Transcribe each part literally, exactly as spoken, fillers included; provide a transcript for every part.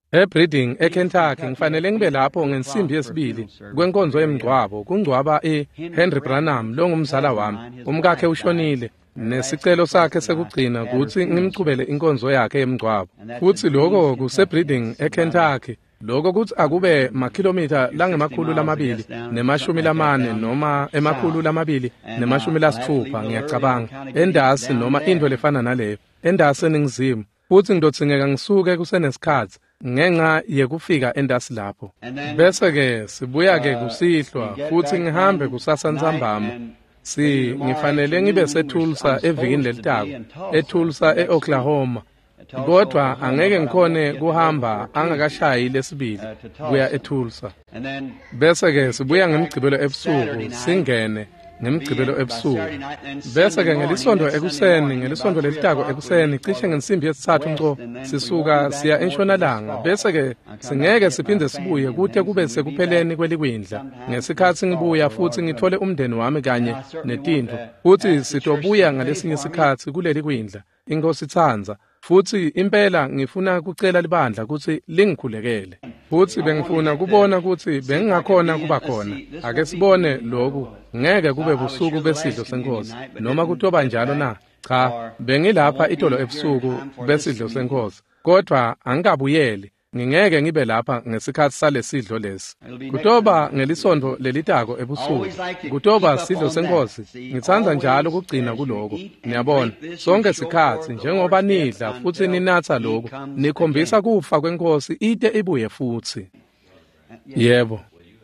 eBreeding eKentucky ngifanele ngibe lapho ngensimbi yesibili kwenkonzo yemgcwabo kungcwaba eHenry Branham lo ngumzala wami umkakhe ushonile nesicelo sakhe sekugcina ukuthi ngimchubele inkonzo yakhe yemgcwabo futhi lokho kuseBreeding eKentucky lokho kuthi akube makhilometha langemakhulu lamabili nemashumi lamane noma emakhulu lamabili nemashumi lasithupha ngiyacabanga endasi noma into lefana naleyo endasi eningizimu futhi ngidothingeka ngisuke kusenesikhathi ngenxa yekufika endasi lapho bese ke sibuya ke kusihlwa futhi ngihambe kusasa nsambama si ngifanele ngibe seTulsa evikini lelitako eTulsa eOklahoma kodwa angeke ngikhone kuhamba angakashayi lesibili kuya eTulsa bese ke sibuya ngemgcibelo ebusuku singene ngemgcibelo ebusuku bese ke ngelisondo ekuseni ngelisondo lelitako ekuseni cishe ngensimbi yesithathu nco sisuka siya entshonalanga bese ke singeke siphinde sibuye kude kube sekupheleni kwelikwindla ngesikhathi ngibuya futhi ngithole umndeni wami kanye netinto futhi sitobuya ngalesinye isikhathi kuleli kwindla inkosi Thanza futhi impela ngifuna kucela libandla ukuthi lingikhulekele futhi bengifuna kubona ukuthi bengingakhona kuba khona ake sibone lokhu ngeke kube busuku besidlo senkosi noma kutoba njalo na cha bengilapha itolo ebusuku besidlo senkosi kodwa angikabuyeli ngingeke ngibe lapha ngesikhathi salesidlo lesi kutoba ngelisondo lelitako ebusuku kutoba sidlo senkosi ngithanda njalo ukugcina kuloko niyabona sonke isikhathi njengoba nidla futhi ninatha lokho nikhombisa kufa kwenkosi ide ibuye futhi yebo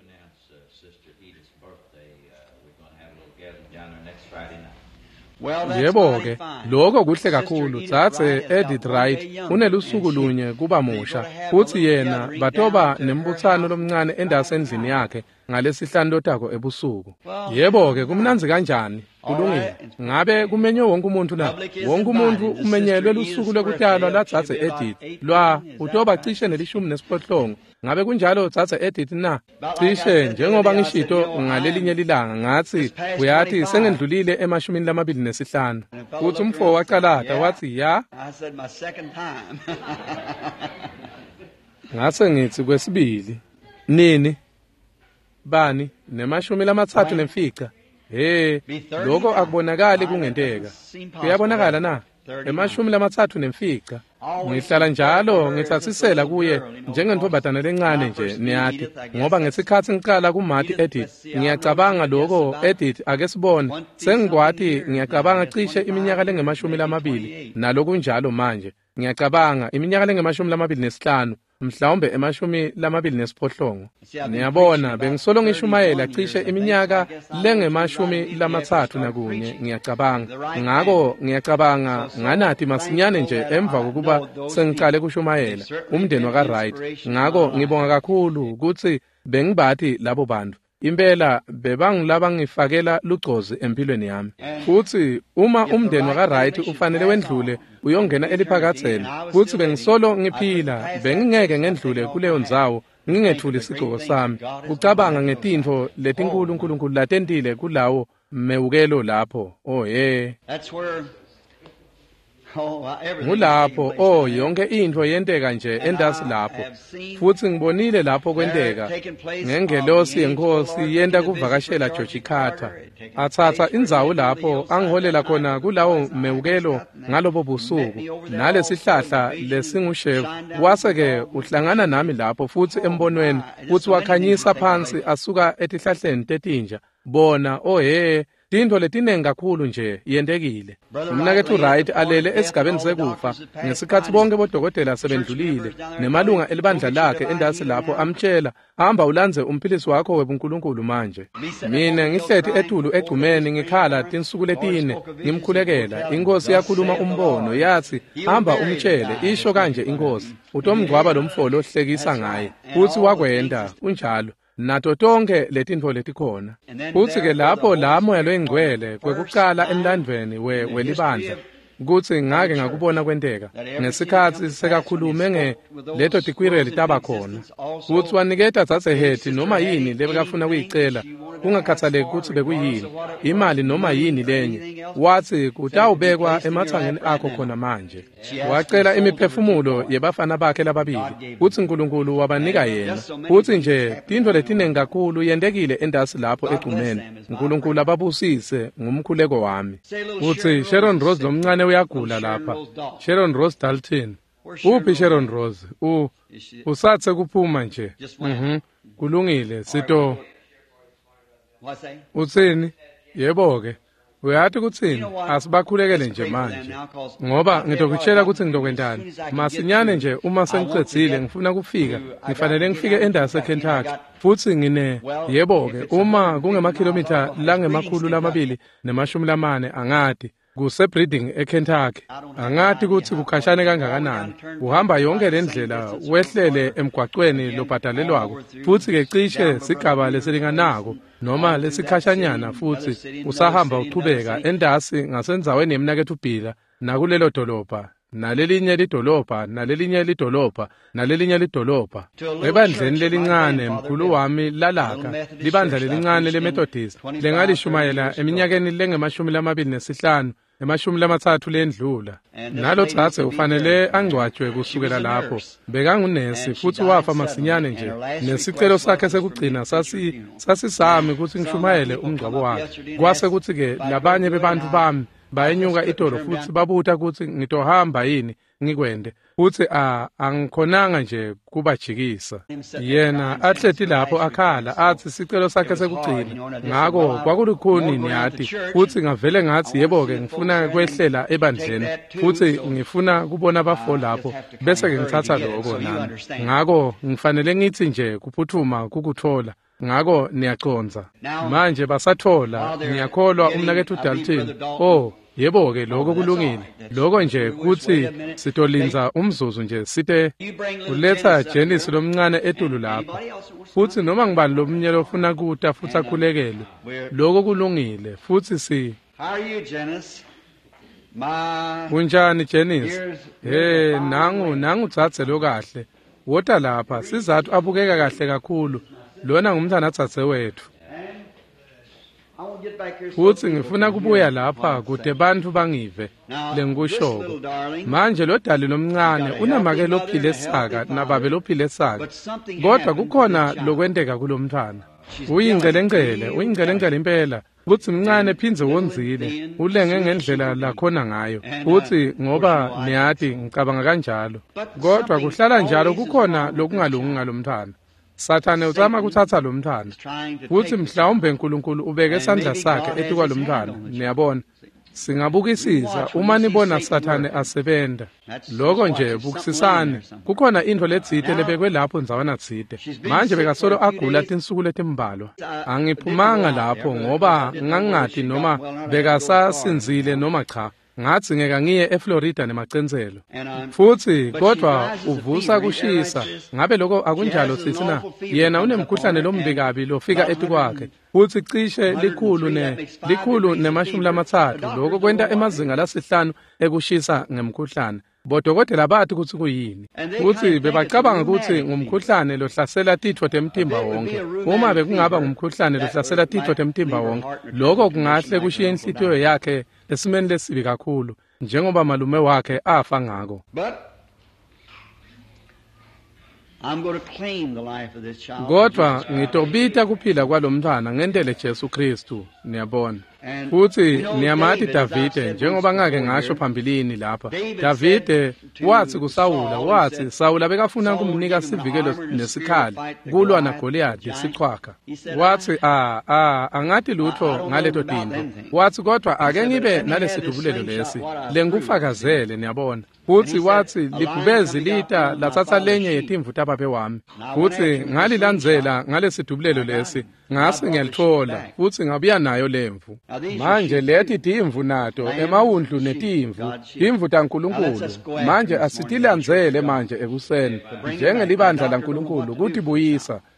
yebo ke lokho kuhle kakhulu thathe Edith Wright unelusuku lunye kuba musha futhi yena batoba nembuthano lomncane endase endlini yakhe ngalesihlanu lotako ebusuku yebo ke kumnanzi kanjani kulungile ngabe kumenywe wonke umuntu na wonke umuntu umenyelwe lusuku lokutalwa la thathe Edith lwa utoba cishe nelishumi nesiphohlongo ngabe kunjalo thathe Edith na cishe njengoba ngishito ngalelinye lilanga ngathi uyathi sengedlulile emashumi lamabili nesihlanu uthi umfo waqalata wathi ya ngase ngithi kwesibili nini bani nemashumi lamathathu nemfica hey lokho akubonakali kungenteka kuyabonakala na emashumi lamathathu nemfica ngihlala njalo ngithathisela kuye njengentombazana lencane nje niyathi ngoba ngesikhathi ngiqala kuMathi Edith ngiyacabanga lokho Edith ake sibone sengikwathi ngiyacabanga cishe iminyaka lengemashumi lamabili nalokunjalo manje ngiyacabanga iminyaka lengemashumi lamabili nesihlanu mhlawumbe emashumi lamabili nesiphohlongo niyabona bengisolo ngishumayela cishe iminyaka lengemashumi lamathathu nakunye ngiyacabanga ngako ngiyacabanga nganathi masinyane nje emva kokuba sengiqale kushumayela umndeni wakaWright ngako ngibonga kakhulu ukuthi bengibathi labo bantu impela bebangilaba ngifakela lugcozi empilweni yami futhi uma umndeni wakaWright ufanele wendlule uyongena eliphakatheni futhi bengisolo ngiphila bengingeke ngendlule kuleyo ndzawo ngingethuli isigqoko sami ucabanga ngetinto letinkulu uNkulunkulu latentile kulawo mewukelo lapho oh yeah ngulapho oh yonke into yenteka nje endasi lapho futhi ngibonile lapho kwenteka ngengelosi yenkosi yenta kuvakashela George Carter athatha indzawo lapho angiholela khona kulawo mewukelo ngalobo busuku nalesihlahla lesingushevu wase ke uhlangana nami lapho futhi embonweni futhi wakhanyisa phansi asuka etihlahleni tetinja bona oh hey into letinengi kakhulu nje yentekile mina ke uWright alele esigabeni sekufa ngesikhathi bonke bodokotela sebendlulile nemalunga elibandla lakhe endasi lapho amtshela hamba ulanze umphilisi wakho webuNkulunkulu manje mina ngihlethi eTulu egcumeni ngikhala tinsuku letine ngimkhulekela inkosi yakhuluma umbono yathi hamba umtshele isho kanje inkosi utomgcwaba lomfolo ohlekisa ngaye futhi wakwenda unjalo nato tonke letinto letikhona futhi ke lapho la moya loyingcwele kwekucala emlandweni we welibandla kuthi ngake ngakubona kwenteka ngesikhathi sekakhulume ngeleto tikwireli taba khona kuthi waniketa dzadzehethi noma yini lebekafuna kuyicela kungakhathaleki ukuthi bekuyini imali noma yini lenye wathi kutawubekwa emathangeni akho khona manje wacela imiphefumulo yebafana bakhe lababili uthi uNkulunkulu wabanika yena uthi nje tintfo letinengi kakhulu yendekile endasi lapho egcumeni uNkulunkulu ababusise ngumkhuleko wami uthi Sharon Rose lomncane uyagula lapha Sharon Rose Dalton uphi Sharon Rose u usathe kuphuma nje mhm kulungile sito uthini yebo ke uyathi kuthini asibakhulekele nje manje ngoba ngitokutshela ukuthi ngizokwendani masinyane nje uma sengicedzile ngifuna kufika ngifanele ngifike endase eKentucky futhi ngine yebo ke uma kungemakhilomitha langemakhulu lamabili nemashumi lamane angadi kusebreeding eKentucky angadi ukuthi kukhashane kangakanani uhamba yonke lendlela wehlele emgwaqweni lobhadalelwako futhi ke cishe sigaba leselinganako noma lesikhashanyana futhi usahamba uqhubeka endasi ngasenzaweni yemnakethu ubhila nakulelo dolobha nalelinye lidolobha nalelinye lidolobha nalelinye lidolobha ebandleni lelincane mkhulu wami lalaka libandla lelincane leMethodist lengalishumayela eminyakeni lengemashumi lamabili nesihlanu emashumi lamathathu lendlula nalo tsatse ufanele angcwatshwe kusukela lapho bekangunesi futhi wafa masinyane nje nesicelo sakhe sekugcina sasi sasisami ukuthi ngishumayele umngcwabo wakhe kwase kuthi ke labanye bebantu bami bayenyuka idolo futhi babuta ukuthi ngitohamba yini ngikwende futhi a angikhonanga nje kubajikisa yena athlethi lapho akhala athi sicelo sakhe sekugcina ngako kwakulukhuni niyati futhi ngavele ngathi yebo ke ngifuna kwehlela ebandleni futhi ngifuna kubona abafo lapho bese ke ngithatha lokho nami ngako ngifanele ngithi nje kuphuthuma kukuthola ngako niyaconza manje basathola ngiyakholwa umnakethu uDalton oh yebo ke lokho kulungile lokho nje kuthi sitolinza umzuzu nje site uletha Janice lomncane etulu lapha futhi noma ngibani lomnyelo ofuna kuta futhi akhulekele lokho kulungile futhi si How are you, Janice? My Unjani Janice eh nangu nangu dzadze lo kahle wota lapha sizathu abukeka kahle kakhulu lona ngumntana dzadze wethu futhi ngifuna kubuya lapha kude bantu bangive lengushoko manje lo dali lomncane unamake lophile esaka nababe lophile esaka kodwa kukhona lokwenteka kulomntwana uyingcelengcele uyingcelengcele impela kuthi mncane phinze wonzile ulenge ngendlela lakhona ngayo futhi ngoba niyati ngicabanga kanjalo kodwa kuhlala njalo kukhona lokungalungi ngalomntwana Sathane uzama kuthatha lo mntwana futhi mhlawumbe uNkulunkulu ubeke esandla sakhe ethi kwalomntwana niyabona singabukisisa uma nibona Sathane asebenda lokho nje bukisisane kukhona into ledzithe lebekwe lapho nzawana dzithe manje bekasolo agula tinsuku letimbalwa angiphumanga lapho ngoba ngangingati noma bekasasinzile noma cha ngathi ngeke ngiye eFlorida nemacenzelo futhi kodwa uvusa kushisa ngabe lokho akunjalo sisina yena unemkhuhlane lombikabi lofika ethi kwakhe futhi cishe likhulu ne likhulu nemashumi lamathathu lokho kwenta emazinga lasihlanu ekushisa ngemkhuhlane bodokotela bathi ukuthi kuyini futhi bebacabanga ukuthi ngumkhuhlane lohlasela titho temtimba wonke uma bekungaba ngumkhuhlane lohlasela titho temtimba wonke lokho kungahle kushiye inhlitiyo yakhe esimeni lesibi kakhulu njengoba malume wakhe afa ngako I'm going to claim the life of this child. Kodwa ngitobita kuphila kwalomntwana ngendele Jesu Kristu niyabona futhi niyamathi Davide njengoba ngake ngasho phambilini lapha Davide wathi kuSawula wathi Sawula bekafuna kumnika sivikelo nesikhali kulwa naGoliathi sichwaka wathi a a angathi lutho ngaleto tinto wathi kodwa ake ngibe nalesidubulelo lesi lengufakazele niyabona futhi wathi libhubezi lita lathatha lenye yetimvu tababe wami futhi ngalilandzela ngalesidubulelo lesi ngase ngiyalithola futhi ngabuya nayo lemvu manje lethi timvu nato emawundlu netimvu timvu taNkulunkulu manje asitilandzele manje ekuseni njengelibandla laNkulunkulu kuti buyisa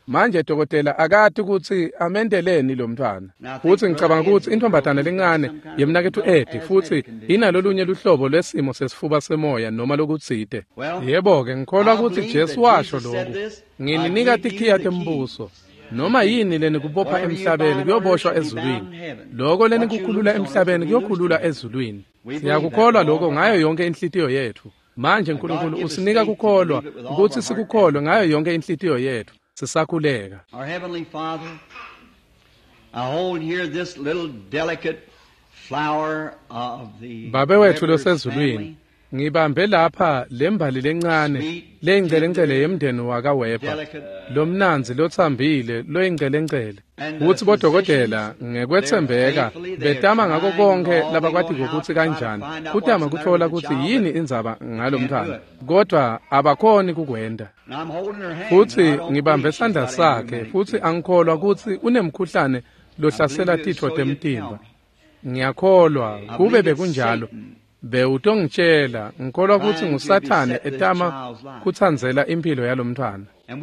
manje dokotela akade ukuthi amendeleni lo mntwana futhi ngicabanga ukuthi intombazana lencane yemnakethu Edi futhi inalolunye luhlobo lwesimo sesifuba semoya noma lokutsite. Yebo-ke ngikholwa ukuthi Jesu washo lokho, ngininika tikhiya tembuso noma yini leni kubopha emhlabeni kuyoboshwa ezulwini, lokho leni kukhulula emhlabeni kuyokhulula ezulwini. Siyakukholwa lokho ngayo yonke inhlitiyo yethu. Manje uNkulunkulu usinika kukholwa ukuthi sikukholwe ngayo yonke inhlitiyo yethu sisakhuleka. Our Heavenly Father, I hold here this little delicate flower of the Babe wethu losezulwini, ngibambe lapha lembali lencane lengcelencele yemndeni wakaWeber, lomnanzi lothambile loyingcelencele. Uthi bodokotela ngekwethembeka betama ngako konke labakwathi ukuthi kanjani, kutama kuthola ukuthi yini indzaba ngalomntwana, kodwa abakhoni kukwenda. Futhi ngibambe isandla sakhe futhi angikholwa ukuthi unemkhuhlane lohlasela titho temtimba. Ngiyakholwa kube bekunjalo bewutongitshela, ngikholwa ukuthi nguSathane etama kuthanzela impilo yalomntwana.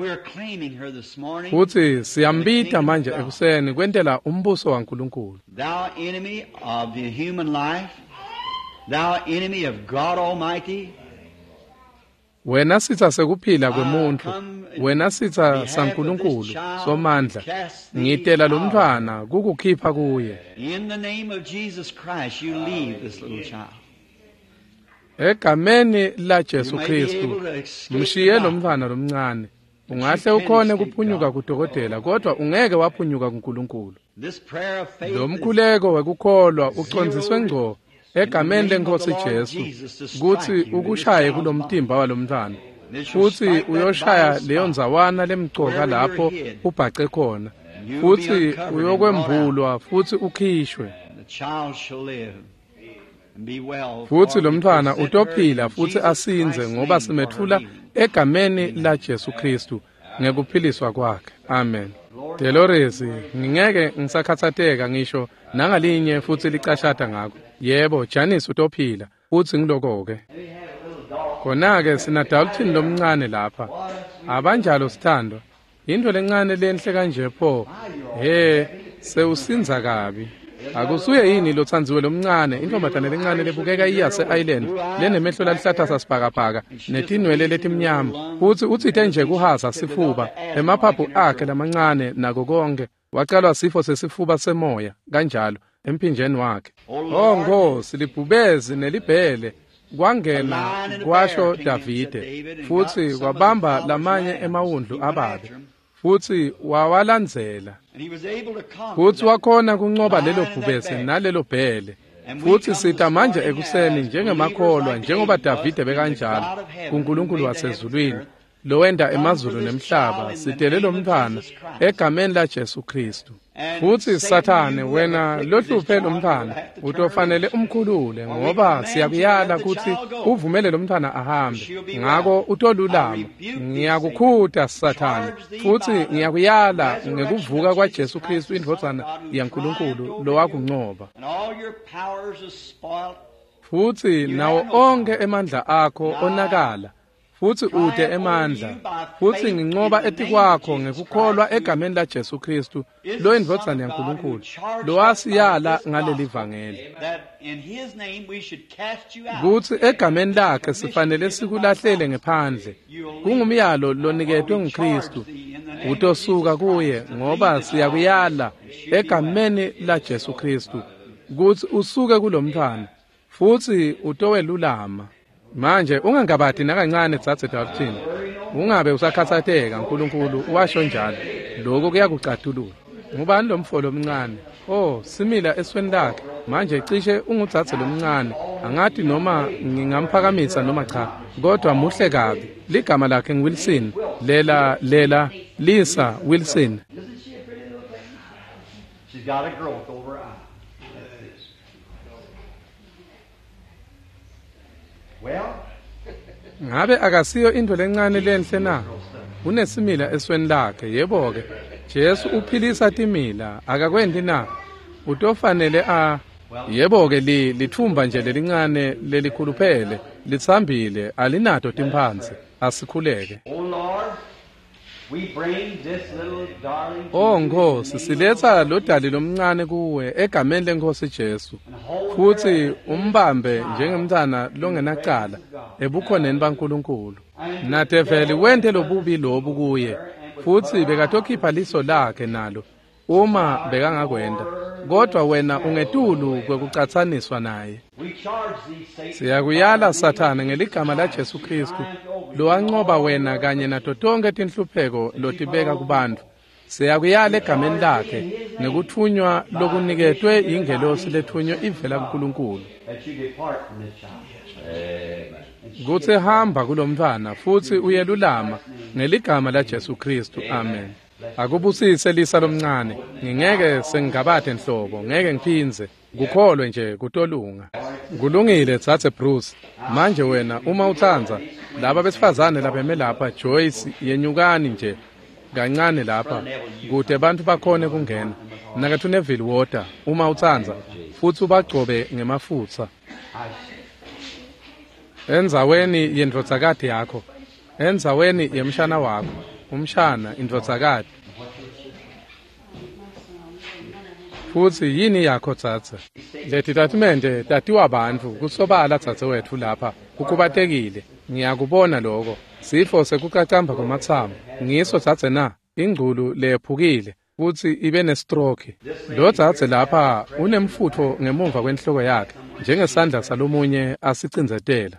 Futhi siyambita manje ekuseni kwentela umbuso waNkulunkulu. Thou enemy of the human life, thou enemy of God Almighty, wena sitha sekuphila kwemuntu, wena sitha saNkulunkulu somandla, ngitela lo mntwana kukukhipha kuye. in the name of Jesus Christ you leave this little child. Egameni la Jesu Kristu mshiye lo mntwana lomncane. Ungahle ukhone kuphunyuka kudokotela kodwa ungeke waphunyuka kuNkulunkulu. This prayer of faith, Lo mkhuleko wekukholwa ucondziswe ngqo egameni leNkosi Jesu kuthi ukushaye kulomtimba walomntwana, futhi uyoshaya leyo nzawana lemgcoka lapho ubhace khona, futhi uyokwembulwa futhi ukhishwe. the child shall live and be well. Futhi lo mntwana utophila futhi asinze ngoba simethula egameni la Jesu Kristu ngekuphiliswa kwakhe. Amen. Dolores, ngingeke ngisakhathateka ngisho nangalinye futhi licashata ngakho. Yebo, Janice utophila uthi ngiloko-ke. Khona-ke sinadawuthini lomncane lapha. Abanjalo sithandwa. Into lencane lenhle kanje pho. He, sewusinza kabi. Akusuye yini lothanziwe lomncane, intombazane lencane lebukeka iyase-Island lenemehlo lalihlathasa sibhakabhaka netinwele letimnyama, futhi utsite nje kuhaza sifuba emaphaphu akhe lamancane nako konke, wacalwa sifo sesifuba semoya kanjalo emphinjeni wakhe. Oh Nkosi, libhubezi nelibhele kwangena kwasho Davide, futhi wabamba lamanye emawundlu ababi, futhi wawalandzela, futhi wakhona kuncoba lelo bhubesi nalelo bhele. Futhi sita manje ekuseni njengemakholwa njengoba Davide bekanjalo kuNkulunkulu wasezulwini lowenda emazulu nemhlaba, sitele lo mntwana egameni la Jesu Kristu. Futhi Sathane, wena lohluphe lo mntwana utofanele umkhulule ngoba siyakuyala ukuthi uvumele lo mntwana ahambe, ngako utolulama. Ngiyakukhuta Sathane, futhi ngiyakuyala ngekuvuka kwa Jesu Kristu indvodana yaNkulunkulu lowakuncoba. Futhi nawo onke emandla akho onakala, futhi ude emandla, futhi ngincoba etikwakho ngekukholwa egameni la Jesu Kristu lo indvodana yaNkulunkulu lowasiyala ngaleli vangeli, kuthi egameni lakhe sifanele sikulahlele ngephandle. Kungumyalo loniketwe nguKristu, utosuka kuye ngoba siyakuyala egameni la Jesu Kristu kuthi usuke kulomntwana futhi utowelulama. Manje ungangabadi nakancane dzathe Davutini, ungabe usakhathatheka. uNkulunkulu washo njalo, lokho kuyakucathulula. Ngubani lo mfolo omncane? Oh, simila esweni lakhe manje cishe ungudzathe lomncane, angathi noma ngingamphakamisa noma cha, kodwa muhle kabi. Ligama lakhe nguWilson, lela lela Lisa Wilson. She's got a growth over her eye. Well, ngabe akasiyo into lencane lenhle na? Unesimila esweni lakhe. Yebo-ke Jesu uphilisa timila, akakwendi na? Utofanele a yebo-ke li lithumba nje lelincane lelikhuluphele, litsambile, alinato timphansi. Asikhuleke. oh Lord, Oh Nkosi, siletha lo dali lomncane kuwe egameni leNkosi Jesu. Futhi umbambe njengemntana longenacala ebukhoneni baNkulunkulu. Nathe vele wente lobubi lobu kuye. Futhi bekatokhipha liso lakhe nalo uma bekangakwenda. Kodwa wena ungetulu kwekucatsaniswa naye. Siyakuyala Sathane ngeligama la Jesu Kristu lo anqoba wena kanye nato tonke tinhlupheko lotibeka kubantu. Siyakuyala egameni lakhe nekuthunywa lokuniketwe ingelosi lethunywa ivela kuNkulunkulu. Kuthi hamba kulomntwana futhi uyelulama ngeligama la Jesu Kristu. Amen. Akubusise lisa lomncane, ngingeke sengigabathe enhlobo, ngeke ngiphinze, kukholwe nje kutolunga. Kulungile thathe Bruce, manje wena uma uthanza, laba besifazane lapha emelapha Joyce yenyukani nje kancane lapha, kude abantu bakhone kungena. Nakathu Neville water uma uthanza, futhi ubagcobe ngemafutha. Enzaweni yendlodzakade yakho, enzaweni yemshana wakho. Umshana indvodzakade futhi yini yakho tsatsa leti tatimende tatiwa bantu kusobala tsatsa wethu lapha kukubatekile ngiyakubona lokho sifo sekucacamba kwamathamo ngiso tsatse na ingculu lephukile futhi ibe ne-stroke lo tsatse lapha unemfutho ngemuva kwenhloko yakhe njengesandla salomunye asicinzetela.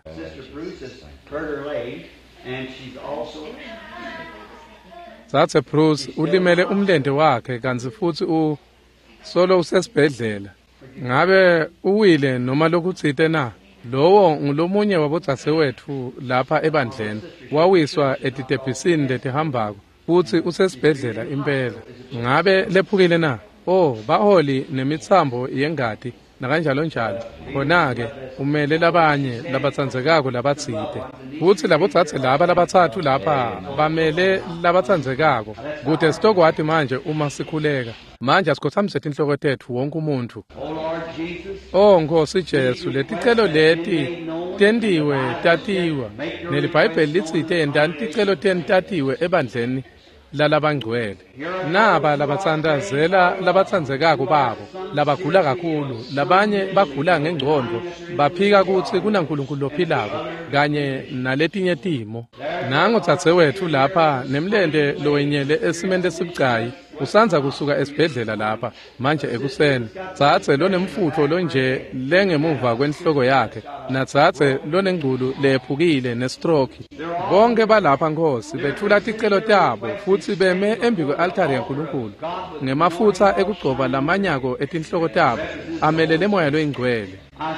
Thathe Bruce ulimele umlende wakhe kanzi futhi u solo usesibhedlela. Ngabe uwile noma lokuthite na? Lowo ngulomunye wabodzase wethu lapha ebandleni. Wawiswa etitebhisini letihambako futhi usesibhedlela impela. Ngabe lephukile na? Oh, baholi nemitsambo yengadi nakanjalo njalo. Khona-ke umele labanye labatsandzekako labatsite. Futhi labodzatse laba labathathu lapha bamele labatsandzekako. Kude sitokwati manje uma sikhuleka. Manje asikhothamise tinhloko tethu wonke umuntu. Oh Nkosi Jesu, leticelo leti tendiwe tatiwa. NeliBhayibheli lithi tendani ticelo tentatiwe ebandleni lalabangcwele. Naba labathandazela labatsandzekako babo, labagula kakhulu, labanye bagula ngengqondo, baphika ukuthi kunaNkulunkulu lophilako kanye naletinye timo. Nango tsatse wethu lapha nemlende lowenyele esimeni lesibucayi. Usanza kusuka esibhedlela lapha manje ekuseni. Tsatse lonemfutho lonje lengemuva kwenhloko yakhe. Natsatse lonengculu lephukile ne-stroke. Bonke balapha Nkosi bethula ticelo tabo futhi beme embi kwe-altare yaNkulunkulu. Ngemafutha ekugcoba lamanyako etinhloko tabo amelele moya loyingcwele.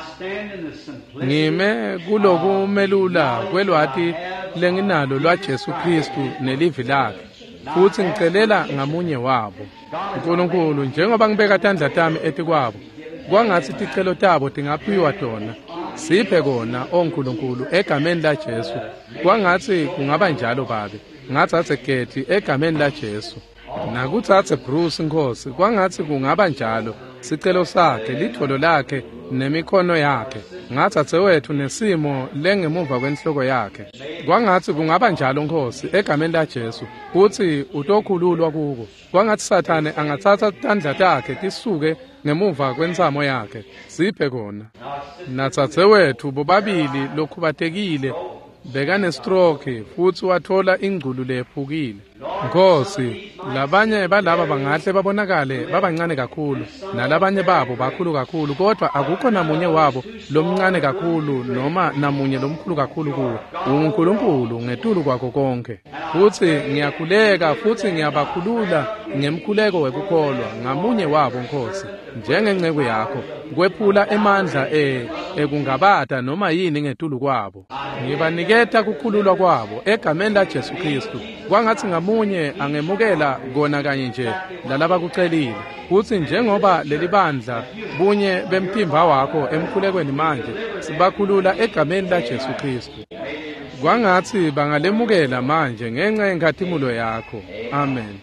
Ngime kulokumelula kwelwati lenginalo lwa Jesu Kristu nelivi lakhe. Futhi ngicelela ngamunye wabo. uNkulunkulu njengoba ngibeka tandla tami etikwabo, kwangathi ticelo tabo tingaphiwa tona. Siphe kona oNkulunkulu egameni la Jesu. Kwangathi kungaba njalo babe. Ngathathe Gethi egameni la Jesu. Nakuthathe Bruce Nkosi, kwangathi kungaba njalo. Sicelo sakhe, litholo lakhe nemikhono yakhe. Ngathathe wethu nesimo lengemuva kwenhloko yakhe. Kwangathi kungaba njalo Nkosi egameni la Jesu. Futhi utokhululwa kuko. Kwangathi Sathane angathatha tandla takhe tisuke ngemuva kwensamo yakhe. Siphe kona. Nathathe wethu bobabili lokhubatekile bekanestroke futhi wathola ingculu lephukile. Nkosi, labanye balaba bangahle babonakale babancane kakhulu, nalabanye babo bakhulu kakhulu, kodwa akukho namunye wabo lomncane kakhulu noma namunye lomkhulu kakhulu kuwo. UNkulunkulu ngetulu kwakho konke. Futhi ngiyakhuleka futhi ngiyabakhulula ngemkhuleko wekukholwa ngamunye wabo Nkosi, njengenceku yakho, kwephula emandla e ekungabata noma yini ngetulu kwabo. Ngibaniketa kukhululwa kwabo egameni la Jesu Kristu. Kwangathi ngamunye angemukela kona kanye nje lalaba kucelile. Futhi njengoba leli bandla bunye bemphimba wakho emkhulekweni manje, sibakhulula egameni la Jesu Kristu. Kwangathi bangalemukela manje ngenxa yenkathimulo yakho. Amen.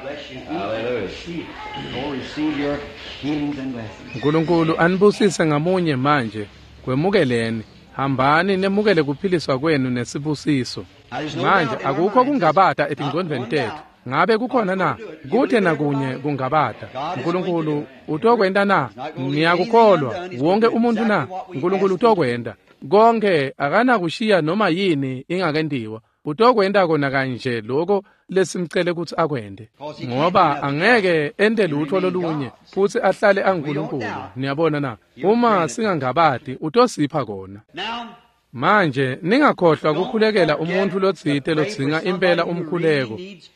Nkulunkulu anibusise ngamunye manje, kwemukeleni. Hambani nemukele kuphiliswa kwenu nesibusiso. manje akukho kungabata etingcondweni tethu. Ngabe kukhona na kuthe nakunye kungabata. uNkulunkulu utokwenda na, ngiyakukholwa wonke umuntu na uNkulunkulu utokwenda konke, akana kushiya noma yini ingakentiwa. Utokwenda kona kanje lokho lesimcele ukuthi akwende, ngoba angeke ende lutho lolunye futhi ahlale anguNkulunkulu. Niyabona na, uma singangabati utosipha kona. Manje ningakhohlwa ukukhulekela umuntu lotsite lodzinga impela umkhuleko.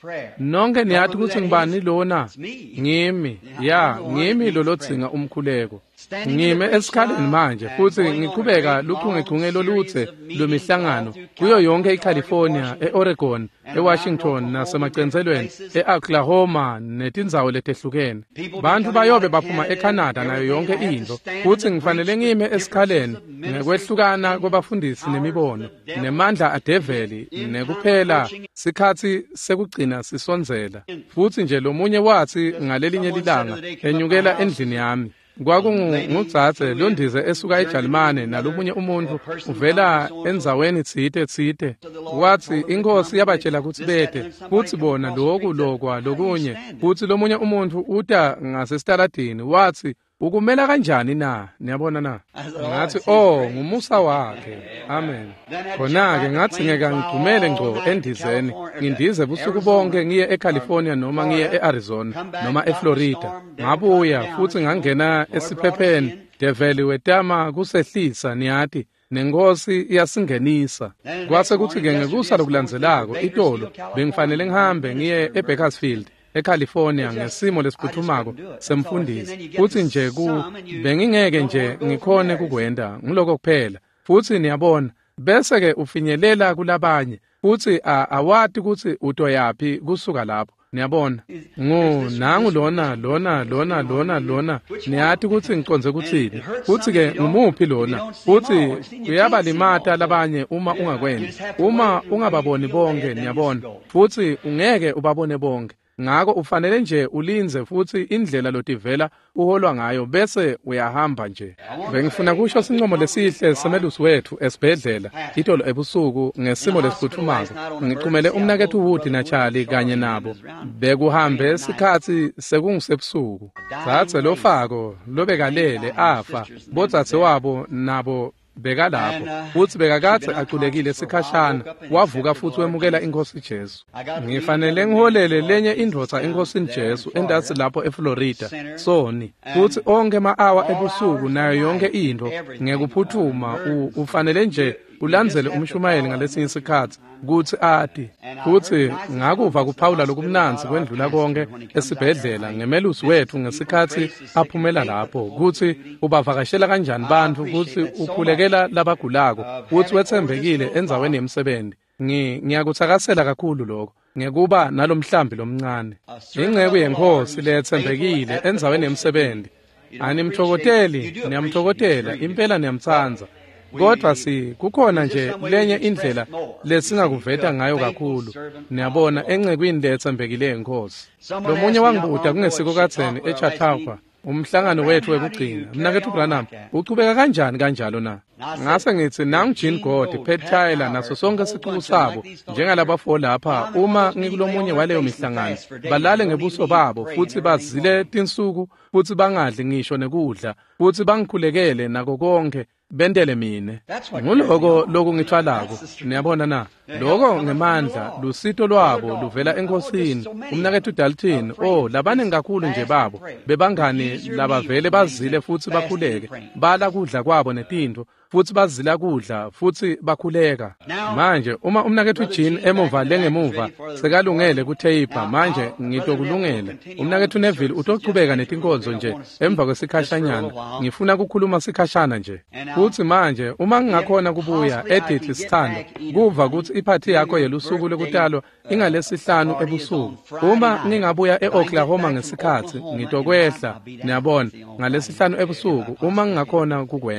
Nonke niyathi ukuthi ngibani lona? Ngimi, ya, ngimi lo lodzinga umkhuleko. Ngime esikhaleni manje futhi ngiqhubeka luchungechunge loluthe lwemihlangano kuyo yonke iCalifornia, eOregon, eWashington nasemagcenzelweni eOklahoma netindzawo letehlukene. Bantu bayobe baphuma eCanada nayo yonke into, futhi ngifanele ngime esikhaleni ngekwehlukana kwabafundisi nemibono nemandla adeveli nekuphela sikhathi sekugcina sisonzela. Futhi nje lomunye wathi ngalelinye lilanga enyukela endlini yami. Kwakungudzadze londize esuka eJalimane nalomunye umuntu uvela enzaweni tsite tsite. Wathi inkosi yabatshela ukuthi bete futhi bona lokhu lokwa lokunye. Futhi lomunye umuntu uta ngasestaladini wathi ukumela kanjani na? Niyabona na? Ngathi oh ngumusa wakhe. Amen. Khona-ke ngathi ngeke ngigcumele ngco endizeni, ngindize busuku bonke ngiye eCalifornia noma ngiye eArizona noma eFlorida. Ngabuya futhi ngangena esiphepheni, develi wetama kusehlisa niyathi nenkosi iyasingenisa. Kwase kuthi ke ngekusa lokulandzelako itolo bengifanele ngihambe ngiye eBakersfield eCalifornia ngesimo lesiphuthumako semfundisi. Futhi nje ku bengingeke nje ngikhone kukwenda ngiloko kuphela. Futhi niyabona bese ke ufinyelela kulabanye futhi awati ukuthi utoyapi kusuka lapho. Niyabona ngo nangu lona lona lona lona lona niyathi ukuthi ngiconze kuthini, futhi ke ngumuphi lona, futhi kuyabalimata labanye uma ungakwendi, uma ungababoni bonke. Niyabona futhi ungeke ubabone bonke. Ngako ufanele nje ulinze futhi indlela lotivela uholwa ngayo bese uyahamba nje. Bengifuna kusho sincomo lesihle semelusi wethu esibhedlela itolo ebusuku ngesimo lesiphuthumako. Ngiqhumele umnakethu uWoody naCharlie kanye nabo bekuhambe isikhathi sekungisebusuku. Zathe lofako lobekalele afa bodzathe wabo nabo beka lapho futhi bekakathe aculekile sikhashana wavuka futhi wemukela inkosi Jesu. Ngifanele ngiholele lenye indvodza inkosini Jesu endathi lapho eFlorida Sony, futhi onke ma-hour ebusuku nayo yonke into ngekuphuthuma ufanele nje ulandzele umshumayeli ngalesinye isikhathi kuthi ati. Futhi ngakuva kuphawula lokumnanzi kwendlula konke esibhedlela ngemelusi wethu ngesikhathi aphumela lapho, kuthi ubavakashela kanjani bantu, kuthi ukhulekela labagulako, futhi wethembekile endzaweni yemsebenzi. Ngiyakuthakasela kakhulu lokho ngekuba nalomhlambi lomncane. Ingceku yenkosi lethembekile endzaweni yemsebenzi. Animthokoteli, niyamthokotela, impela niyamtsanza. Kodwa si kukhona nje lenye indlela lesingakuveta ngayo kakhulu. Niyabona engcekwini lethembekile yenkosi. Lomunye wangibuda kungesiko katseni eChattanooga umhlangano wethu wekugcina. Mnakethu Branham uchubeka kanjani kanjalo na? Ngase ngithi nangu Jean God, Pat Tyler naso sonke siqubu sabo njengalabafo lapha uma ngikulomunye waleyo mihlangano balale ngebuso babo futhi bazile tinsuku futhi bangadli ngisho nekudla futhi bangikhulekele nako konke bendele mine. Nguloko lokhu ngithwalako. Niyabona na? Lokho ngemandla lusito lwabo luvela enkosini. Umnakethu Dalton, oh labane ngakhulu nje babo bebangani labavele bazile futhi bakhuleke, bala kudla kwabo netinto futhi bazila kudla futhi bakhuleka. Manje uma umnakethu Jean emuva lengemuva sekalungele kutheipa, manje ngitokulungela. Umnakethu Neville utochubeka netinkonzo nje emva kwesikhashanyana. Ngifuna ukukhuluma sikhashana nje. Futhi manje uma ngingakhona kubuya Edith Sithando kuva ukuthi iphathi yakho yelusuku lokutalwa ingalesihlanu ebusuku. Uma ngingabuya eOklahoma ngesikhathi ngitokwehla, niyabona, ngalesihlanu ebusuku uma ngingakhona kukwenda.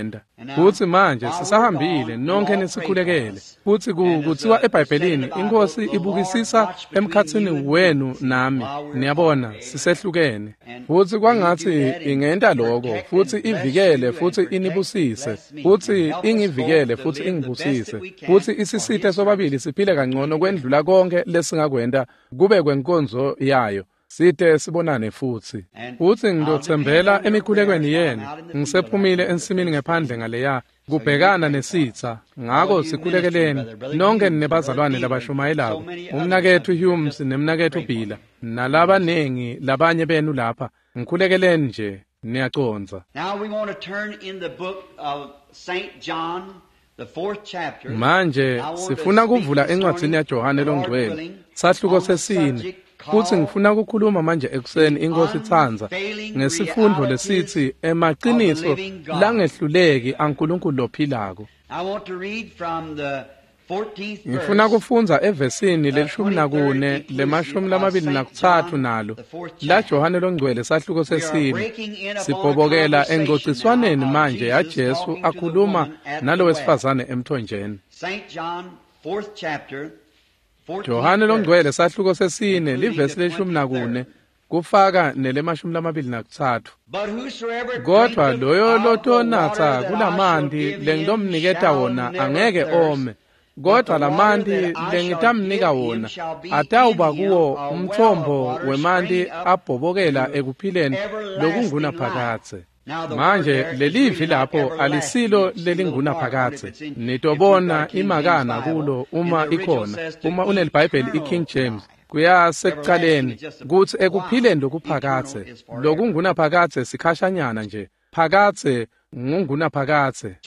futhi manje sisahambile nonke nisikhulekele futhi kuthiwa eBhayibhelini inkosi ibukisisa emkhathini wenu nami niyabona sisehlukene futhi kwangathi ingenta lokho futhi ivikele futhi inibusise futhi ingivikele futhi ingibusise futhi isisithe sobabili siphile kangcono kwendlula konke lesingakwenda kube kwenkonzo yayo sithe sibonane futhi futhi ngizothembela emikhulekweni yenu ngisephumile ensimini ngephandle ngaleya kubhekana nesitha ngako sikhulekeleni nonke nebazalwane labashumayelayo umnakethu Humes nemnakethu Bhila nalaba nengi labanye benu lapha ngikhulekeleni nje niyaconza. Now we want to turn in the book of Saint John, the fourth chapter. Manje sifuna kuvula encwadini yaJohane longcwele sahluko sesine futhi ngifuna ukukhuluma manje ekuseni inkosi ithanza ngesifundo lesithi emaqiniso langehluleki ankulunkulu lophilako. I want to read from the fourteenth verse. Ngifuna kufunza evesini leshumi nakune lemashumi lamabili nakuthathu nalo la Johane longcwele sahluko sesine sibhobokela engcociswaneni manje yaJesu akhuluma nalo wesifazane emthonjeni. Saint John fourth chapter. Johane longcwele sahluko sesine livesi leshumi nakune kufaka nelemashumi lamabili nakuthathu. Kodwa loyo lotonatha kulamanti lengilomniketa wona angeke ome. Kodwa lamanti lengitamnika wona atawuba kuwo umthombo wemanti abhobokela ekuphileni lokunguna phakathe. Manje lelivi lapho alisilo lelinguna phakathe nitobona imakana kulo uma ikhona uma unelibhayibheli iKing James kuyasekuqaleni kuthi ekuphileni lokuphakathe lokunguna phakathe sikhashanyana nje phakathe ngunguna phakathe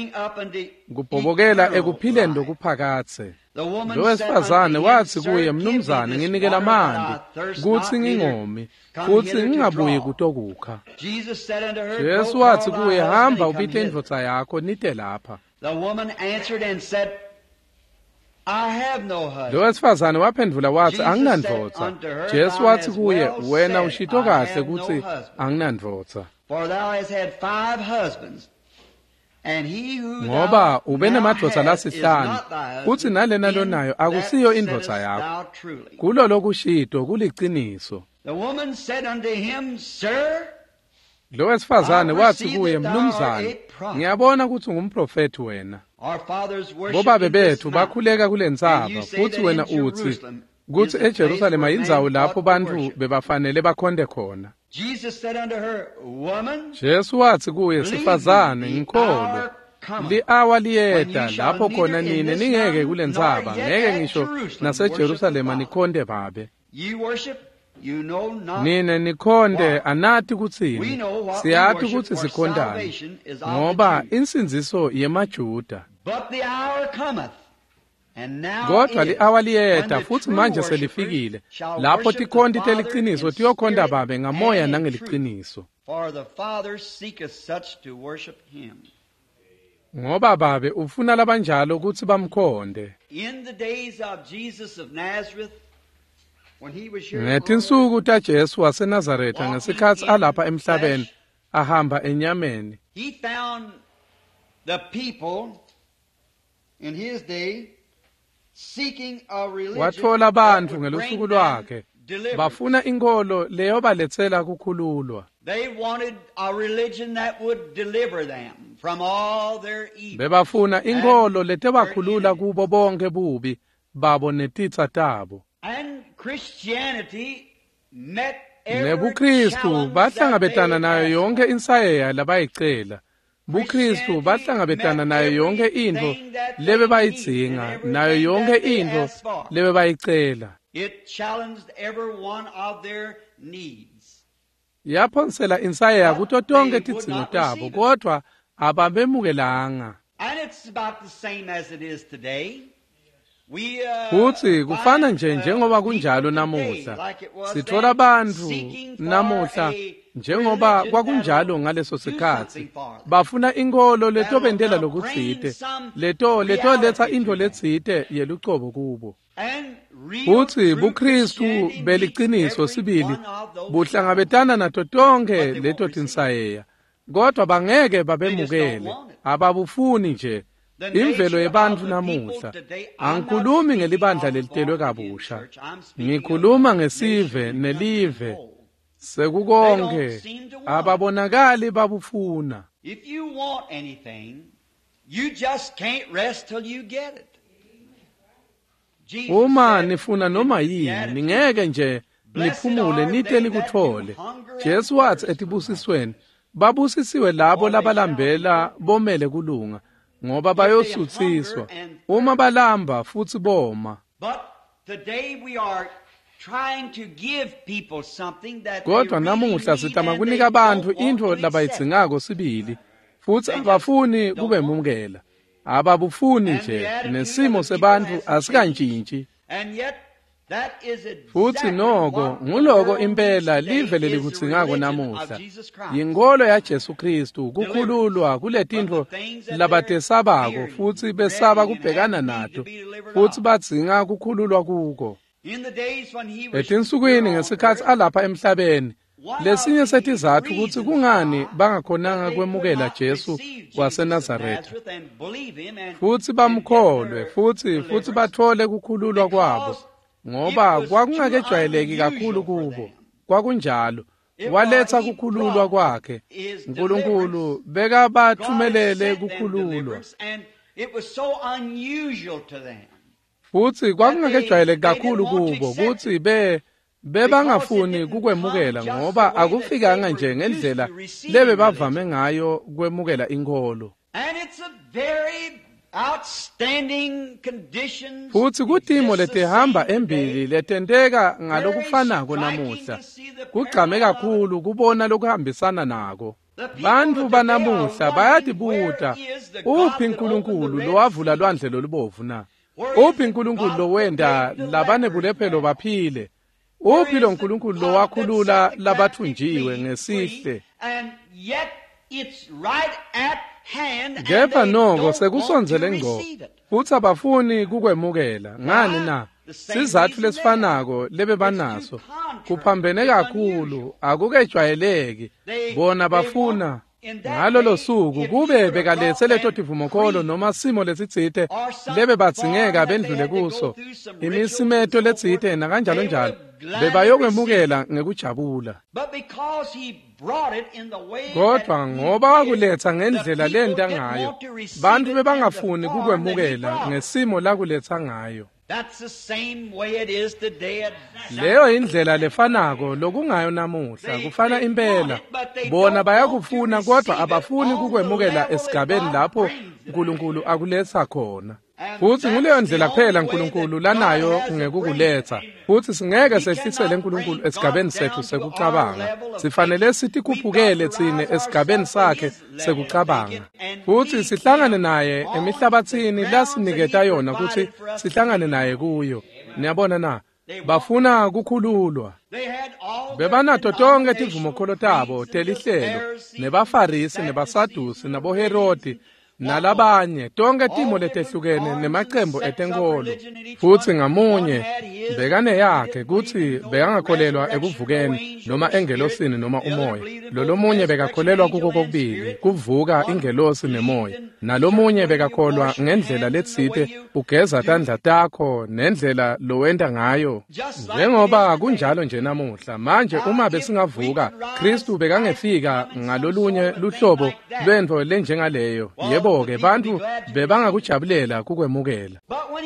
kubhobokela ekuphileni lokuphakathe. Lo wesifazane wathi kuye mnumzane nginikela amanti kuthi ngingomi futhi ngingabuyi kutokukha. Jesu wathi kuye hamba ubite indvodza yakho nite lapha. Lo wesifazane waphendula wathi anginandvodza. Jesu wathi kuye wena ushito kahle kuthi anginandvodza. Ngoba ube nemadvodza lasihlanu futhi nalena lonayo akusiyo indvodza yakho. Kulo lokushito kuliciniso. Lo wesifazane wathi kuye mnumzane ngiyabona ukuthi ungumprofeti wena. Bobabe bethu bakhuleka kulentsaba futhi wena uthi kuthi eJerusalema yindzawo lapho bantu bebafanele bakhonde khona. Jesu wathi kuye sifazane ngikholwa li-hour liyeda lapho khona nine ningeke kulentsaba ngeke ngisho naseJerusalema nikhonde babe. Nine nikhonde anathi kuthini siyathi ukuthi sikhondane ngoba insinziso yemaJuda. Kodwa li-hour liyeda futhi manje selifikile lapho tikhonde teliciniso tiyokhonda babe ngamoya nangeliciniso. Ngoba babe ufuna labanjalo ukuthi bamkhonde. Ngetinsuku taJesu waseNazaretha ngesikhathi alapha emhlabeni ahamba enyameni. He found the people in his day seeking a religion. Wathola abantu ngelusuku lwakhe bafuna inkolo leyo balethela kukhululwa. They wanted a religion that would deliver them from all their evil. Bebafuna inkolo letebakhulula kubo bonke bubi babo netitsa tabo. And Christianity met every nebuKristu bahlangabetana nayo yonke insayeya labayicela. buKristu bahlangabetana nayo yonke into lebe bayidzinga nayo yonke into lebe bayicela. It challenged every one of their needs. Yaphonsela insayeya kuto tonke tidzingo tabo kodwa ababemukelanga. And it's about the same as it is today. Futhi kufana nje njengoba kunjalo namuhla sithola abantu namuhla njengoba kwakunjalo ngaleso sikhathi bafuna inkolo letobendela lokutsite leto leto letha into letsite yelucobo kubo. Futhi buKristu beliciniso sibili buhlangabetana nato tonke leto tinsayeya kodwa bangeke babemukele ababufuni nje imvelo yebantu namuhla. Angikhulumi ngelibandla lelitelwe kabusha, ngikhuluma ngesive nelive sekukonke ababonakali babufuna. If you want anything, you just can't rest till you get it. Uma nifuna noma yini ningeke nje niphumule nite nikuthole. Jesu wathi etibusisweni babusisiwe labo labalambela bomele kulunga ngoba bayosuthiswa. Uma balamba futhi boma. But today we are trying to give people something that Kodwa namuhla sitama kunika abantu into labayitsingako sibili futhi abafuni kube mumkela. Ababufuni nje nesimo sebantu asikantshintshi. And yet that is futhi noko nguloko impela livele likutsingako namuhla yinkolo ya Jesu Kristu kukhululwa kuletintfo labatesabako futhi besaba kubhekana nato futhi badzinga kukhululwa kuko. Etinsukwini ngesikhathi alapha emhlabeni lesinye setizathu ukuthi kungani bangakhonanga kwemukela Jesu waseNazaretha futhi bamkholwe futhi futhi bathole kukhululwa kwabo ngoba kwakungakejwayeleki kakhulu kubo. Kwakunjalo waletha kukhululwa kwakhe uNkulunkulu beka bathumelele kukhululwa futhi kwakungakejwayeleki kakhulu kubo ukuthi be bebangafuni kukwemukela ngoba akufikanga nje ngendlela lebe bavame ngayo kwemukela inkolo. Futhi kutimo letihamba embili letenteka ngalokufanako namuhla kugcame kakhulu kubona lokuhambisana nako. Bantu banamuhla bayatibuta uphi uNkulunkulu lowavula lwandle lolubovu na? Uphi uNkulunkulu lowenda labanebulephelo baphile? Uphi lo Nkulunkulu lowakhulula labathunjiwe ngesihle? Kepha noko sekusonzele ngqo futhi abafuni kukwemukela. Ngani na? Sizathu lesifanako lebe banaso kuphambene kakhulu akukejwayeleki. Bona bafuna ngalo losuku kube bekalethe leto tivumokholo noma simo lesitsite lebe batsingeka bendlule kuso imisimeto letsite na kanjalo njalo bebayokwemukela ngekujabula. Kodwa ngoba wakuletha ngendlela lenta ngayo bantu bebangafuni kukwemukela ngesimo lakuletha ngayo. Leyo indlela lefanako lokungayo namuhla kufana impela. Bona bayakufuna kodwa abafuni kukwemukela esigabeni lapho uNkulunkulu akuletha khona. Futhi nguleyo ndlela kuphela uNkulunkulu lanayo ngekukuletha. Futhi singeke sehlisele uNkulunkulu esigabeni sethu sekucabanga. Sifanele sithi kuphukele thine esigabeni sakhe sekucabanga. Futhi sihlangane naye emihlabathini lasiniketa yona ukuthi sihlangane naye kuyo. Niyabona na? Bafuna kukhululwa. Bebanato tonke tivumokholo tabo telihlelo nebafarisi nebasadusi naboHerodi nalabanye tonke timo letehlukene nemaqembu etenkolo. Futhi ngamunye bekane yakhe kuthi bekangakholelwa ekuvukeni noma engelosini noma umoya. Lolomunye bekakholelwa kuko kokubili kuvuka ingelosi nemoya. Nalomunye bekakholwa ngendlela letsite ugeza tandla takho nendlela lowenda ngayo. Njengoba kunjalo nje namuhla manje uma besingavuka Kristu bekangefika ngalolunye luhlobo lwento lenjengaleyo. Yebo-ke bantu bebangakujabulela kukwemukela.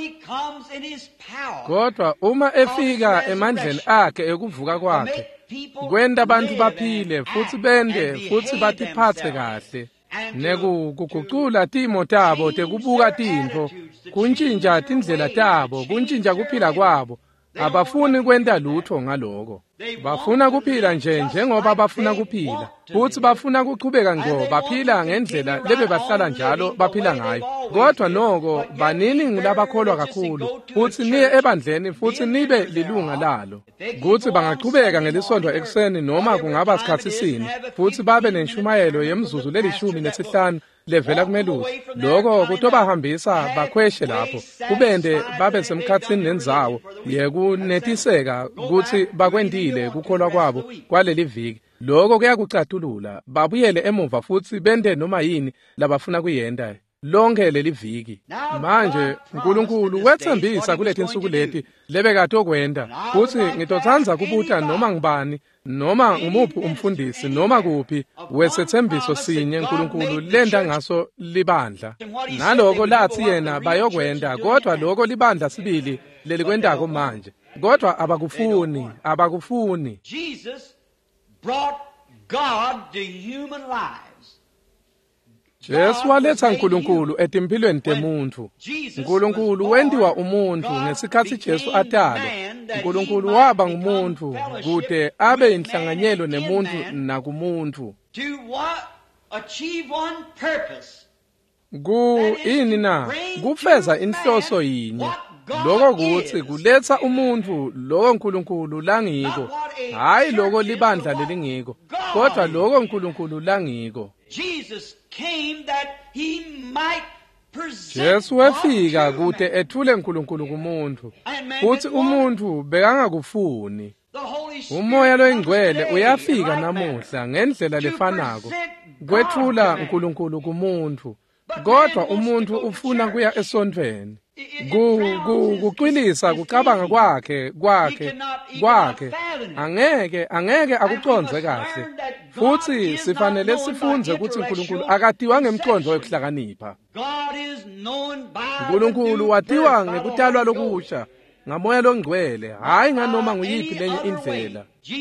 Kodwa uma efika emandleni akhe ekuvuka kwakhe kwenda abantu baphile futhi bende futhi batiphathe kahle nekugucula timo tabo tekubuka tintfo kuntshintsha tindlela tabo kuntshintsha kuphila kwabo. Abafuni kwenta lutho ngaloko. Bafuna kuphila nje njengoba bafuna kuphila. Futhi bafuna kuchubeka ngqo baphila ngendlela lebe bahlala njalo baphila ngayo. Kodwa noko banini ngilabakholwa kakhulu futhi niye ebandleni futhi nibe lilunga lalo. Kuthi bangachubeka ngelisonto ekseni noma kungaba sikhathi sini futhi babe nenshumayelo yemzuzu lelishumi nesihlanu levela kumelusi. Lokho kutobahambisa bakhweshe lapho kubende babe semkhatsini nenzawo yekunetiseka ukuthi bakwendile kukholwa kwabo kwaleli viki. lokho kuyakucatulula babuyele emuva futhi bende noma yini labafuna kuyenda lonke leli viki. Manje uNkulunkulu wethembisa kuleti insuku leti lebekade okwenda futhi ngitothanza kubuta noma ngibani noma ngumuphi umfundisi noma kuphi wesethembiso sinye uNkulunkulu lenda ngaso libandla naloko lathi yena bayokwenda kodwa lokho libandla sibili lelikwendako manje kodwa abakufuni abakufuni. Jesus brought God to human lives. Jesu waletha uNkulunkulu etimpilweni temuntu. uNkulunkulu wendiwa umuntu ngesikhathi Jesu atalwa. uNkulunkulu waba ngumuntu kude abe inhlanganyelo nemuntu nakumuntu. To what achieve one purpose. Ku ini na kufeza inhloso yinye. Lokho kuthi kuletha umuntu lo uNkulunkulu langiko. Hayi lokho libandla lelingiko. Kodwa lokho uNkulunkulu langiko. Jesus came that he might present. Jesu wafika kude ethule uNkulunkulu kumuntu. Futhi umuntu bekangakufuni. Umoya loyingcwele uyafika namuhla ngendlela lefanako. Kwethula uNkulunkulu kumuntu. Kodwa umuntu ufuna kuya esontweni. Kuqilisa kucabanga kwakhe kwakhe kwakhe angeke angeke akuconze kahle futhi sifanele sifunze ukuthi uNkulunkulu akatiwa ngemcondo yokuhlakanipha. uNkulunkulu watiwa ngekutalwa lokusha ngamoya longcwele hayi nganoma nguyiphi lenye indlela.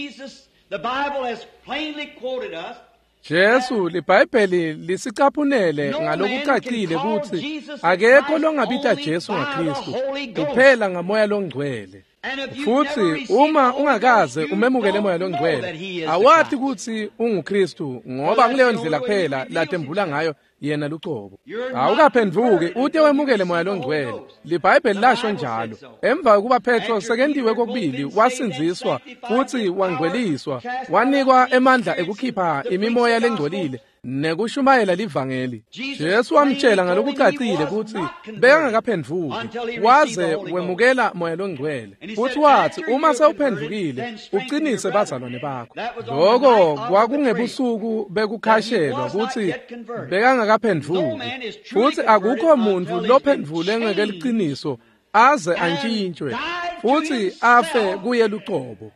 Jesu liBhayibheli lisicaphunele ngalokucacile ukuthi akekho longabita Jesu ngaKristu kuphela ngamoya longcwele. Futhi uma ungakaze umemukele moya longcwele awathi ukuthi unguKristu ngoba kuleyo ndlela kuphela latembula ngayo yena luqobo. Awukaphenduke ude wemukele moya longcwele. liBhayibheli lasho njalo. Emva kuba Petro sekendiwe kokubili wasinziswa futhi wangcweliswa wanikwa emandla ekukhipha imimoya lengcolile nekushumayela livangeli. Jesu wamtshela ngalokucacile ukuthi bekangakaphenduki waze wemukela moya longcwele. Futhi wathi uma sewuphendukile uqinise bazalwane bakho. Lokho kwakungebusuku bekukhashelwa ukuthi bekangakaphenduki. Futhi akukho muntu lophendule ngekeliqiniso aze antshintshwe futhi afe kuye luqobo.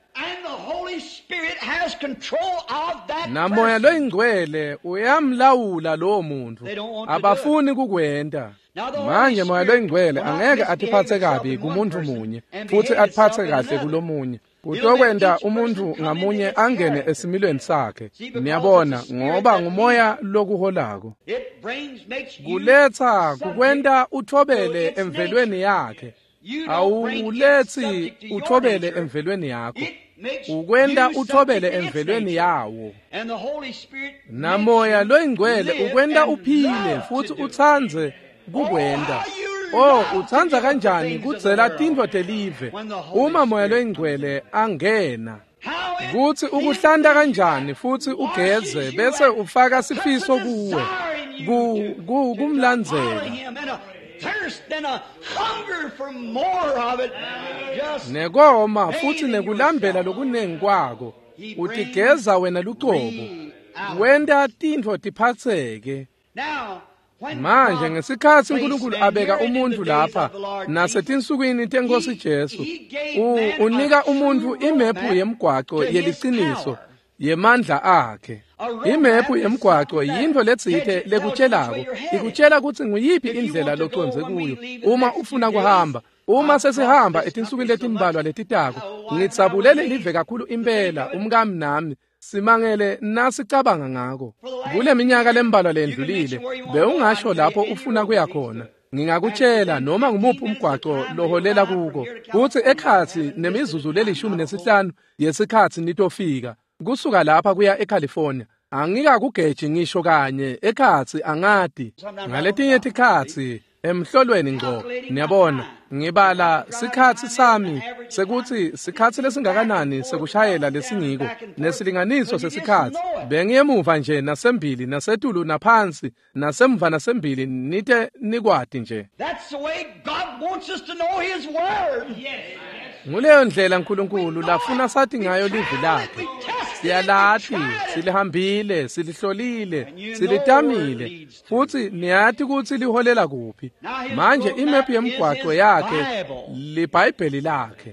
Namoya loyingcwele uyamlawula lowo muntu abafuni kukwenda. Manje moya loyingcwele angeke atiphathe kabi kumuntu munye futhi atiphathe kahle kulomunye. Kutokwenda umuntu ngamunye angene esimilweni sakhe. Niyabona ngoba ngumoya lokuholako. Kuletha kukwenda uthobele emvelweni yakhe. Awulethi uthobele emvelweni yakho. Ukwenda uthobele emvelweni yawo. Namoya loyingcwele ukwenda uphile futhi uthanze kukwenda. Oh, uthanza kanjani kudzela tintfo telive uma moya loyingcwele angena. Kuthi ukuhlanda kanjani futhi ugeze bese ufaka sifiso kuwe. Ku kumlandzela. Nekoma futhi nekulambela lokunengi kwako utigeza wena luqobo wenda tintfo tiphatseke. Manje ngesikhathi uNkulunkulu abeka umuntu lapha nasetinsukwini tenkosi Jesu unika umuntu imephu yemgwaqo yeliqiniso yemandla akhe. Imephu yemgwaqo yinto letsite lekutshelako ikutshela ukuthi nguyiphi indlela loconze kuyo uma ufuna kuhamba. Uma sesihamba etinsukwini letimbalwa letitako ngitsabulele live kakhulu impela umkami nami simangele nasicabanga ngako. Kule minyaka lembalwa lendlulile bewungasho lapho ufuna kuya khona. Ngingakutshela noma ngumuphi umgwaqo loholela kuko. Kuthi ekhathi nemizuzu lelishumi nesihlanu yesikhathi nitofika kusuka lapha kuya eCalifornia. Angikakugeji ngisho kanye ekhathi angadi. Ngaletinye tikhathi emhlolweni ngco niyabona ngibala sikhathi sami sekuthi sikhathi lesingakanani sekushayela lesingiko nesilinganiso sesikhathi bengiyemuva nje nasembili nasetulu naphansi nasemva nasembili nite nikwati nje. That's the way God wants us to know his word. Nguleyo ndlela uNkulunkulu lafuna sathi ngayo livi lakhe. siyalathi, silihambile, silihlolile, silitamile, futhi niyathi ukuthi liholela kuphi. Manje imephu yemigwaqo yakhe liBhayibheli lakhe.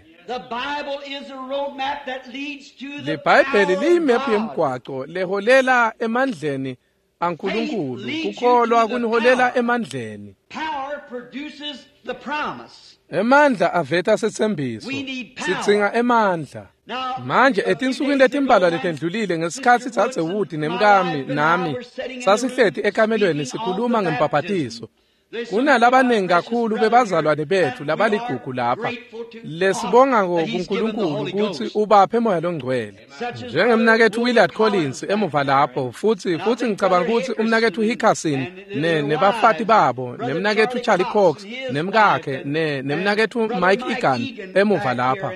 LeBhayibheli liyimephu yemigwaqo leholela emandleni aNkulunkulu, kukholwa kuniholela emandleni. Emandla aveta sethembiso, sidzinga emandla. Manje etinsukwini letimbalwa letendlulile ngesikhathi sadzewudi nemkami nami sasihlethi ekamelweni sikhuluma ngempapatiso. Kunalabaningi kakhulu bebazalwane bethu labaligugu lapha lesibonga kuNkulunkulu ukuthi ubaphe moya longcwele. Njengemnakethu Willard Collins emuva lapho, futhi futhi ngicabanga ukuthi umnakethu Hickerson ne nebafati babo, nemnakethu Charlie Cox nemkakhe ne nemnakethu Mike Egan emuva lapha.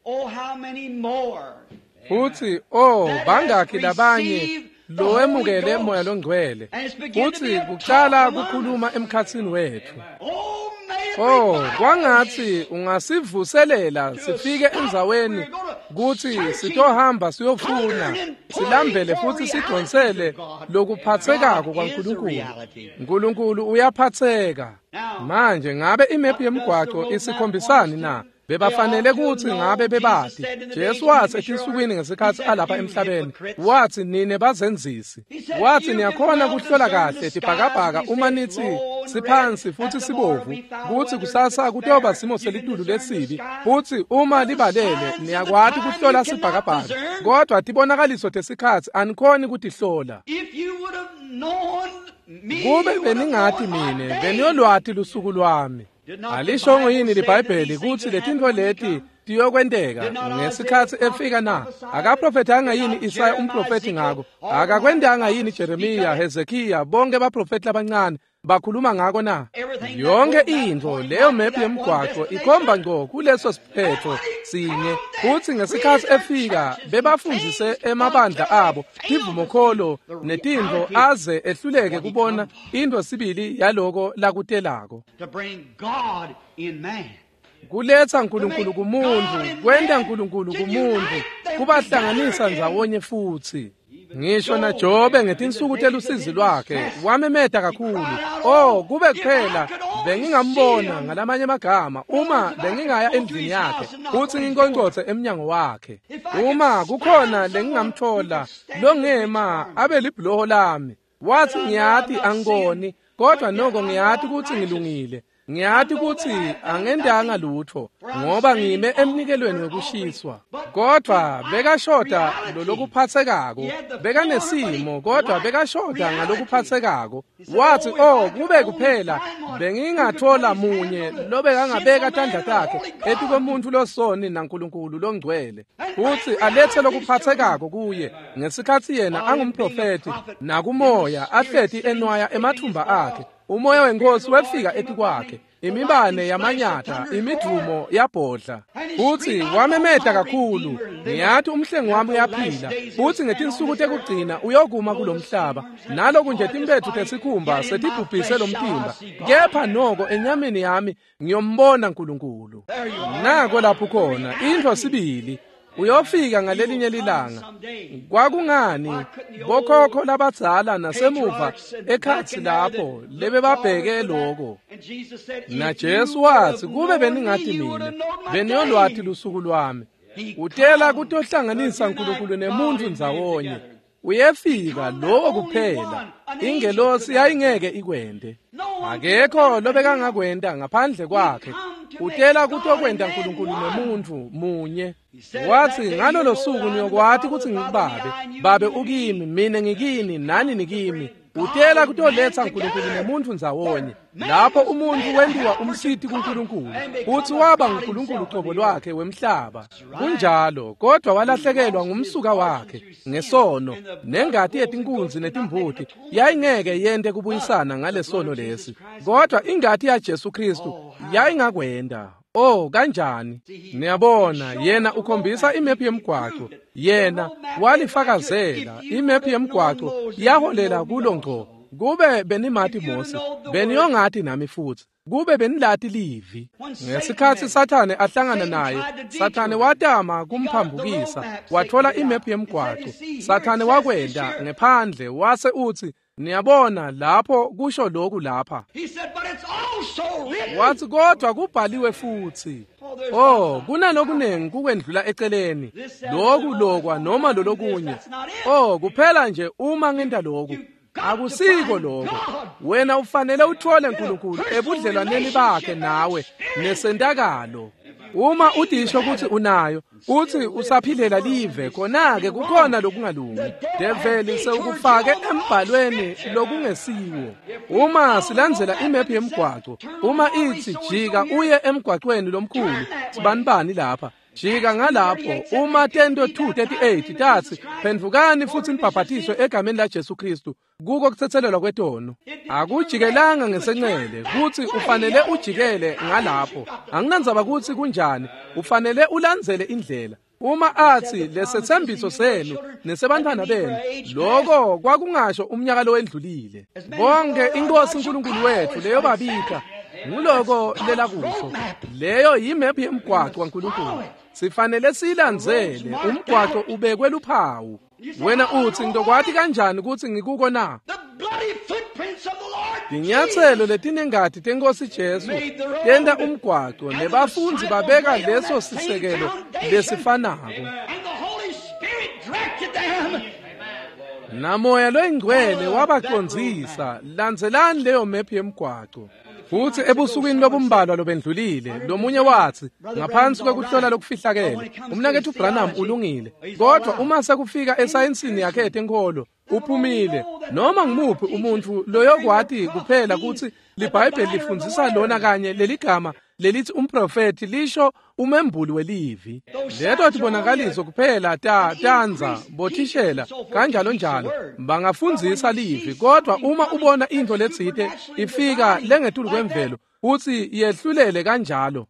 Futhi oh bangakhi labanye lo emukele moya longcwele, futhi kucala kukhuluma emkhathini wethu. Oh kwangathi ungasivuselela sifike enzaweni kuthi sitohamba siyofuna silambele futhi sidonsele lokuphathekako kwaNkulunkulu. uNkulunkulu uyaphatheka. Manje ngabe imephu yemigwaqo isikhombisani na? Bebafanele ukuthi ngabe bebati. Jesu wathi etinsukwini ngesikhathi alapha emhlabeni, wathi nine bazenzisi. Wathi niyakhona kuhlola kahle tibhakabhaka uma nithi siphansi futhi sibovu, kuthi kusasa kutoba simo selitulu lesibi, futhi uma libalele niyakwati kuhlola sibhakabhaka, kodwa tibonakaliso tesikhathi anikhoni kutihlola. Kube beningathi mine beniyolwati lusuku lwami. Alisho yini liBhayibheli ukuthi letintfo leti tiyokwenteka ngesikhathi efika na? Akaprofethanga yini Isaya umprofeti ngako? Akakwendanga yini Jeremiya, Hezekiya, bonke baprofeti abancane bakhuluma ngako na? Yonke into leyo mephu yemigwaqo ikhomba ngco kuleso siphetho sinye, futhi ngesikhathi efika bebafundise emabandla abo ivumokholo netintfo aze ehluleke kubona into sibili yaloko lakutelako. Kuletha uNkulunkulu kumuntu, kwenda uNkulunkulu kumuntu, kubahlanganisa ndzawonye futhi. Ngisho na Jobe ngetinsuku telusizi lwakhe wamemeta kakhulu. Oh kube kuphela bengingambona ngalamanye amagama uma bengingaya endlini yakhe futhi nginkonkothe emnyango wakhe. Uma kukhona lengingamthola longema abe libloho lami, wathi ngiyathi angiboni, kodwa noko ngiyathi ukuthi ngilungile. Ngiyathi ukuthi angendanga lutho ngoba ngime emnikelweni wokushiswa. Kodwa bekashoda lokuphathekako, bekanesimo kodwa bekashoda ngalokuphathekako. Wathi oh kube kuphela bengingathola munye lobekangabeka tandla takhe ethi komuntu losoni naNkulunkulu longcwele, futhi alethe lokuphathekako kuye ngesikhathi yena angumprofeti nakumoya ahlethi enwaya emathumba akhe. Umoya wenkosi wefika ethi kwakhe, imibane yamanyatha, imidumo yabhodla, futhi wamemeta kakhulu. Ngiyathi umhlengi wami uyaphila, futhi ngetinsuku tekugcina uyokuma kulomhlaba, nalo kunje timbethu tesikhumba setibhubhise lomtimba, kepha noko enyameni yami ngiyombona uNkulunkulu. Nako lapho khona into sibili uyofika ngalelinye lilanga. Kwakungani bokhokho labadzala nasemuva ekhathi lapho lebe babheke lokho? Na Jesu wathi kube beningathi mina beniyolwati lusuku lwami. Utela kutohlanganisa uNkulunkulu nemuntu ndzawonye. Uyefika lokho kuphela ingelosi yayingeke ikwende. Akekho lobekangakwenda ngaphandle kwakhe. Utela kutokwenda uNkulunkulu nemuntu munye. Wathi ngalolo suku niyokwati ukuthi ngikubabe, babe ukimi mina ngikini nani nikimi. Utela kutoletha uNkulunkulu nemuntu ndzawonye. Lapho umuntu wendiwa umsiti kuNkulunkulu, uthi waba nguNkulunkulu qobo lwakhe wemhlaba. Kunjalo kodwa walahlekelwa ngumsuka wakhe ngesono, nengati yetinkunzi netimbuti yayingeke yende kubuyisana ngalesono lesi. Kodwa ingati ya Jesu Kristu yayingakwenda. Oh kanjani? Niyabona yena ukhombisa imephu yemigwaqo. Yena walifakazela imephu yemigwaqo yaholela kulo ngqo. Kube benimathi Mose, beniyongathi nami futhi. kube benilati livi. Ngesikhathi Sathane ahlangana naye, Sathane watama kumphambukisa, wathola imephu yemgwaqo. Sathane wakwenda ngephandle wase uthi, niyabona lapho kusho lokhu lapha. Wathi kodwa kubhaliwe futhi. Oh, kunalokunengi kukwendlula eceleni. Lokhu lokwa noma lolokunye. Oh, kuphela nje uma ngenda lokhu. Akusiko lokho. Wena ufanele uthole uNkulunkulu ebudlelwaneni bakhe nawe nesendakalo. Uma udisho ukuthi unayo, uthi usaphilela live, khona-ke kukhona lokungalungi. Develi sewukufake embhalweni lokungesiwo. Uma silandzela imephu yemgwaqo, uma ithi jika uye emgwaqweni lomkhulu, sibanibani lapha. Jika ngalapho, uma Tento two thirty-eight tathi, phendvukani futhi nibhaphathiswe egameni laJesu Kristu, kuko kuthethelelwa kwetono. Akujikelanga ngesenxele, kuthi ufanele ujikele ngalapho. Anginandzaba kuthi kunjani, ufanele ulandzele indlela. Uma athi lesethembiso senu nesebantwana benu, lokho kwakungasho umnyaka lo wendlulile. Bonke inkosi uNkulunkulu wethu leyo babika, nguloko lela kusho. Leyo yimephu yemgwaqo kaNkulunkulu. Sifanele silandzele, umgwaqo ubekwe luphawu. Wena uthi ngizokwathi kanjani ukuthi ngikuko na? Inyathelo letinengati tenkosi Jesu tenta umgwaqo nebafundzi babeka leso sisekelo lesifanako. Namoya loyingcwele wabaqondzisa, landzelani leyo mephu yemgwaqo. Futhi ebusukwini lobumbalwa lobendlulile, lomunye wathi, ngaphansi kwekuhlola lokufihlakele, umnakethu uBranham ulungile. Kodwa uma sekufika esayensini yakhe etenkolo, uphumile. Noma ngimuphi umuntu loyokwati kuphela ukuthi liBhayibheli lifundzisa lona kanye leligama lelithi umprofeti lisho umembuli welivi. Leto tibonakaliso kuphela ta tanza bothishela kanjalo njalo bangafundzisa livi. Kodwa uma ubona into letsite ifika lengetulu kwemvelo uthi yehlulele kanjalo,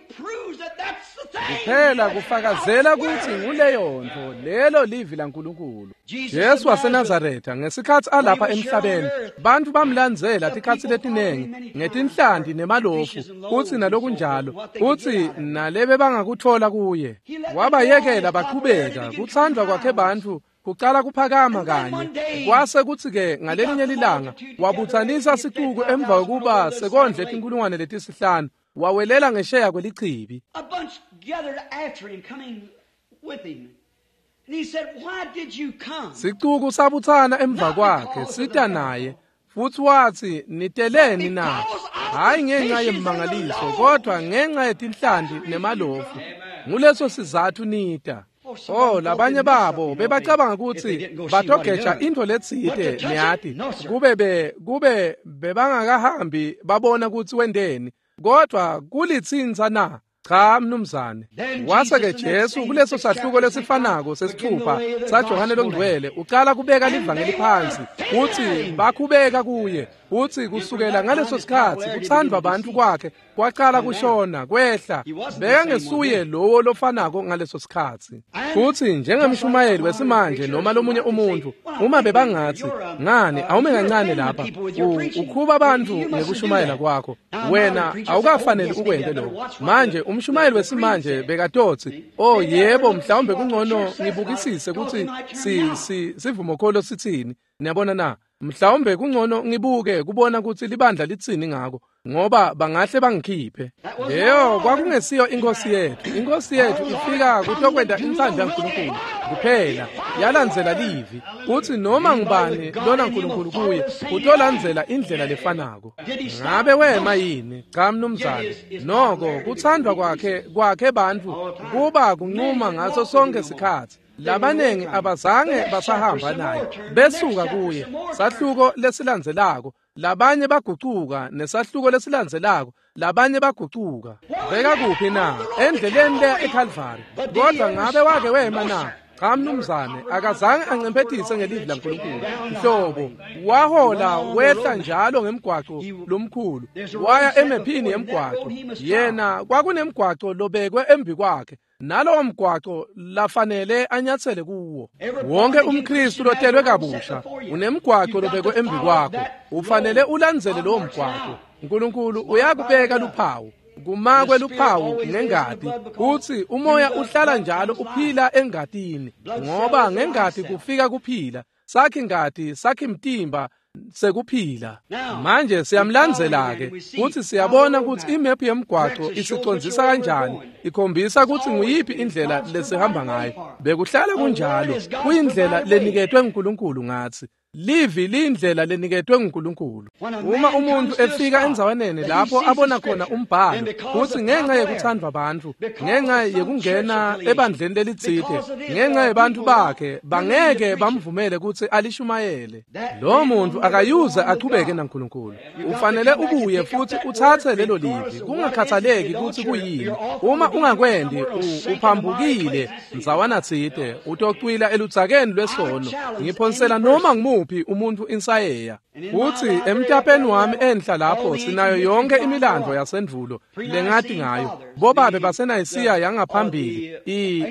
kuphela kufakazela ukuthi nguleyo nto lelo livi laNkulunkulu. Jesu waseNazaretha ngesikhathi alapha emhlabeni, bantu bamlandzela tikhatsi letinengi ngetinhlandi nemalofu, uthi nalokunjalo, uthi nalebe bangakuthola kuye. Wabayekela baqhubeka, kuthandwa kwakhe bantu kuqala kuphakama kanye. Kwase kuthi-ke ngalelinye lilanga wabuthanisa sicuku emva kokuba sekondle tinkulungwane letisihlanu, wawelela ngesheya kwelichibi. A bunch gathered after him, coming with him. And he said, why did you come? Sicuku sabuthana emva kwakhe, sita naye, futhi wathi, niteleni na? Hayi ngenxa yemangaliso, kodwa ngenxa yetinhlandi nemalofu. Nguleso sizathu nita. Oh, labanye babo bebacabanga ukuthi batogeja into letsite niyati. Kube be kube bebangakahambi babona ukuthi wendeni. Kodwa kulitsinza na? Cha mnumzane. Wase-ke Jesu kuleso sahluko lesifanako sesithupha saJohane loNgcwele uqala kubeka livangeli phansi, uthi bakhubeka kuye, uthi kusukela ngaleso sikhathi kuthandwa abantu kwakhe kwaqala kushona kwehla, beka ngesuye lowo lofanako ngaleso sikhathi. Futhi njengemshumayeli wesimanje noma lomunye umuntu, uma bebangathi ngani awume kancane lapha ukhuba abantu ngekushumayela kwakho, wena awukafanele ukwente lokho. Manje umshumayeli wesimanje bekatotsi, oh yebo mhlawumbe kungcono ngibukisise ukuthi si si sivumokholo sithini. Niyabona na, mhlawumbe kungcono ngibuke kubona ukuthi libandla litsini ngako, ngoba bangahle bangikhiphe. Leyo kwakungesiyo inkosi yethu. Inkosi yethu ifika kutokwenda inhlanhla kaNkulunkulu kuphela, yalandzela livi, uthi noma ngibani lona uNkulunkulu kuye utolandzela indlela lefanako. Ngabe wema yini? Cha mnumzane, noko kuthandwa kwakhe kwakhe bantu kuba kunquma ngaso sonke isikhathi. Labanengi abazange basahamba naye, besuka kuye. Sahluko lesilandzelako labanye bagucuka, nesahluko lesilandzelako labanye bagucuka. Beka kuphi na? Endleleni le eCalvary. Kodwa ngabe wake wema na? cha mnumzane akazange ancempethise ngelivi laNkulunkulu mhlobo wahola wehla njalo ngemgwaqo lomkhulu waya emephini yemgwaqo yena kwakunemgwaqo lobekwe embi kwakhe nalowo mgwaqo lafanele anyathele kuwo wonke umKristu lotelwe kabusha unemgwaqo lobekwe embi kwakho ufanele ulandzele lowo mgwaqo uNkulunkulu uyakubeka luphawu kumakwe luphawu ngengadi uthi umoya uhlala njalo uphila engadini ngoba ngengadi kufika kuphila sakhi ingadi sakhi imtimba sekuphila manje siyamlandzela ke uthi siyabona ukuthi imap yemgwaqo isicondzisa kanjani ikhombisa ukuthi nguyiphi indlela lesihamba ngayo bekuhlala kunjalo kuyindlela leniketwe uNkulunkulu ngathi livi lindlela leniketwe uNkulunkulu uma umuntu efika enzawaneni lapho abona khona umbhalo uthi ngenxa yekuthandwa abantu ngenxa yekungena ebandleni lelitsite ngenxa yabantu bakhe bangeke bamvumele ukuthi alishumayele lo muntu akayuze aqhubeke naNkulunkulu ufanele ubuye futhi uthathe lelo livi kungakhathaleki ukuthi kuyini uma ungakwendi uphambukile nzawana tsite utocwila eludzakeni lwesono ngiphonsela noma ngimuphi umuntu insayeya uthi emtapeni wami enhla lapho sinayo yonke imilando yasendulo lengadi ngayo bobabe basenayisiya yangaphambili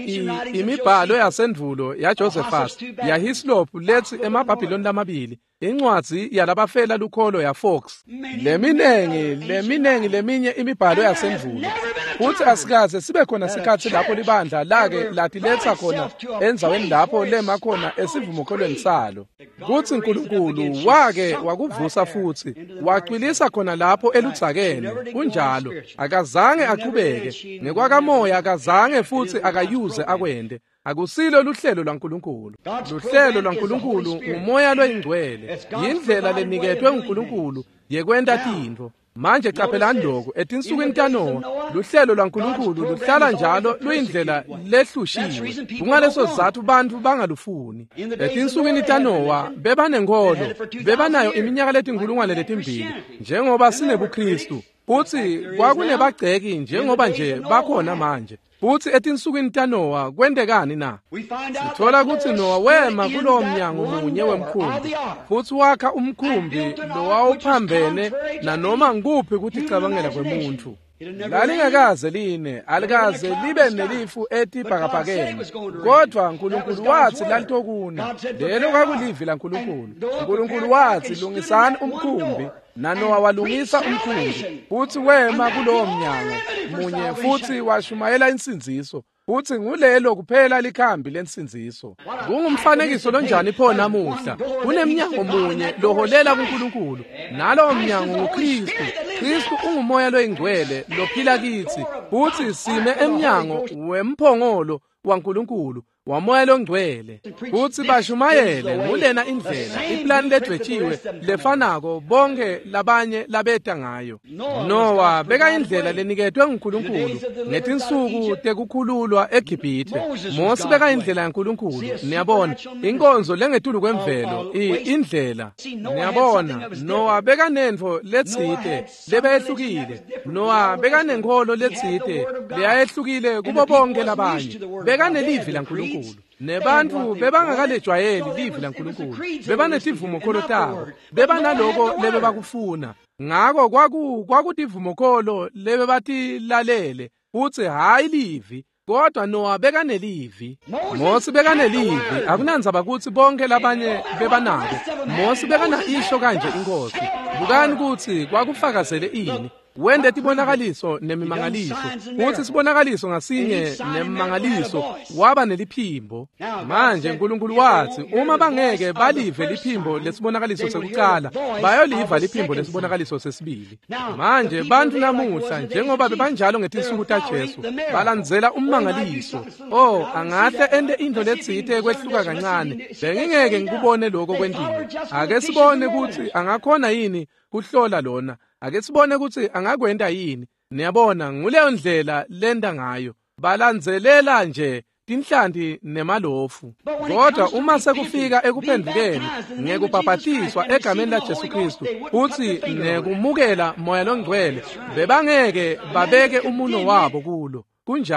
imibhalo yasendulo yaJosephus yaHislop lethi emabhabhiloni lamabili incwadzi yalabafela lukholo yaFox leminengi leminengi leminye imibhalo yasendulo uthi asikaze sibe khona sikhathi lapho libandla lake lathi letha khona enzaweni lapho lema khona esivumukholweni salo kuthi uNkulunkulu wake wakuvusa futhi waqwilisa khona lapho eludzakeni kunjalo akazange aqhubeke nekwakamoya akazange futhi akayuze akwende akusilo luhlelo lwaNkulunkulu luhlelo lwaNkulunkulu ngumoya loyingcwele yindlela leniketwe uNkulunkulu yekwenta tintfo manje caphelani lokho etinsukwini taNowa luhlelo lwaNkulunkulu luhlala njalo luyindlela lehlushiwe kungaleso sizathu bantu bangalufuni etinsukwini taNowa bebanenkolo bebanayo iminyaka letinkulungwane letimbili njengoba sinebuKristu uthi kwakunebagceki njengoba nje bakhona manje uthi etinsukwini taNowa kwendekani na sithola ukuthi Nowa wema kulowo mnyango munye wemkhumbi futhi wakha umkhumbi lowawuphambene nanoma ngikuphi ukuthi cabangela kwemuntu lalingakaze line alikaze libe nelifu etibhakabhakeni kodwa uNkulunkulu wathi lalitokuna lelo kwakulivi laNkulunkulu uNkulunkulu wathi lungisani umkhumbi naNowa walungisa umkhumbi futhi wema kulowo mnyango munye futhi washumayela insinziso uthi ngulelo kuphela likhambi lensinziso kungumfanekiso lonjani pho namuhla kunemnyango munye loholela kuNkulunkulu nalo mnyango nguKristu Kristu ungumoya loyingcwele lophila kithi uthi sime emnyango wemphongolo waNkulunkulu wamoya longcwele uthi bashumayele ngulena indlela iplani ledwetshiwe lefanako bonke labanye labeta ngayo Nowa beka indlela leniketwe uNkulunkulu ngetinsuku tekukhululwa eGibhithe Mose beka indlela yaNkulunkulu niyabona inkonzo lengetulu kwemvelo indlela niyabona Nowa beka nentfo letsite lebehlukile Nowa beka nenkolo letsite leyayehlukile kubo bonke labanye beka nelivi laNkulunkulu nebantu bebangakalejwayeli livi laNkulunkulu bebanetivumokholo tabo bebanaloko lebe bakufuna ngako kwaku kwakutivumokholo lebe batilalele uthi hayi livi kodwa Nowa beka nelivi Mose beka nelivi akunandzaba ukuthi bonke labanye bebanako Mose beka na isho kanje inkosi bukani ukuthi kwakufakazele ini wende tibonakaliso nemimangaliso uthi sibonakaliso ngasinye nemimangaliso waba neliphimbo manje uNkulunkulu wathi uma bangeke balive liphimbo lesibonakaliso sekuqala bayoliva liphimbo lesibonakaliso sesibili manje bantu namuhla njengoba bebanjalo ngetinsuku taJesu balandzela ummangaliso oh angahle ende into letsite kwehluka kancane bengingeke ngikubone lokho kwendiwe ake sibone ukuthi angakhona yini kuhlola lona ake sibone ukuthi angakwenda yini niyabona nguleyo ndlela lenda ngayo balandzelela nje tinhlanti nemalofu kodwa uma sekufika ekuphendukeni ngekubhabhatiswa egameni laJesu Kristu uthi nekumukela moya longcwele bebangeke babeke umuno wabo kulo kunjalo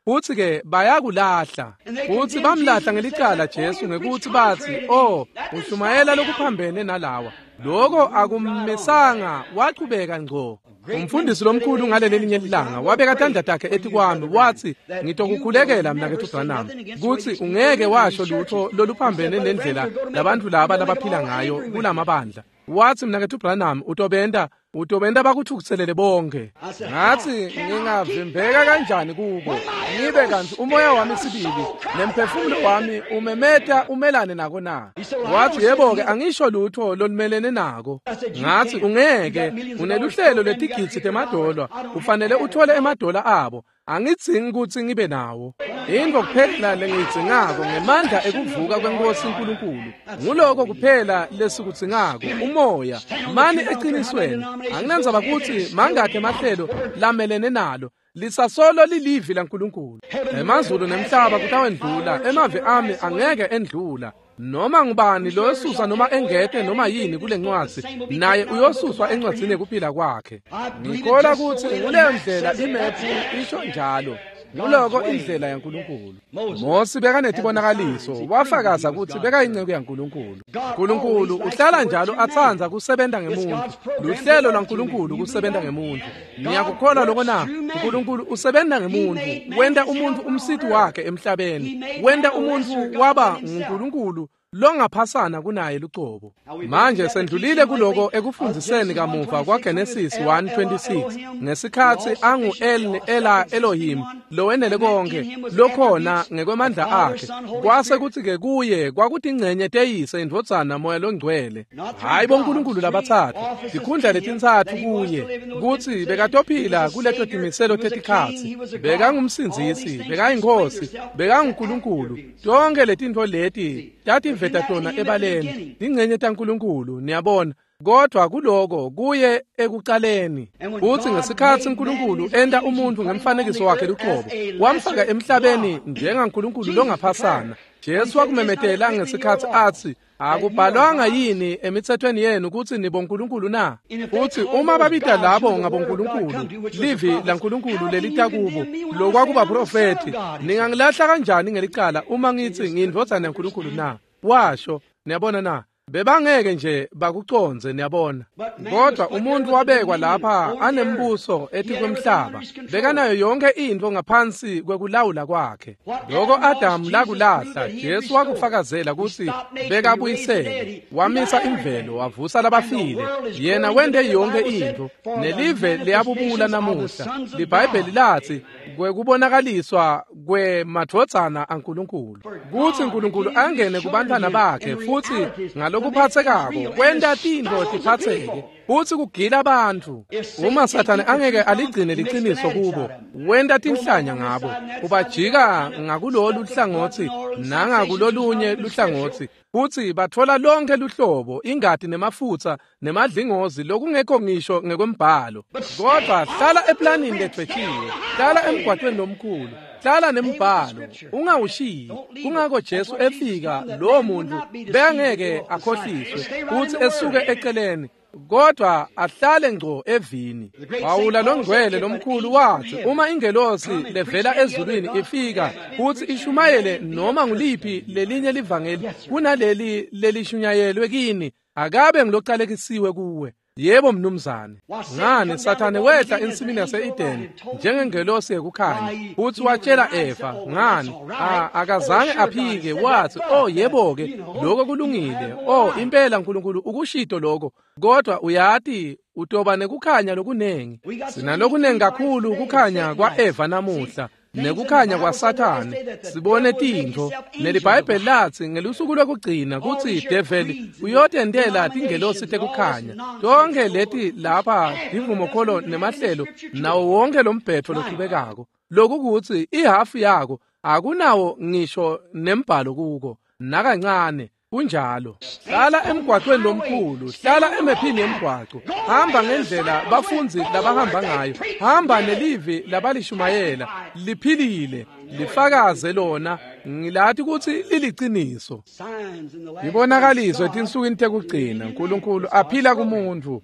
futhi-ke bayakulahla futhi bamlahla ngelicala Jesu ngekuthi bathi oh ushumayela lokuphambene nalawa. Lokho akummesanga waqhubeka ngco. Umfundisi lomkhulu ngaleli linye ilanga wabeka tandla takhe ethi kwami wathi ngitokukhulekela mina kethu Branham kuthi ungeke washo lutho loluphambene nendlela labantu laba labaphila ngayo kulamabandla. Wathi mina kethu Branham utobenda utobenda bakuthukuselele bonke. Ngathi ngingavimbeka kanjani kubo ngibe kanti umoya wami sibili nemphefumulo wami umemeta umelane nako na. Wathi yebo ke angisho lutho lolumelene nako. Ngathi ungeke uneluhlelo letigitsi temadollar ufanele uthole emadola abo. Angidzingi ukuthi ngibe nawo. Into kuphela lengiyidzingako ngemandla ekuvuka kwenkosi uNkulunkulu. Nguloko kuphela lesikudzingako umoya mani eqinisweni. Anginandzaba ukuthi mangakhe mahlelo lamelene nalo lisasolo lilivi laNkulunkulu. Emazulu nemhlaba kutawendlula emave ami angeke endlula. Noma ngubani lo esusa noma engete noma yini kule ncwadi naye uyosuswa encwadini ekuphila kwakhe. Ngikholwa ukuthi kuleyo ndlela imephu isho njalo. Nguloko indlela yaNkulunkulu. Mose bekanethi bonakaliso wafakaza ukuthi bekayinceku yaNkulunkulu. uNkulunkulu uhlala njalo athanza kusebenza ngemuntu. Luhlelo laNkulunkulu kusebenza ngemuntu. Ngiyakukholwa lokho na uNkulunkulu usebenza ngemuntu. Wenda umuntu umsithi wakhe emhlabeni. Wenda umuntu waba nguNkulunkulu longaphasana kunaye luqobo. Manje sendlulile kuloko ekufundiseni kamuva kwaGenesis one twenty-six ngesikhathi angu El Ela Elohim lo wenele konke lokhona ngekwemandla akhe. Kwase kuthi ke kuye kwakuthi ingcenye teyise indvodzana moya longcwele. Hayi boNkulunkulu labathathu sikhundla letintsathu kuye kuthi bekatophila kuleto dimiselo tetikhathi. Bekangumsinzisi, bekayinkosi, bekanguNkulunkulu. Tonke letintfo leti tathi veta tona ebaleni ingcenye taNkulunkulu niyabona. Kodwa kuloko kuye ekuqaleni uthi ngesikhathi uNkulunkulu enda umuntu ngemfanekiso wakhe luqobo wamfaka emhlabeni njengaNkulunkulu longaphasana. Jesu wakumemetela ngesikhathi athi akubhalwanga yini emithethweni yenu ukuthi nibonkulunkulu na? Uthi uma babita labo ngabonkulunkulu livi laNkulunkulu lelita kubo lokwakuba profeti ningangilahla kanjani ngelicala uma ngithi ngiyindvodzana yaNkulunkulu na? Washo niyabona na bebangeke nje bakuconze niyabona. Kodwa umuntu wabekwa lapha anembuso ethi kwemhlaba bekanayo yonke into ngaphansi kwekulawula kwakhe. Lokho Adam lakulahla Jesu wakufakazela ukuthi bekabuyisele wamisa imvelo wavusa labafile. Yena wende yonke into nelive liyabubula namuhla. LiBhayibheli lathi kwekubonakaliswa kwemadvodzana aNkulunkulu kuthi uNkulunkulu angene kubantwana bakhe futhi ngalokuphathekako kwenda tinto tiphatheke futhi kugila abantu. Uma Sathane angeke aligcine liqiniso kubo wenda tinhlanya ngabo ubajika ngakulolu hlangothi nangakulolunye luhlangothi futhi bathola lonke luhlobo ingadi nemafutha nemadlingozi lokungekho ngisho ngekwembhalo. Kodwa hlala eplanini lethethiwe, hlala emgwaqweni lomkhulu, hlala nembhalo ungawushiyi. Kungako Jesu efika lo muntu bengeke akhohliswe futhi esuke eceleni kodwa ahlale ngco evini. Wawula longcwele lomkhulu wathi uma ingelosi levela ezulwini ifika futhi ishumayele noma nguliphi lelinye livangeli kunaleli lelishunyayelwe kini akabe ngiloqalekisiwe kuwe. Yebo mnumzane. Ngani Sathane wehla ensimini yase-Edeni njengengelosi yekukhanya futhi watshela Eva ngani akazange aphike wathi oh yebo ke lokho kulungile oh impela uNkulunkulu ukushido lokho kodwa uyati utoba nekukhanya lokunengi. Sinalokunengi kakhulu ukukhanya kwa Eva namuhla nekukhanya kwa Sathane sibone tinto neliBhayibheli lathi ngelusuku lokugcina kuthi devil uyotendela tingelosi tekukhanya tonke leti lapha ivumo kholo nemahlelo nawo wonke lombhetho loqhubekako lokhu kuthi ihafu yako akunawo ngisho nembhalo kuko nakancane. Kunjalo hlala emgwaqweni lomkhulu, hlala emephini yemgwaqo, hamba ngendlela bafunzi labahamba ngayo, hamba nelivi labalishumayela liphilile lifakaze lona ngilathi ukuthi liliqiniso. Ibonakaliswe tinsukwini tekugcina uNkulunkulu aphila kumuntu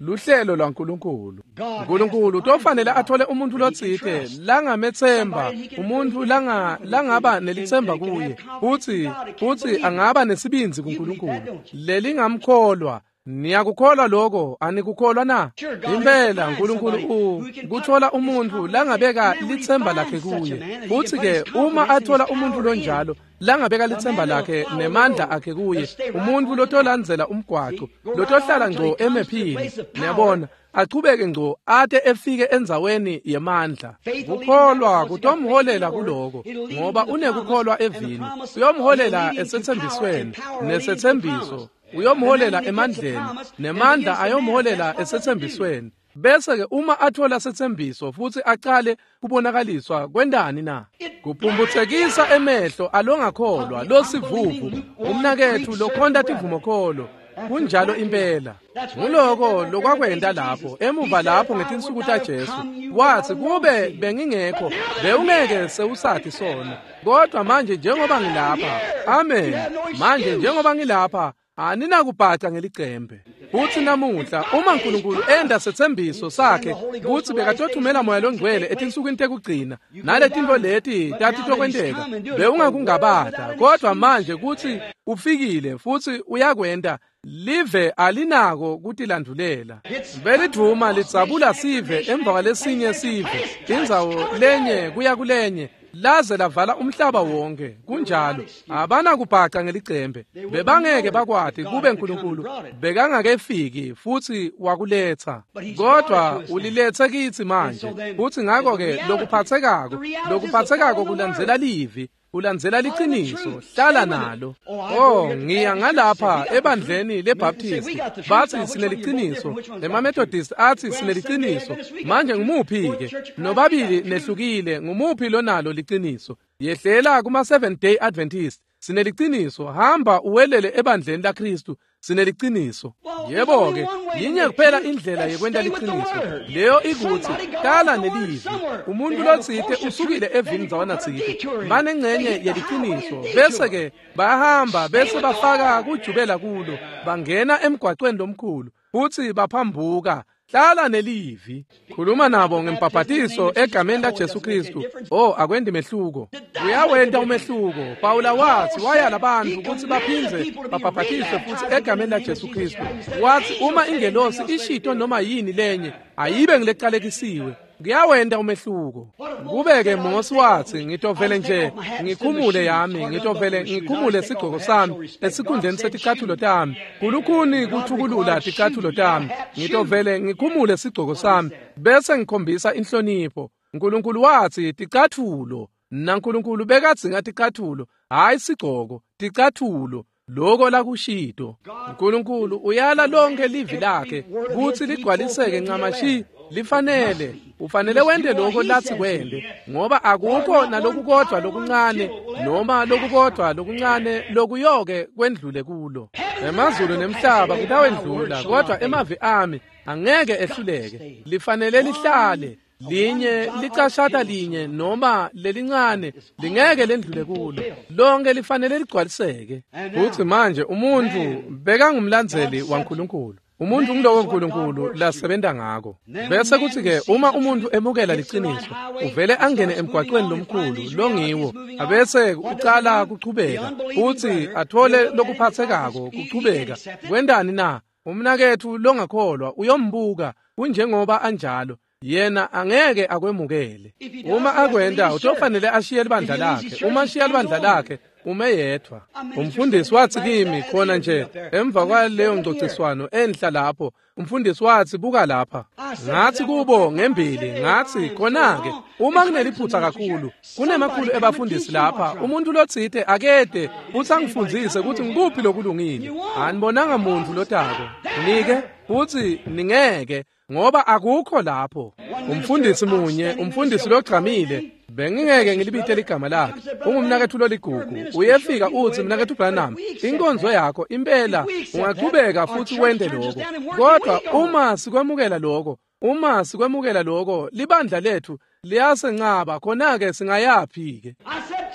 luhlelo lwaNkulunkulu. uNkulunkulu utofanele athole umuntu lotsite langamethemba, umuntu langa langaba nelithemba kuye, futhi futhi angaba nesibinzi kuNkulunkulu. Lelingamkholwa, niyakukholwa lokho, anikukholwa na? Impela uNkulunkulu ukuthola umuntu langabeka lithemba lakhe kuye. Futhi ke uma athola umuntu lonjalo langabeka lithemba lakhe nemandla akhe kuye, umuntu lotolandzela umgwaqo, lotohlala ngco emephini, niyabona, aqhubeke ngco ade efike enzaweni yemandla. Ukukholwa kutomholela kuloko, ngoba unekukholwa evini, uyomholela esethembisweni, nesethembiso uyomholela emandleni, nemandla ayomholela esethembisweni. Bese ke uma athola sethembiso futhi aqale kubonakaliswa kwendani na? Kuphumbuthekisa emehlo alongakholwa, losivuvu, umnakethu lokhonda tivumokholo, kunjalo impela. Nguloko lokwakwenda lapho, emuva lapho ngetinsuku taJesu, wathi kube bengingekho, bewungeke sewusathi sona. Kodwa manje njengoba ngilapha, amen, manje njengoba ngilapha, aninakubhaca ngelicembe. Futhi namuhla uma uNkulunkulu enda sethembiso sakhe kuthi bekatothumela moya longcwele etinsukwini tekugcina, naletinto leti tathi tokwenteka, bewungakungabata. Kodwa manje kuthi ufikile futhi uyakwenda, live alinako kutilandulela. Beliduma litsabula sive emva kwalesinye sive, indzawo lenye kuya kulenye, laze lavala umhlaba wonke. Kunjalo abanakubhaca ngelicembe, bebangeke bakwati kube uNkulunkulu bekangakefiki futhi wakuletha. Kodwa ulilethe kithi manje, futhi ngakho ke lokuphathekako, lokuphathekako kulandzela livi, ulandzela liqiniso, hlala nalo. Oh, ngiya ngalapha ebandleni leBaptist, bathi sineliqiniso, emaMethodist athi sineliqiniso. Manje ngumuphi-ke? Nobabili nehlukile, ngumuphi lonalo liqiniso? Yehlela kuma-Seventh Day Adventist, sineliqiniso. Hamba uwelele ebandleni laKristu, sineliqiniso. Yebo-ke, yinye kuphela indlela yekwenta liqiniso, leyo ikuthi kala nelivi. Umuntu lotsite usukile evini zawana tsite, banengcenye yeliqiniso, bese-ke bahamba bese bafaka kujubela kulo, bangena emgwaqweni lomkhulu, futhi baphambuka. Hlala nelivi. Khuluma nabo ngempapatiso egameni laJesu Kristu. Oh, akwendi mehluko. Uyawenda umehluko. Pawula wathi waya labantu ukuthi baphindze bapapatiswe futhi egameni laJesu Kristu. Wathi uma ingelosi ishito noma yini lenye ayibe ngileqalekisiwe. Ngiyawenda umehluko. Kubeke Mose wathi ngitovele nje ngikhumule yami, ngitovele ngikhumule isigqoko sami esikhundleni seticathulo tami. Kulukhuni kuthukulula ticathulo tami, ngitovele ngikhumule isigqoko sami bese ngikhombisa inhlonipho. uNkulunkulu wathi ticathulo, na uNkulunkulu bekadzinga ticathulo, hayi isigqoko, ticathulo. Loko lakushito. uNkulunkulu uyala lonke livi lakhe kuthi ligcwaliseke ncamashi, lifanele. Ufanele wende lokho lathi kwende, ngoba akukho nalokukodwa lokuncane noma lokukodwa lokuncane lokuyoke kwendlule kulo. Emazulu nemhlaba kutawendlula, kodwa emavi ami angeke ehluleke. Lifanele lihlale linye, licashata linye noma lelincane lingeke lendlule kulo. Lonke lifanele ligcwaliseke. Futhi manje umuntu bekangumlandzeli waNkulunkulu. Umuntu ngiloko uNkulunkulu lasebenta ngako. Bese kuthi ke uma umuntu emukela liqiniso, uvele angene emgwaqweni lomkhulu longiwo, abese uqala kuchubeka, futhi athole lokuphathekako kuchubeka. Kwendani na? Umnakethu longakholwa uyombuka kunjengoba anjalo, yena angeke akwemukele. Uma akwenda utofanele ashiye libandla lakhe. Uma ashiya libandla lakhe ume yedwa. Umfundisi wathi kimi khona nje emva kwaleyo ngcociswano enhla lapho, umfundisi wathi buka lapha. Ngathi kubo ngembili, ngathi khona-ke uma kuneliphutha kakhulu, kunemakhulu ebafundisi lapha, umuntu lotsite akede uthi angifundzise ukuthi ngikuphi lokulungile. Anibonanga muntu lotako, nike futhi ningeke, ngoba akukho lapho. Umfundisi munye, umfundisi logqamile, bengingeke ngilibite ligama lakhe, ungumnakethu loligugu. Uyefika uthi mnakethu Branham, inkonzo yakho impela ungaqhubeka futhi wende lokho. Kodwa uma sikwemukela lokho, uma sikwemukela lokho, libandla lethu liyasenqaba, khona-ke singayaphike.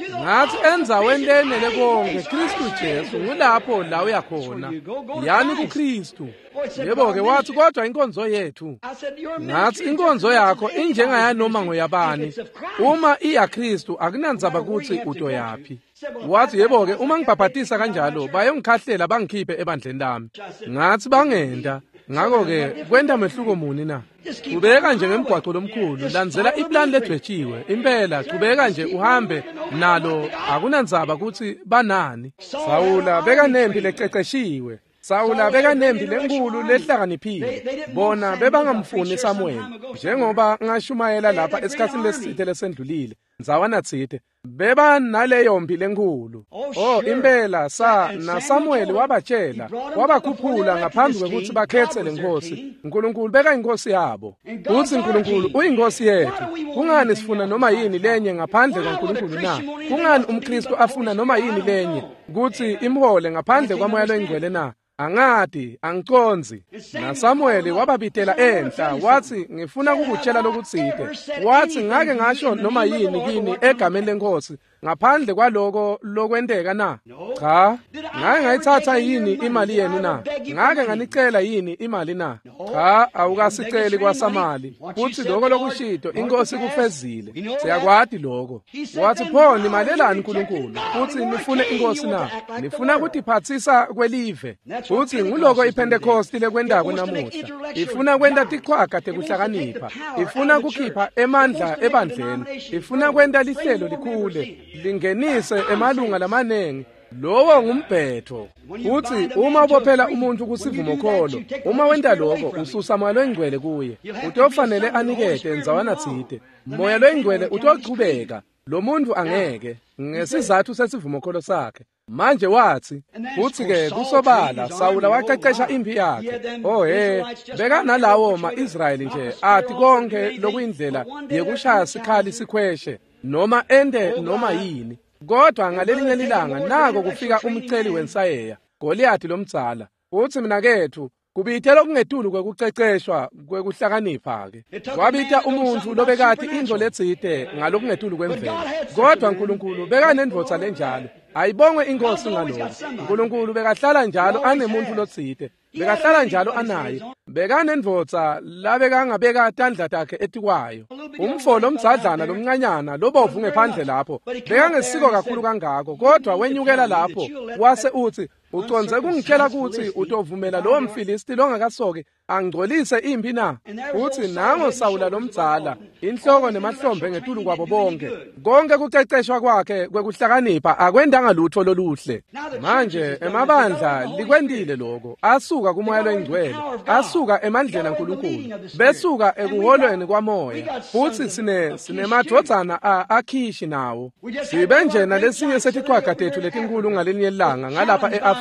ngathi enzaweni lenele konke Kristu Jesu ngulapho la uyakhona yani kuKristu. Yebo-ke wathi kodwa inkonzo yethu. Ngathi inkonzo yakho injengayanoma ngoyabani. Uma iyaKristu akunandzaba ukuthi utoyaphi. Wathi yebo-ke uma ngibhabhatisa kanjalo bayongikhahlela bangikhiphe ebandleni lami. Ngathi bangenda. Ngakho-ke kwenta mehluko muni na? Qhubeka nje ngemgwaqo lomkhulu, landzela iplani ledwetshiwe. Impela qhubeka nje uhambe nalo, akunandzaba ukuthi banani. Sawula beka nempi lececeshiwe. Sawula beka nempi lenkulu lehlakaniphile. Bona bebangamfuni Samuel. Njengoba ngashumayela lapha esikhathini lesithe lesendlulile. Nzawana tsithe. Beba naleyo mpi lenkulu. Oh impela sa na Samuel wabatshela, wabakhuphula ngaphambi kokuthi bakhethe lenkosi. uNkulunkulu beka inkosi yabo. Uthi uNkulunkulu uyinkosi yethu. Kungani sifuna noma yini lenye ngaphandle kaNkulunkulu na? Kungani umKristu afuna noma yini lenye ukuthi imhole ngaphandle kwamoya loyingcwele na? Angadi, angiconzi. Na Samuel wababitela enhla, wathi ngifuna ukukutshela lokutsite. Wathi ngake ngasho noma yini kini egameni lenkosi ngaphandle kwaloko lokwenteka na? Cha. Ngake ngayithatha yini imali yenu na? Ngake nganicela yini imali na? Cha, awukasiceli kwaSamali. Uthi lokho lokushito inkosi kufezile. Siyakwadi lokho. Wathi pho nimalelani uNkulunkulu? Uthi nifune inkosi na? Nifuna ukuthi iphathisa kwelive. Uthi nguloko iPentecost lekwendako namuhla. Ifuna kwenda tiqhwaga tekuhlakanipha. Ifuna kukhipha emandla ebandleni. Ifuna kwenda lihlelo likhule. Lingenise emalunga lamanengi. Lowo ngumbhetho. Uthi uma ubophela umuntu kusivumo kholo, uma wenda lokho ususa moya loyingcwele kuye. Utofanele anikete nzawana tsite. Moya loyingcwele utoqhubeka. Lo muntu angeke ngesizathu sesivumo kholo sakhe. Manje wathi uthi ke kusobala Sawula waqeqesha impi yakhe. Oh he beka nalawo maIsrayeli nje athi konke lokuyindlela yekushaya sikhali sikhweshe noma ende noma yini. Kodwa ngalelinye ilanga nako kufika umceli wensayeya Goliathi lomdzala. Uthi mina kethu kubithela okungetulu kwekuceceshwa kwekuhlakanipha ke. Kwabitha umuntu lobekati indlo letsite ngalokungetulu kwemvelo. Kodwa uNkulunkulu beka nendvodza lenjalo. Ayibongwe inkosi ngalokho. uNkulunkulu bekahlala njalo anemuntu lotsite. Bekahlala njalo anaye. Beka nendvodza labeka ngabeka tandla takhe etikwayo. Umfolo omdzadlana lomncanyana lobovu ngephandle lapho. Beka ngesiko kakhulu kangako. Kodwa wenyukela lapho wase uthi uconze kungitshela ukuthi utovumela lo mfilisti longakasoke angcolise impi na? Uthi nango Sawula lomdzala inhloko nemahlombe ngetulu kwabo bonke. Konke kuceceshwa kwakhe kwekuhlakanipha akwendanga lutho loluhle. Manje emabandla likwendile lokho. Asuka kumoya loyingcwele, asuka emandleni kaNkulunkulu, besuka ekuholweni kwamoya. Futhi sine sinemadvodzana aKhishi nawo. Sibe njena lesinye setiqhwaga tethu letinkulu ngalinye ilanga ngalapha eAfrika.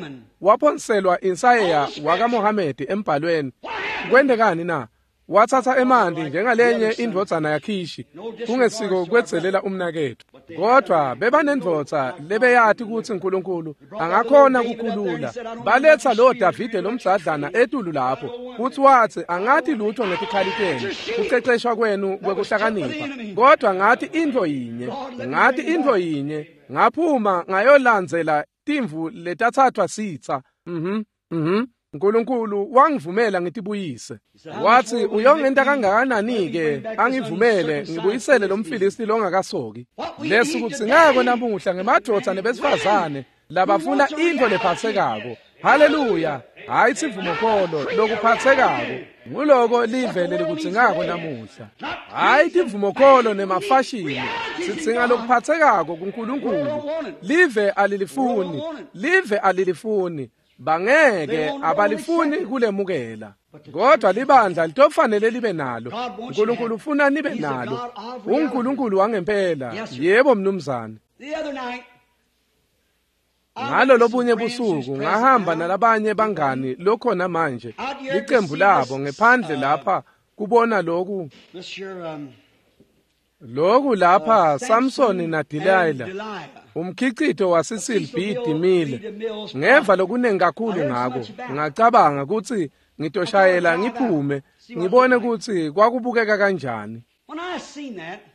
Waphonselwa insayeya wakaMohammed embhalweni. Kwendekani na? Wathatha emandi njengalenye indvodzana yaKhishi kungesiko kwedzelela umnaketho. Kodwa beba nendvodza lebeyathi ukuthi uNkulunkulu angakhona kukhulula. Baletha lo Davide lomdzadlana etulu lapho. Uthi wathi angathi lutho ngetikhalitheni kuceceshwa kwenu kwekuhlakanipha. Kodwa ngathi into yinye, ngathi into yinye ngaphuma ngayolandzela timvu letathathwa sitha. Mhm. Mhm. uNkulunkulu wangivumela ngitibuyise. Wathi uyongenta kangakanani ke angivumele ngibuyisele lo mfilisti longakasoki. Leso kuthi ngako namuhla ngemadvodza nebesifazane labafuna into lephathekako. Haleluya. Hayi sivumo kholo lokuphathekako. Nguloko livele likuthi ngako namuhla. Hayi tivumo kholo nemafashini. Sitsinga lokuphathekako kuNkulunkulu. Live alilifuni. Live alilifuni. Bangeke abalifuni kulemukela. Kodwa libandla litofanele libe nalo. uNkulunkulu ufuna nibe nalo. uNkulunkulu wangempela. Yebo mnumzane. Ngalo lobunye busuku ngahamba nalabanye bangani lokhona manje liqembu labo ngephandle lapha kubona lokhu. Lokhu lapha Samson na Delilah. Umkhicito waseSilbi Dimile. Ngeva lokunengi kakhulu ngako. Ngacabanga ukuthi ngitoshayela ngiphume ngibone ukuthi kwakubukeka kanjani.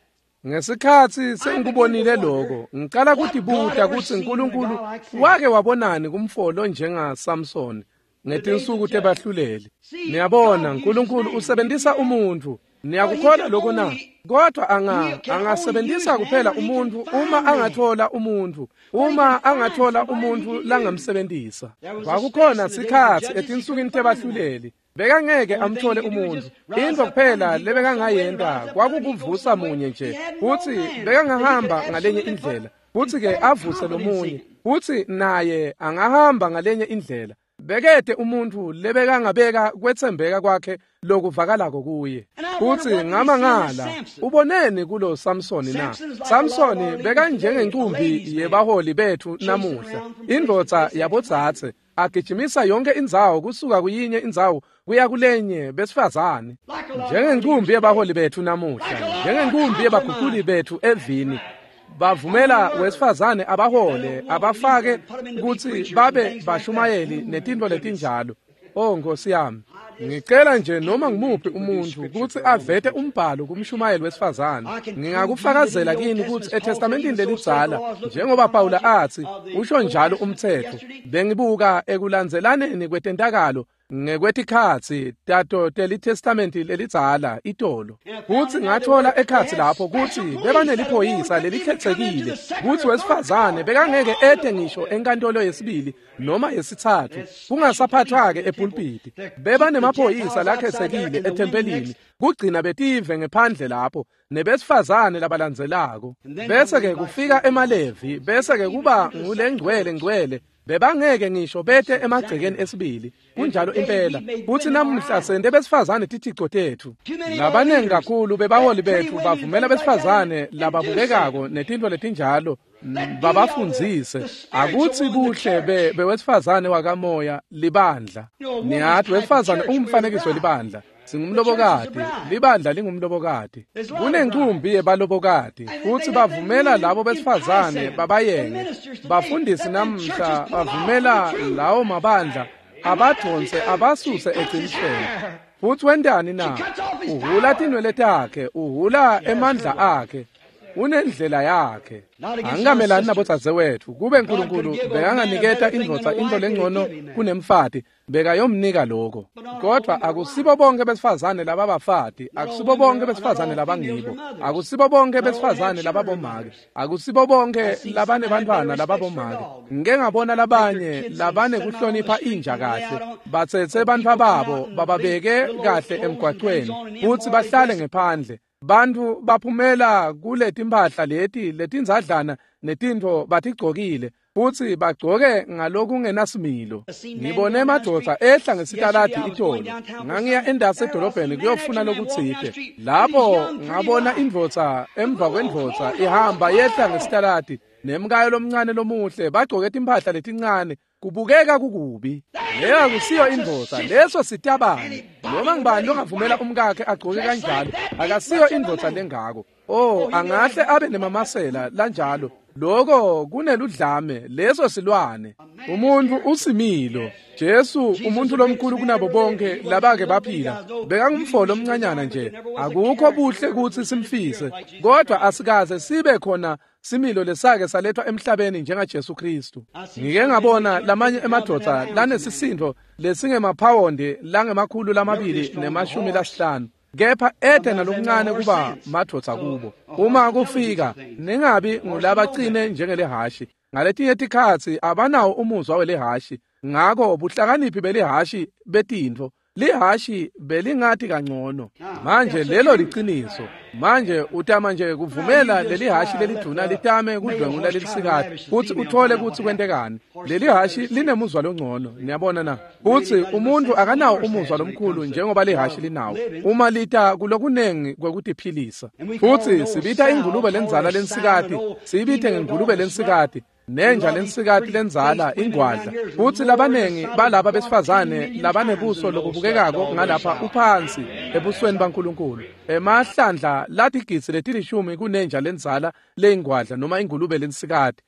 ngesikhathi sengikubonile lokho ngicala ukuthi buta ukuthi uNkulunkulu wake wabonani kumfolo njenga Samson ngetinsuku tebahluleli. Niyabona uNkulunkulu usebenzisa umuntu. Niyakukholwa lokho na? Kodwa anga angasebenzisa kuphela umuntu uma angathola umuntu. Uma angathola umuntu langamsebenzisa. Kwakukhona sikhathi etinsukwini tebahluleli. Bekangeke amthole umuntu. Into kuphela lebekangayenda kwakukuvusa munye nje. Futhi bekangahamba ngalenye indlela. Futhi ke avuse lomunye. Futhi naye angahamba ngalenye indlela. Bekede umuntu lebekangabeka kwethembeka kwakhe lokuvakalako kuye. Futhi ngamangala uboneni kulo Samson na. Samson bekanjengencumbi yebaholi bethu namuhla. Indvodza yabodzathe agijimisa yonke indzawo kusuka kuyinye indzawo kuya kulenye besifazane. Njengencumbi yebaholi bethu namuhla, njengencumbi yebaguquli bethu evini. Bavumela wesifazane abahole abafake ukuthi babe bashumayeli netinto letinjalo. Oh Nkosi yami, ngicela nje noma ngimuphi umuntu ukuthi avete umbhalo kumshumayeli wesifazane. Ngingakufakazela kini ukuthi eTestamentini lelidzala njengoba Pawula athi usho njalo umthetho. Bengibuka ekulandzelaneni kwetentakalo ngekwetikhathi tato telitestamenti lelidzala itolo. Futhi ngathola ekhathi lapho ukuthi bebaneliphoyisa lelikhethekile ukuthi wesifazane bekangeke ede ngisho enkantolo yesibili noma yesithathu kungasaphathwa-ke epulpiti. Bebanemaphoyisa lakhethekile ethempelini kugcina betive ngephandle lapho nebesifazane labalandzelako. Bese-ke kufika eMalevi, bese-ke kuba ngulengcwele ngcwele. Bebangeke ngisho bete emagcekeni esibili. Kunjalo impela. Futhi namuhla sende besifazane tithixo tethu. Labanengi kakhulu bebaholi bethu bavumela besifazane lababukekako netinto letinjalo babafundzise. Akuthi kuhle be bewesifazane wakamoya libandla. Niyathi wesifazane ungumfanekiso libandla. Singumlobokati, libandla lingumlobokati. Kunencumbi yebalobokati futhi bavumela labo besifazane babayenge. Bafundisi namhla bavumela lawo mabandla abadonse abasuse ecinishweni. Futhi wendani na? Uhula tinwele takhe, uhula emandla akhe. Unendlela yakhe. Angamelani nabodzadzewethu. Kube uNkulunkulu bekanganiketa indvodza into lengcono kunemfati bekayomnika lokho. Kodwa akusibo bonke besifazane laba bafati, akusibo bonke besifazane labangibo, akusibo bonke besifazane lababomake, akusibo bonke labane bantwana lababomake. Ngeke ngabona labanye labane kuhlonipha inja kahle, bathethe bantwa babo bababeke kahle emgwaqweni futhi bahlale ngephandle. Bantu baphumela kule timpahla leti letinzadlana netinto batigcokile futhi bagcoke ngaloku ngenasimilo. Ngibone emadvodza ehla ngesitaladi itolo. Ngangiya endase edolobheni kuyofuna lokutsite. Lapho ngabona indvodza emva kwendvodza ihamba yehla ngesitaladi nemkayo lomncane lomuhle bagcoke timpahla letincane. Kubukeka kukubi. Leyo akusiyo indvodza, leso sitabane. Noma ngibani longavumela umkakhe agcoke kanjalo, akasiyo indvodza lengako. Oh, angahle abe nemamasela lanjalo. Lokho kuneludlame, leso silwane. Umuntu usimilo. Jesu umuntu lomkhulu kunabo bonke labake baphila. Bekangumfolo omncanyana nje. Akukho buhle ukuthi simfise. Kodwa asikaze sibe khona similo lesake salethwa emhlabeni njenga Jesu Kristu. Ngike ngabona lamanye emadvodza lanesisindo lesingemaphawonde langemakhulu lamabili nemashumi lasihlanu. Kepha ede nalomncane kuba madvodza kubo. Uma kufika ningabi ngulabacine njengelehashi. Ngaletinye tikhatsi abanawo umuzwa welehashi. Ngakho buhlakaniphi belehashi betinto. Lihashi belingathi kangcono. Manje lelo liciniso. Manje utama nje kuvumela leli hashi leliduna litame kudlwengula lelisikade futhi uthole ukuthi kwentekani. Leli hashi linemuzwa longcono. Niyabona na? Futhi umuntu akanawo umuzwa lomkhulu njengoba lehashi linawo. Uma lita kulokunengi kwekutiphilisa. Futhi sibitha ingulube lenzala lensikade, sibithe ngengulube lensikade. Nenja lensikati lenzala ingwadla futhi labanengi balaba besifazane labanebuso lokubukekako ngalapha uphansi ebusweni baNkulunkulu. Emahlandla lathi gitsi letilishumi kunenja lenzala leingwadla noma ingulube lensikati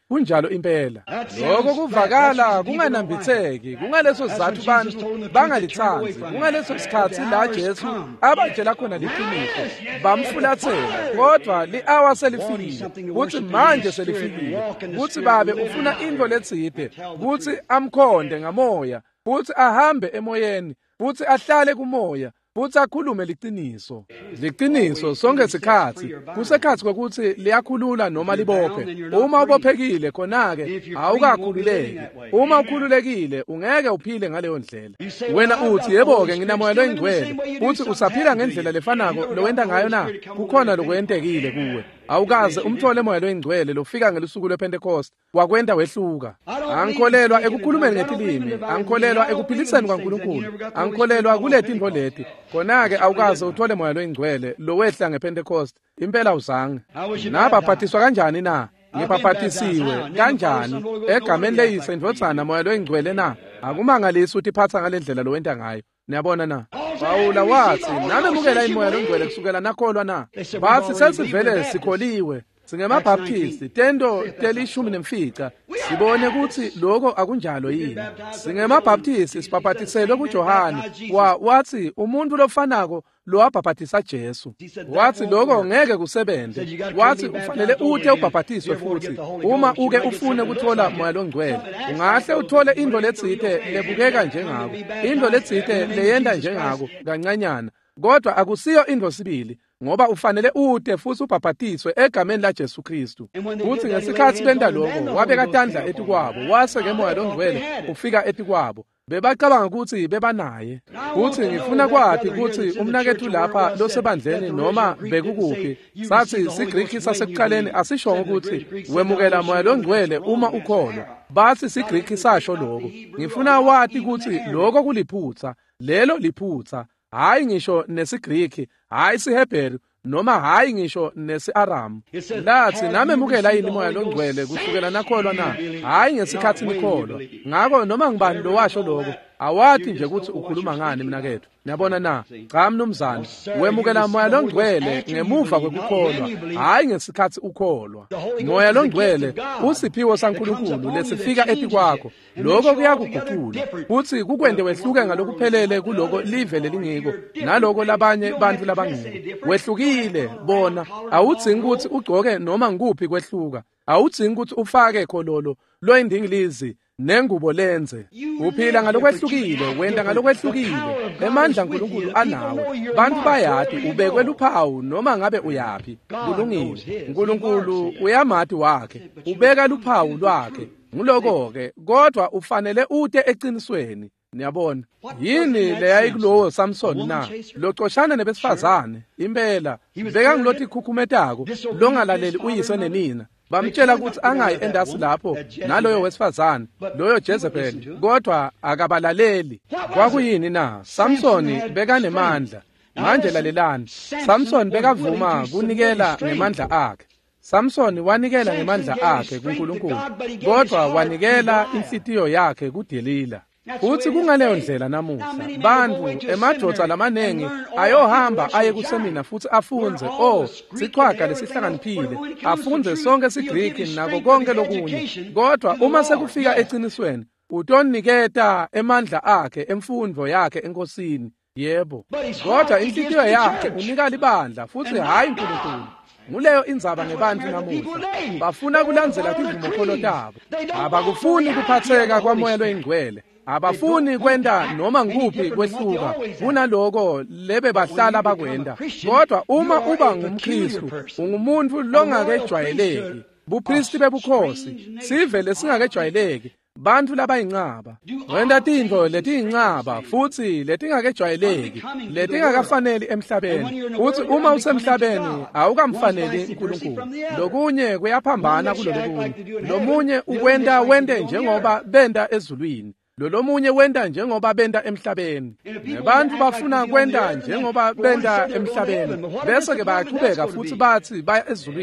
kunjalo impela. Lokho kuvakala kunganambitheki kungaleso sizathu bantu bangalithandi kungaleso sikhathi la Jesu abatshela khona liqiniso bamfulathela kodwa li-hour selifikile kuthi manje selifikile kuthi babe ufuna into letside kuthi amkhonde ngamoya kuthi ahambe emoyeni kuthi ahlale kumoya futhi akhulume liqiniso. Liqiniso sonke isikhathi kusekhathi kokuthi liyakhulula noma libophe. Uma ubophekile khona-ke awukakhululeki. Uma ukhululekile ungeke uphile ngaleyo ndlela. Wena uthi yebo-ke nginamoya loyingcwele futhi usaphila ngendlela lefanako lowenda ngayo na kukhona lokwentekile kuwe. Awukaze umthole moya loyingcwele lofika ngelusuku lwePentecost wakwenda wehluka. Angikholelwa ekukhulumeni ngetilimi, angikholelwa ekuphiliseni kwaNkulunkulu, angikholelwa kuleti into leti. Khona-ke awukaze uthole moya loyingcwele lowehla ngePentecost impela uzange. Nabaphathiswa kanjani na? Ngibaphathisiwe kanjani egameni leyise indvodzana moya loyingcwele na? Akumangalisi ukuthi iphatha ngale ndlela lowenda ngayo. Niyabona na? Pawula wathi namemukela imoya loyingcwele kusukela nakholwa na. Bathi sesivele sikholiwe singemabhaptisti tento telishumi nemfica sibone ukuthi lokho akunjalo yini. Singemabhaptisti sibhaphathiselwe kuJohane wa wathi umuntu lofanako lo abhaphathisa Jesu. Wathi lokho ngeke kusebenze. Wathi ufanele uthe ubhaphathiswe futhi uma uke ufune ukuthola moya longcwele ungahle uthole into letsite lebukeka njengako, into letsite leyenda njengako kancanyana kodwa akusiyo into sibili ngoba ufanele ude futhi ubhaphathiswe egameni la Jesu Kristu. Uthi ngesikhathi benda lokho wabeka tandla ethi kwabo wase ngemoya longcwele ufika ethi kwabo bebacabanga ukuthi bebanaye. Uthi ngifuna kwathi ukuthi umnakethu lapha losebandleni noma bekukuphi sathi siGriki sasekuqaleni asisho ukuthi wemukela moya longcwele uma ukholwa. Bathi siGriki sasho lokho. Ngifuna wathi ukuthi lokho kuliphutha, lelo liphutha. Hayi ngisho nesiGriki, hayi siHebheru noma hayi ngisho nesi-Aramu. Lathi namemukela yini moya longcwele kusukela nakholwa na? Hayi ngesikhathi nikholwa. Ngakho noma ngibani lo washo lokho awathi nje ukuthi ukhuluma ngani mnakethu. Niyabona na? Cha mnumzane, wemukela moya longcwele ngemuva kwekukholwa, hayi ngesikhathi ukholwa. Moya longcwele usiphiwo saNkulunkulu lesifika ethi kwakho. Lokho kuyakuguqula futhi kukwende wehluke ngalokuphelele kuloko live lelingiko naloko labanye bantu labangeke. Wehlukile bona awudzingi ukuthi ugcoke noma ngikuphi kwehluka. Awudzingi ukuthi ufake khololo loyindingilizi nengubo lenze. Uphila ngalokwehlukile, wenda ngalokwehlukile. Emandla uNkulunkulu anawe. Bantu bayati ubekwe luphawu noma ngabe uyapi. Kulungile. uNkulunkulu uyamati wakhe. Ubeka luphawu lwakhe. Ngiloko-ke kodwa ufanele ude eqinisweni. Niyabona? Yini leyayikulowo Samson na? Locoshana nebesifazane. Impela beka ngilothi khukhumetako longalaleli uyise nenina. Bamtshela ukuthi angayi endasi lapho naloyo wesifazane loyo Jezebel kodwa akabalaleli. Kwakuyini na? Samson beka nemandla. Manje lalelani. Samson bekavuma kunikela ngemandla akhe. Samson wanikela ngemandla akhe kuNkulunkulu kodwa wanikela inhlitiyo yakhe kuDelila. Futhi kungaleyo ndlela namuhla bantu emadoda lamanengi ayohamba aye kusemina futhi afunze oh sichwaga lesihlakaniphile afunze sonke isiGriki nako konke lokunye kodwa uma sekufika eqinisweni utoniketa emandla akhe emfundo yakhe enkosini. Yebo kodwa inhlitiyo yakhe unika libandla futhi hayi uNkulunkulu. Nguleyo indzaba ngebantu namuhla bafuna kulandzela tivumokholo tabo, abakufuni kuphatheka kwamoya loyingcwele, abafuni kwenda noma nguphi kwehluka kunaloko lebe bahlala bakwenda. Kodwa uma uba ngumKristu ungumuntu longakejwayeleki, bupristi bebukhosi sivele singakejwayeleki, bantu labayinqaba wenda tintfo letiyinqaba futhi letingakejwayeleki letingakafaneli emhlabeni. Uthi uma usemhlabeni awukamfaneli uNkulunkulu. Lokunye kuyaphambana kulolokunye. Lomunye ukwenda wende njengoba benda ezulwini, lolomunye wenda njengoba benda emhlabeni. Nebantu bafuna kwenda njengoba benda emhlabeni bese ke bayaqhubeka futhi bathi baya ezulwini.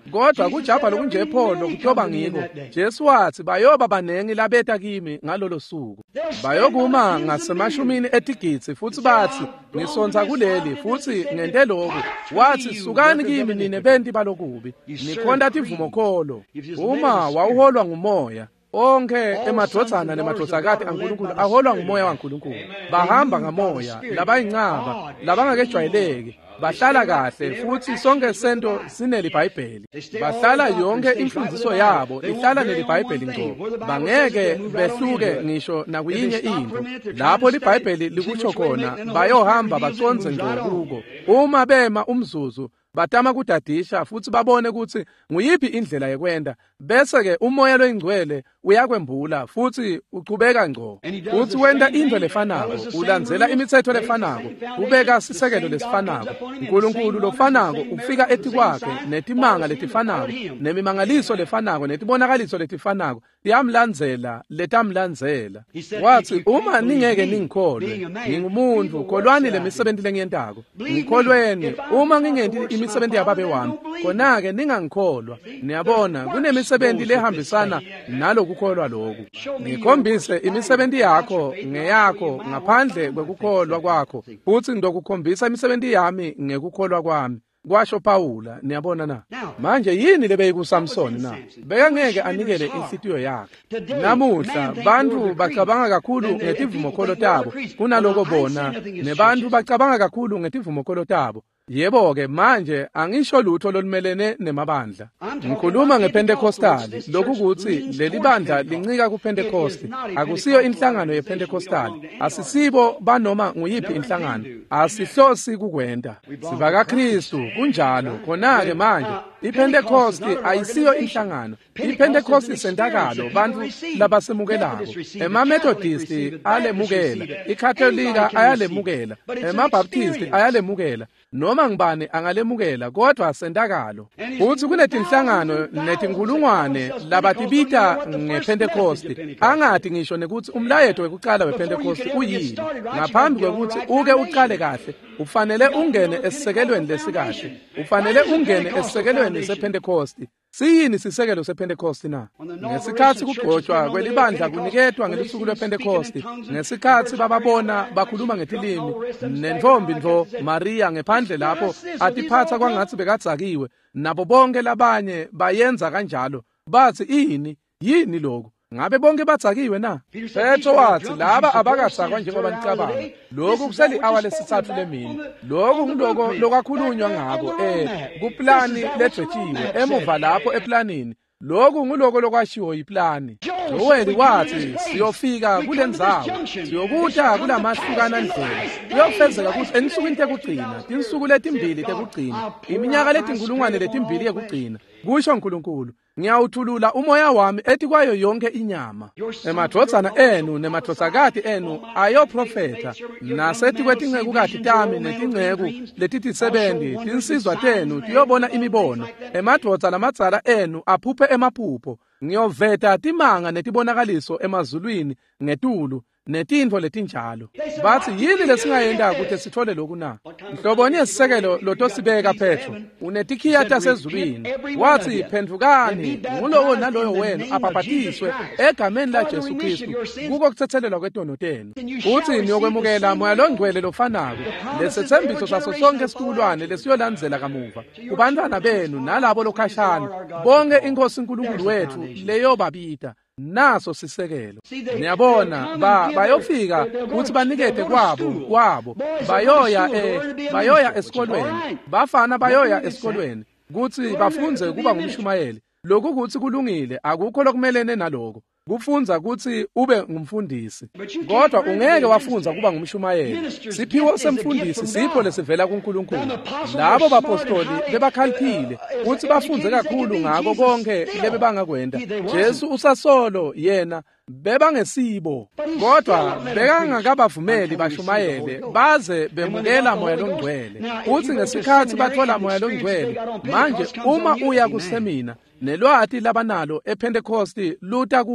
kodwa kujabha lokunje Paulo kutoba ngiko Jesu wathi bayoba banengi labeta kimi ngalolo suku bayokuma ngasemashumini etigitsi futhi bathi ngisonza kuleli futhi ngente lokho wathi sukani kimi nine benti balokubi nikhonda tivumo kholo uma wawuholwa ngumoya onke emadrodzana nemadrodzakade aNkulunkulu aholwa ngumoya waNkulunkulu bahamba ngamoya labayincaba labangakejwayeleki bahlala kahle futhi sonke sento sineli Bhayibheli bahlala yonke imfundiso yabo ihlala neli Bhayibheli ngqo bangeke behluke ngisho nakuyinye into lapho liBhayibheli likusho khona bayohamba baconze ngqo kuko uma bema umzuzu batama kudadisha futhi babone ukuthi nguyiphi indlela yekwenda bese ke umoya loyingcwele uyakwembula futhi uqhubeka ngqo futhi wenda into lefanako ulandzela imithetho lefanako ubeka sisekelo lesifanako uNkulunkulu lofanako ufika ethi kwakhe netimanga letifanako nemimangaliso lefanako netibonakaliso letifanako yamlandzela letamlandzela wathi uma ningeke ningikholwe ngingumuntu kholwani lemisebenzi lengiyentako ngikholweni uma ngingenti imisebenzi yababe wami khona-ke ningangikholwa niyabona kunemisebenzi lehambisana nalokukholwa lokhu ngikhombise imisebenzi yakho ngeyakho ngaphandle kwekukholwa kwakho futhi ngidokukhombisa imisebenzi yami ngekukholwa kwami kwasho Pawula niyabona na manje yini lebe kuSamson na beka ngeke anikele inhlitiyo yakhe namuhla bantu bacabanga kakhulu ngetivumo kholo tabo kunaloko bona nebantu bacabanga kakhulu ngetivumo kholo tabo yebo ke manje angisho lutho lolumelene nemabandla ngikhuluma ngePentecostal lokhu ukuthi leli bandla lincika kuPentecost akusiyo inhlangano yePentecostal asisibo banoma nguyiphi inhlangano asihlosi kukwenda siba kaKristu kunjalo khona ke manje iPentecost ayisiyo inhlangano iPentecost isendakalo bantu labasemukelako emaMethodist alemukela iCatholika ayalemukela emaBaptist ayalemukela noma ngibane angalemukela kodwa asendakalo futhi kunetinhlangano netinkulungwane labatibita ngePentecost angathi ngisho nekuthi umlayeto wekuqala wePentecost uyini ngaphambi kwekuthi uke uqale kahle ufanele ungene esisekelweni lesikahle ufanele ungene esisekelweni sePentecost siyini sisekelo sePentecost na ngesikhathi kugqotshwa kwelibandla kuniketwa ngelusuku lwePentecost ngesikhathi bababona bakhuluma ngetilimi nentombi ndo Maria ngephandle lapho atiphatha kwangathi bekadzakiwe nabo bonke labanye bayenza kanjalo bathi ini yini lokho ngabe bonke badzakiwe na Petro wathi laba abakadzakwa njengoba nicabanga lokhu kuseli hour lesithathu lemini lokhu ngiloko lokakhulunywa ngako eh kuplani ledwetshiwe emuva lapho eplanini lokhu ngiloko lokwashiwo yiplani Joel wathi siyofika kulendzawo siyokuta kulamahlukana ndlela kuyofezeka ukuthi enisukwini tekugcina tinsuku letimbili tekugcina iminyaka letinkulungwane letimbili yekugcina kusho uNkulunkulu ngiyawuthulula umoya wami ethi kwayo yonke inyama emadrodzana enu nemadrodzakati enu ayoprofeta nasethi kwetingcekukati tami netingceku letitisebenzi tinsizwa tenu tiyobona imibono emadrodza lamadzala enu aphuphe emaphupho ngiyoveta timanga netibonakaliso emazulwini ngetulu netintfo letinjalo bathi yini lesingayenda ukuthi sithole lokhu na mhloboni isisekelo lotosibeka Petro unetikhiya tasezulwini wathi phendukani ngulowo naloyo wenu abhabhatiswe egameni la Jesu Kristu kuko kuthethelelwa kwetono tenu uthi niyokwemukela moya longcwele lofanako lesethembiso saso sonke esikulwane lesiyolandzela kamuva kubantwana benu nalabo lokhashana bonke inkosi uNkulunkulu wethu leyo babita naso sisekelo niyabona ba bayofika ukuthi banikete kwabo kwabo bayoya eh bayoya esikolweni bafana bayoya esikolweni ukuthi bafunze kuba ngumshumayeli lokhu ukuthi kulungile akukho lokumelene naloko kufunza ukuthi ube ngumfundisi kodwa ungeke wafunza kuba ngumshumayeli siphiwo semfundisi sipho lesivela kuNkulunkulu labo bapostoli bebakhaliphile ukuthi bafunze kakhulu ngako konke lebe bangakwenda Jesu usasolo yena bebangesibo kodwa bekangakabavumeli bashumayele baze bemukela moya longcwele uthi ngesikhathi bathola moya longcwele manje uma uya kusemina nelwati labanalo ePentecost luta kuwe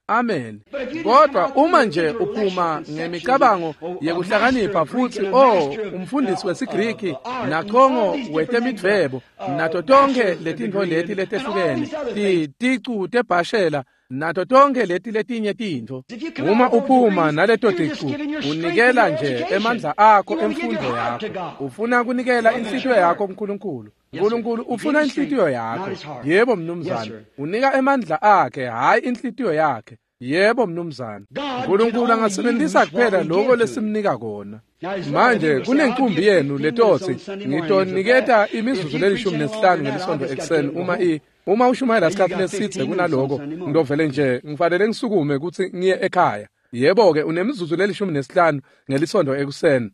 amen. Kodwa uma nje uphuma ngemicabango yekuhlakanipha futhi oh umfundisi wesiGriki nakhongo wetemidvebo nato tonke letintfo leti letehlukene titicu tebhashela nato tonke leti letinye tintfo, uma uphuma naleto ticu unikela nje emandla akho emfundo yakho, ufuna kunikela inhlitiyo yakho kuNkulunkulu. uNkulunkulu ufuna inhlitiyo yakho. Yebo mnumzane, unika emandla akhe hayi inhlitiyo yakhe. Yebo mnumzane, uNkulunkulu angasebenzisa kuphela lokho lesimnika kona. Manje kunenkumbi yenu letotsi ngitoniketa imizuzu lelishumi nesihlanu ngelisonto ekuseni uma i uma ushumayela isikhathi lesithe kunaloko ngidovele nje ngifanele ngisukume ukuthi ngiye ekhaya. Yebo ke unemizuzu lelishumi nesihlanu ngelisonto ekuseni.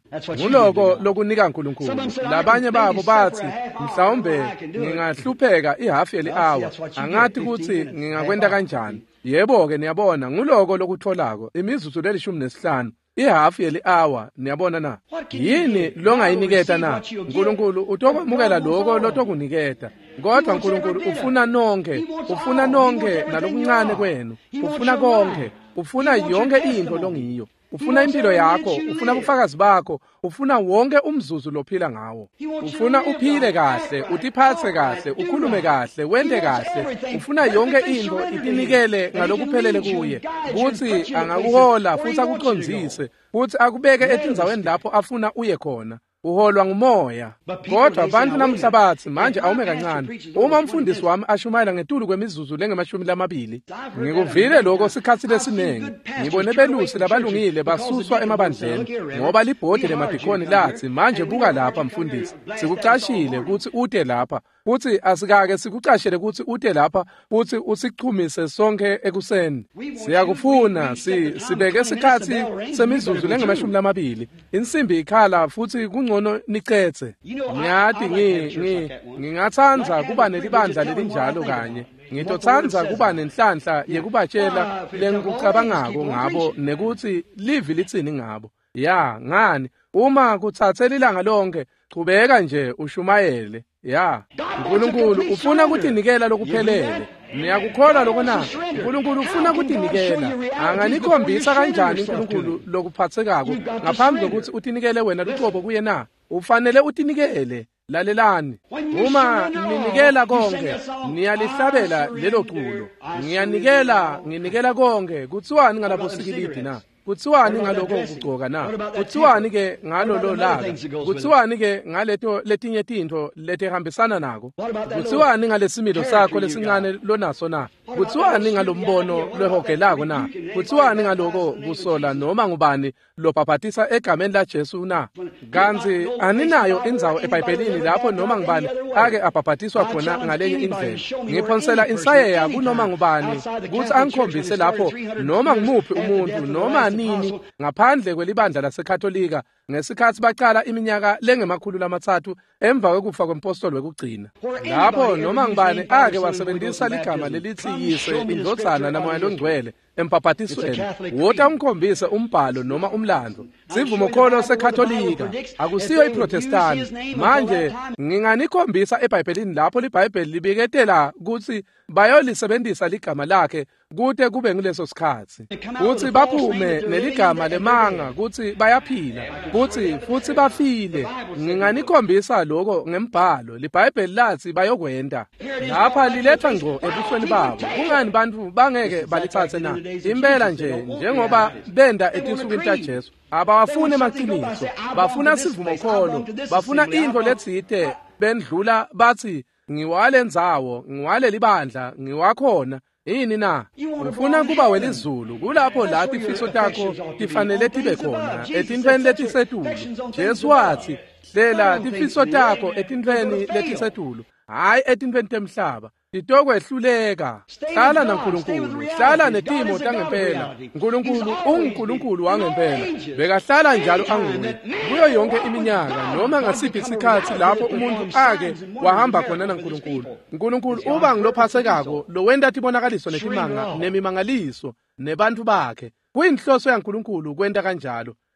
Nguloko lokunika uNkulunkulu. Labanye babo bathi mhlawumbe ngingahlupheka ihalf yeli hour, angathi ukuthi ngingakwenda kanjani. Yebo ke niyabona nguloko lokutholako imizuzu lelishumi nesihlanu ihalf yeli hour, niyabona na yini longayiniketa na. uNkulunkulu utokwamukela lokho lotokuniketa, kodwa uNkulunkulu ufuna nonke, ufuna nonke nalokuncane kwenu, ufuna konke, ufuna yonke into longiyo. Ufuna impilo yakho, ufuna ubufakazi bakho, ufuna wonke umzuzu lophila ngawo. Ufuna uphile kahle, utiphathe kahle, ukhulume kahle, wende kahle. Ufuna yonke into itinikele ngalokuphelele kuye, ukuthi angakuhola futhi akucondzise, futhi akubeke etindzaweni lapho afuna uye khona. Uholwa ngumoya. Kodwa abantu namhlabathi manje awume kancane. Uma umfundisi wami ashumayela ngetulu kwemizuzu lengemashumi lamabili, ngikuvile lokho sikhathi lesinengi. Ngibone belusi labalungile basuswa emabandleni ngoba libhodi lemabhikhoni lathi manje buka lapha mfundisi, sikucashile ukuthi ute lapha, futhi asikake sikucashele ukuthi ute lapha, futhi usichumise sonke ekuseni. Siyakufuna si sibeke isikhathi semizuzu lengemashumi lamabili. Insimbi ikhala futhi ngcono nicetse. Ngiyathi ngi ngi ngingathanza kuba nelibandla lelinjalo kanye. Ngitothanza kuba nenhlanhla yekubatshela lengikucabangako ngabo nekuthi livi litsini ngabo. Ya, ngani uma kuthathe ilanga lonke chubeka nje ushumayele. Ya, uNkulunkulu ufuna ukutinikela lokuphelele. Niyakukholwa lokho na? uNkulunkulu ufuna ukutinikela. Anganikhombisa kanjani uNkulunkulu lokuphathekako ngaphambi kokuthi utinikele wena luqobo kuye na? Ufanele utinikele. Lalelani, uma ninikela konke niyalihlabela lelo culo. Ngiyanikela, nginikela konke. Kuthiwani ngalabo sikilidi na? Kuthiwani ngaloko kugcoka na? Kuthiwani ke ngalo lo laka? Kuthiwani ke ngaleto letinye tintho letihambisana nako? Kuthiwani ngalesimilo sakho lesincane lonaso na? Kuthiwani ngalombono lwehogelako na? Kuthiwani ngaloko kusola noma ngubani lobhabhatisa egameni la Jesu na? Kanzi aninayo indzawo eBhayibhelini lapho noma ngubani ake abhabhatiswa khona ngalenye indlela. Ngiphonsela insayeya kunoma ngubani ukuthi angikhombise lapho noma ngimuphi umuntu noma nini ngaphandle kwelibandla laseKatolika ngesikhathi baqala iminyaka lengemakhulu lamathathu emva kokufa kwempostoli wekugcina. Lapho noma ngubani ake wasebenzisa ligama lelithi yise indlodzana namoya longcwele empaphatisweni, wota umkhombise umbhalo noma umlando. Sivumo kholo seKatolika, akusiyo iProtestani. Manje nginganikhombisa eBhayibhelini lapho liBhayibheli libiketela ukuthi bayolisebenzisa ligama lakhe kude kube nguleso sikhathi, kuthi baphume neligama lemanga kuthi bayaphila, kuthi futhi bafile. Nginganikhombisa lokho ngembhalo. liBhayibheli lathi bayokwenda lapha liletha ngco ebusweni babo. Kungani bantu bangeke balithathe na? Impela nje njengoba benda etinsukwini taJesu abawafuni emaqiniso, bafuna sivumo kholo, bafuna into letsite bendlula bathi ngiwale ndzawo, ngiwale libandla, ngiwakhona. Yini na? Ufuna kuba welizulu kulapho lapho ifiso takho tifanele tibe khona etintweni letisetulu. Jesu wathi hlela tifiso takho etintweni letisetulu, hayi etintweni temhlaba. Titokwehluleka. Hlala naNkulunkulu, hlala netimo tangempela. uNkulunkulu unguNkulunkulu wangempela. Bekahlala njalo anguye kuyo yonke iminyaka noma ngasiphi isikhathi lapho umuntu ake wahamba khona naNkulunkulu. uNkulunkulu uba ngilophathekako lo wenda tibonakaliso netimanga nemimangaliso nebantu bakhe. Kuyinhloso yaNkulunkulu kwenta kanjalo.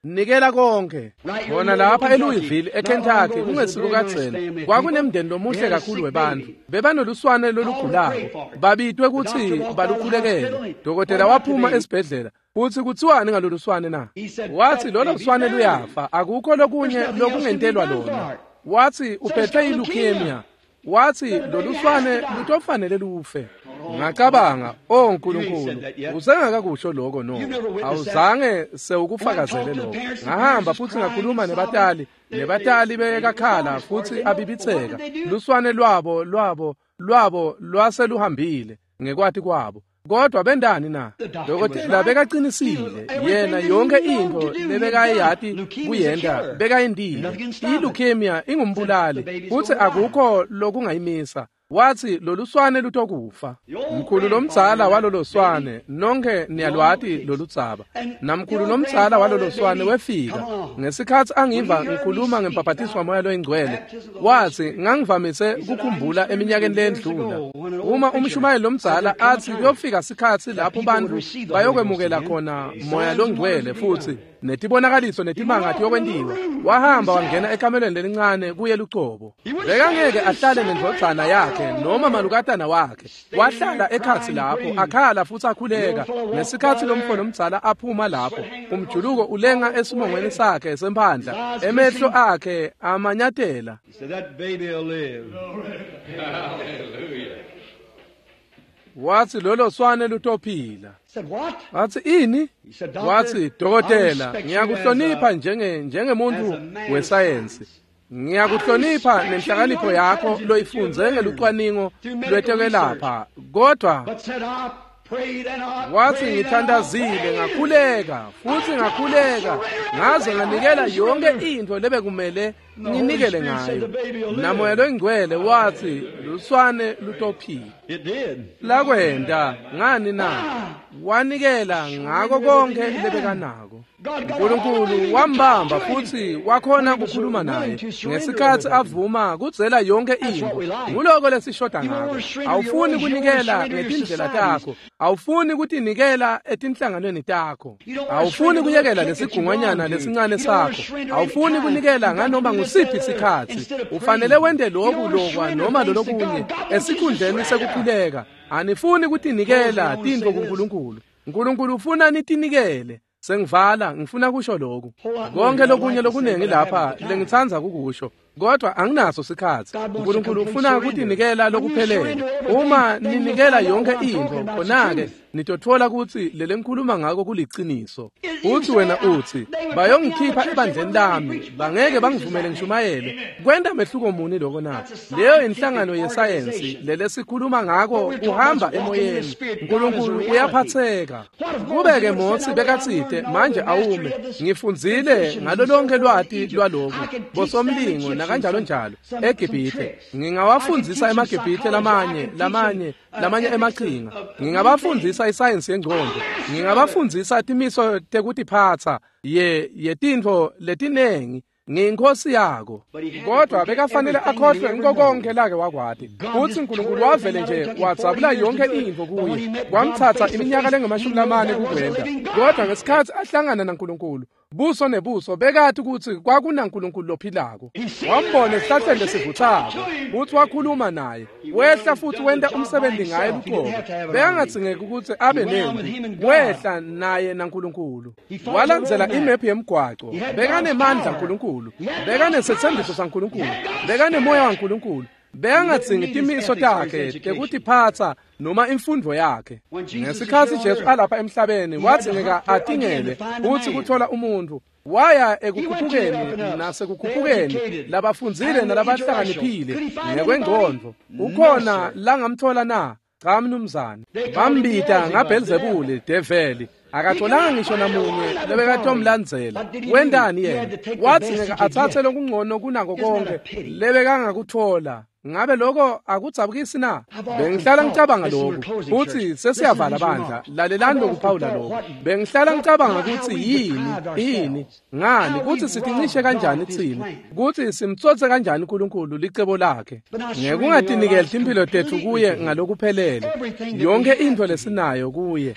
nikela konke. Bona lapha eLouisville eKentucky kungesuku kaGcele kwakunemndeni lomuhle kakhulu webantu bebanoluswane lolugulako babitwe ukuthi balukhulekele. Dokotela waphuma esibhedlela futhi kuthiwani ngalolu swane na? Wathi lolo swane luyafa, akukho lokunye lokungentelwa lona. Wathi uphethe ileukemia. Wathi lolu swane lutofanele lufe. Ngacabanga, oh Nkulunkulu, usengakakusho lokho no. Awuzange sewukufakazele lokho. Ngahamba futhi ngakhuluma nebatali, nebatali bekakhala futhi abibitheka. Luswane lwabo lwabo lwabo lwaseluhambile ngekwathi kwabo. Kodwa bendani na? Dokotela bekaqinisile yena yonke into lebekayiyati kuyenda bekayindile. Ileukemia ingumbulali futhi akukho lokungayimisa. Wathi lolu swane lutokufa. Mkhulu lomzala walolo swane nonke niyalwati lolu tsaba. Namkhulu lomzala walolo swane wefika. Ngesikhathi angiva ngikhuluma ngempaphathiswa moya loyingcwele. Wathi ngangivamise ukukhumbula eminyakeni lendlula. Uma umshumayeli lomzala athi kuyofika isikhathi lapho bantu bayokwemukela khona moya longcwele futhi netibonakaliso netimangathi yokwentiwa. Wahamba wangena ekamelweni lelincane kuye lucobo. Bekangeke ahlale nendvodzana yakhe noma malukatana wakhe. Wahlala ekhathi lapho akhala futhi akhuleka. Ngesikhathi lomfo mzala aphuma lapho umjuluko ulenga esimongweni sakhe semphandla emehlo akhe amanyatela. Wathi lolo swane lutophila. Wathi ini? Wathi dokotela, ngiyakuhlonipha njenge njengemuntu wesayensi. Ngiyakuhlonipha nenhlakanipho yakho loyifunze ngelucwaningo lwetekelapha. Kodwa wathi ngithandazile ngakhuleka futhi ngakhuleka ngaze nganikela yonke into lebekumele nginikele ngayo. Namoya loyingcwele wathi luswane lutophila. Lakwenda ngani na? Wanikela ngako konke lebekanako. uNkulunkulu wambamba futhi wakhona ukukhuluma naye ngesikhathi avuma kudzela yonke into. Nguloko lesishoda ngakho. Awufuni kunikela ngetindlela takho, awufuni kutinikela etinhlanganweni takho, awufuni kuyekela lesigungwanyana lesincane sakho, awufuni kunikela nganoma ngusiphi isikhathi. Ufanele wende lokhu lokwa noma lolokunye esikhundleni sekukhuleka. Anifuni kutinikela tintfo kuNkulunkulu. uNkulunkulu ufuna nitinikele. Sengivala ngifuna kusho lokho. Konke lokunye lokunengi lapha lengithanza kukusho. Kodwa anginaso sikhathi. uNkulunkulu ufuna ukutinikela lokuphelele. Uma ninikela yonke into khona-ke nitothola ukuthi lele ngikhuluma ngako kuliciniso. Uthi wena uthi bayongikhipha ebandleni lami bangeke bangivumele ngishumayele. Kwenda mehluko muni lokho na? Leyo inhlangano yesayensi lele sikhuluma ngako uhamba emoyeni. uNkulunkulu uyaphatheka. Kubeke mothi bekatsite manje awume ngifunzile ngalo lonke lwati lwaloko bosomlingo nakanjalo njalo eGibhithe. Ngingawafundzisa emaGibhithe lamanye lamanye lamanye emaqhinga. Ngingabafundisa isayensi yengqondo. Ngingabafundzisa timiso tekutiphatsa ye yetintfo letinengi nginkosi yako. Kodwa bekafanele akhohlwe ngiko konke lake wakwati. Uthi uNkulunkulu wavele nje wadzabula yonke into kuye. Kwamthatha iminyaka lengamashumi lamane kukwenda. Kodwa ngesikhathi ahlangana naNkulunkulu buso nebuso bekathi ukuthi kwakunaNkulunkulu lophilako. Wambona esihlahleni lesivuthako. Uthi wakhuluma naye. Wehla futhi wenda umsebenzi ngaye luqobo. Bekangathingeki ukuthi abe nempi. Wehla naye naNkulunkulu. Walandzela imephi yemgwaqo. Bekanemandla uNkulunkulu. Bekanesethembiso saNkulunkulu. Bekanemoya waNkulunkulu. Bekangatsingi timiso takhe tekutiphatsa noma imfundo yakhe. Ngesikhathi Jesu alapha emhlabeni wathingeka atingele uthi kuthola umuntu. Waya ekukhuphukeni nasekukhuphukeni labafundzile nalabahlakaniphile ngekwengqondo. Ukhona la ngamthola na? Cha mnumzane. Bambita ngaBelzebuli develi. Akatholanga ngisho namunye lebekatomlandzela. Wendani yena? Wathi ngeke athathe lokungcono kunako konke lebekangakuthola ngabe lokho akudzabukisi na? Bengihlala ngicabanga lokho futhi sesiyavala bandla. Lalelani lokuphawula lokho. Bengihlala ngicabanga ukuthi yini yini ngani kuthi sitincishe kanjani thina kuthi simtsotse kanjani uNkulunkulu licebo lakhe. Ngeke ungatinikele impilo tethu kuye ngalokuphelele. Yonke into lesinayo kuye.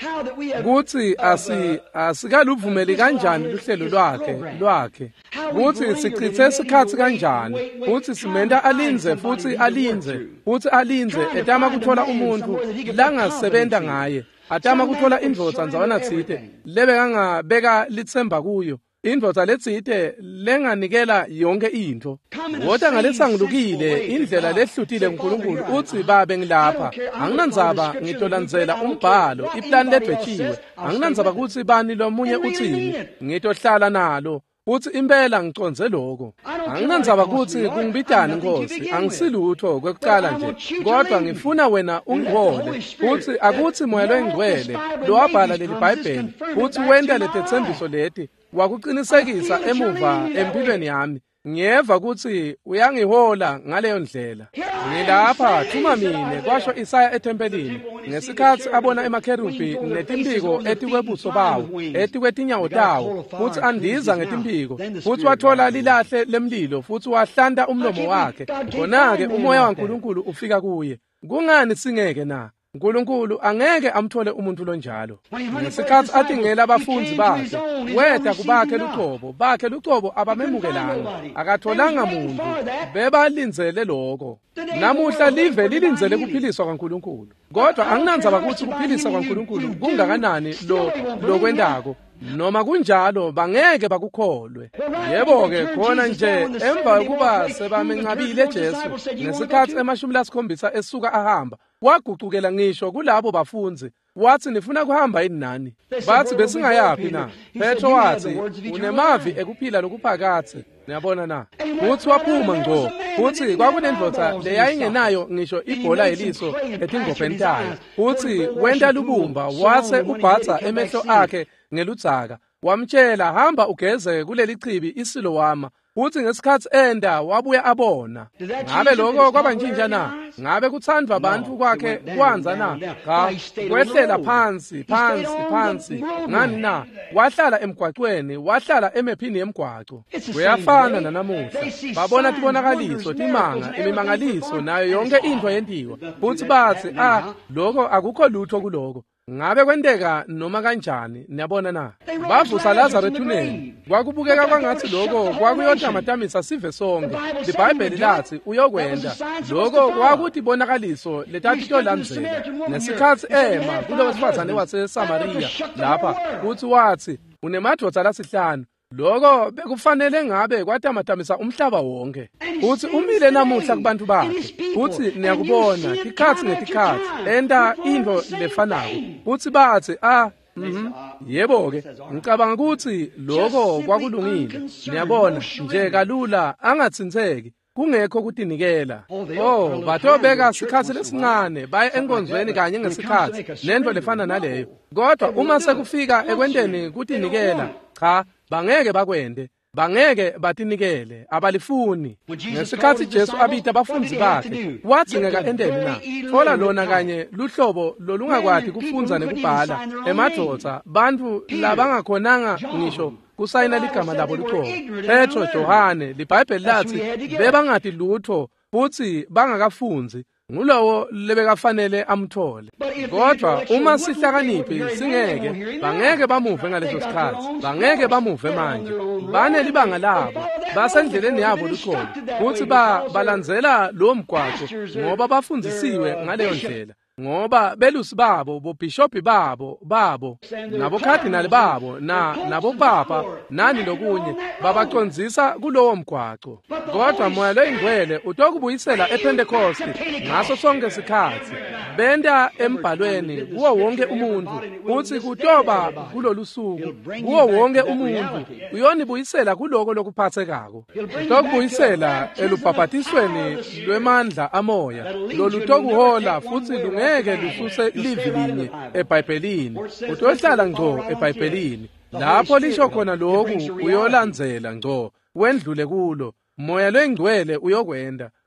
Kuthi asi asikaluvumeli kanjani luhlelo lwakhe lwakhe. Kuthi sichithe isikhathi kanjani. Kuthi simenda alinze futhi alinze futhi alinze etama kuthola umuntu langasebenza ngaye. Atama kuthola indvodza ndzawona tsite lebe kangabeka litsemba kuyo. Indvodza letsite lenganikela yonke into. Wota ngalesangilukile indlela lehlutile uNkulunkulu uthi babe ngilapha. Anginandzaba ngitolandzela umbhalo iplan ledwetshiwe. Anginandzaba kuthi bani lomunye uthini. Ngitohlala nalo. Uthi impela ngiconze lokho. Anginandzaba kuthi kungibitani Nkosi. Angisilutho kwekucala nje. Kodwa ngifuna wena ungihole. Uthi akuthi moya loyingcwele lowabhala leli Bhayibheli. Uthi wenda letethembiso leti wakuqinisekisa emuva empilweni yami. Ngiyeva ukuthi uyangihola ngaleyo ndlela. Ngilapha thuma mine kwasho Isaya etempelini ngesikhathi abona emakherubi netimbiko etikwebuso bawo etikwetinyawo tawo futhi andiza ngetimbiko futhi wathola lilahle lemlilo futhi wahlanda umlomo wakhe. Khona-ke umoya waNkulunkulu ufika kuye. Kungani singeke na? uNkulunkulu angeke amthole umuntu lonjalo. Ngesikhathi atingela abafundi bakhe weda kubakhe luqobo bakhe luqobo abamemukelanga akatholanga muntu bebalinzele lokho. Namuhla live lilinzele kuphiliswa kwaNkulunkulu. Kodwa anginandzaba ukuthi kuphilisa kwaNkulunkulu kungakanani lo lokwendako. Noma kunjalo bangeke bakukholwe. Yebo ke khona nje emva kuba sebamencabile Jesu ngesikhathi emashumi lasikhombisa esuka ahamba wagucukela ngisho kulabo bafunzi wathi nifuna kuhamba yini nani? Bathi besingayapi na? Petro wathi unemavi ekuphila lokuphakathi. Niyabona na? Uthi waphuma ngco. Uthi kwakunendvodza leyayingenayo ngisho ibhola yeliso etingopentayo. Uthi wenda lubumba wase ubhatsa emehlo akhe ngeludzaka. Wamtshela hamba ugeze kuleli chibi iSilowama. Uthi ngesikhathi enda wabuya abona. Ngabe lokho kwabanjinja na? Ngabe kuthandwa abantu kwakhe kwanza na? Cha, kwehlela phansi phansi phansi. Ngani na? Wahlala emgwaqweni, wahlala emephini yemgwaqo. Kuyafana nanamuhla. Babona tibonakaliso, timanga, imimangaliso nayo yonke into yentiwa. Futhi bathi ah lokho akukho lutho kuloko. Ngabe kwendeka noma kanjani niyabona na? Bavusa Lazarus ethuneni. Kwakubukeka kwangathi lokho kwakuyotamatamisa sive sonke. IBhayibheli lathi uyokwenda. Lokho kwakuthi bonakaliso letathi tolandzela. Nesikhathi ema kulo wesifazane waseSamaria lapha uthi wathi unemadvodza lasihlanu. Lokho bekufanele ngabe kwatamatamisa umhlaba wonke. Uthi umile namuhla kubantu bakhe. Uthi niyakubona ikhathi ngetikhathi enda into lefanako. Uthi bathi ah mhm yebo ke ngicabanga ukuthi lokho kwakulungile. Niyabona nje kalula angatsinzeki kungekho kutinikela. Oh bathobeka isikhathi lesincane baye enkonzweni kanye ngesikhathi lento lefana naleyo. Kodwa uma sekufika ekwendeni kutinikela cha bangeke bakwende. Bangeke batinikele abalifuni. Ngesikhathi Jesu abita abafunzi bakhe wathi ngeka endeni na? Thola lona kanye luhlobo lolungakwathi kufunza nekubhala emadvodza bantu labangakhonanga ngisho kusayina ligama labo liqobo. Petro, Johane, liBhayibheli lathi bebangati lutho futhi bangakafunzi. Ngulowo lebekafanele amthole. Kodwa uma sihlakaniphi singeke bangeke bamuve ngaleso sikhathi. Bangeke bamuve manje. Bane libanga labo basendleleni yabo likhona. Futhi ba balandzela lo mgwaqo ngoba bafundzisiwe ngaleyo ndlela. Ngoba belusi babo bobishophi babo babo nabo cardinal babo na nabo papa nani lokunye babacondzisa kulowo mgwaqo. Kodwa moya loyingcwele utokubuyisela ePentecost ngaso sonke isikhathi. Benda embhalweni kuwo wonke umuntu uthi kutoba kulolu suku kuwo wonke umuntu uyonibuyisela kuloko lokuphathekako. Utokubuyisela elubhabhatisweni lwemandla amoya lolutokuhola futhi ngeke lususe livi linye eBhayibhelini. Utohlala ngco eBhayibhelini. Lapho lisho khona lokhu uyolandzela ngco wendlule kulo. Moya loyingcwele uyokwenda.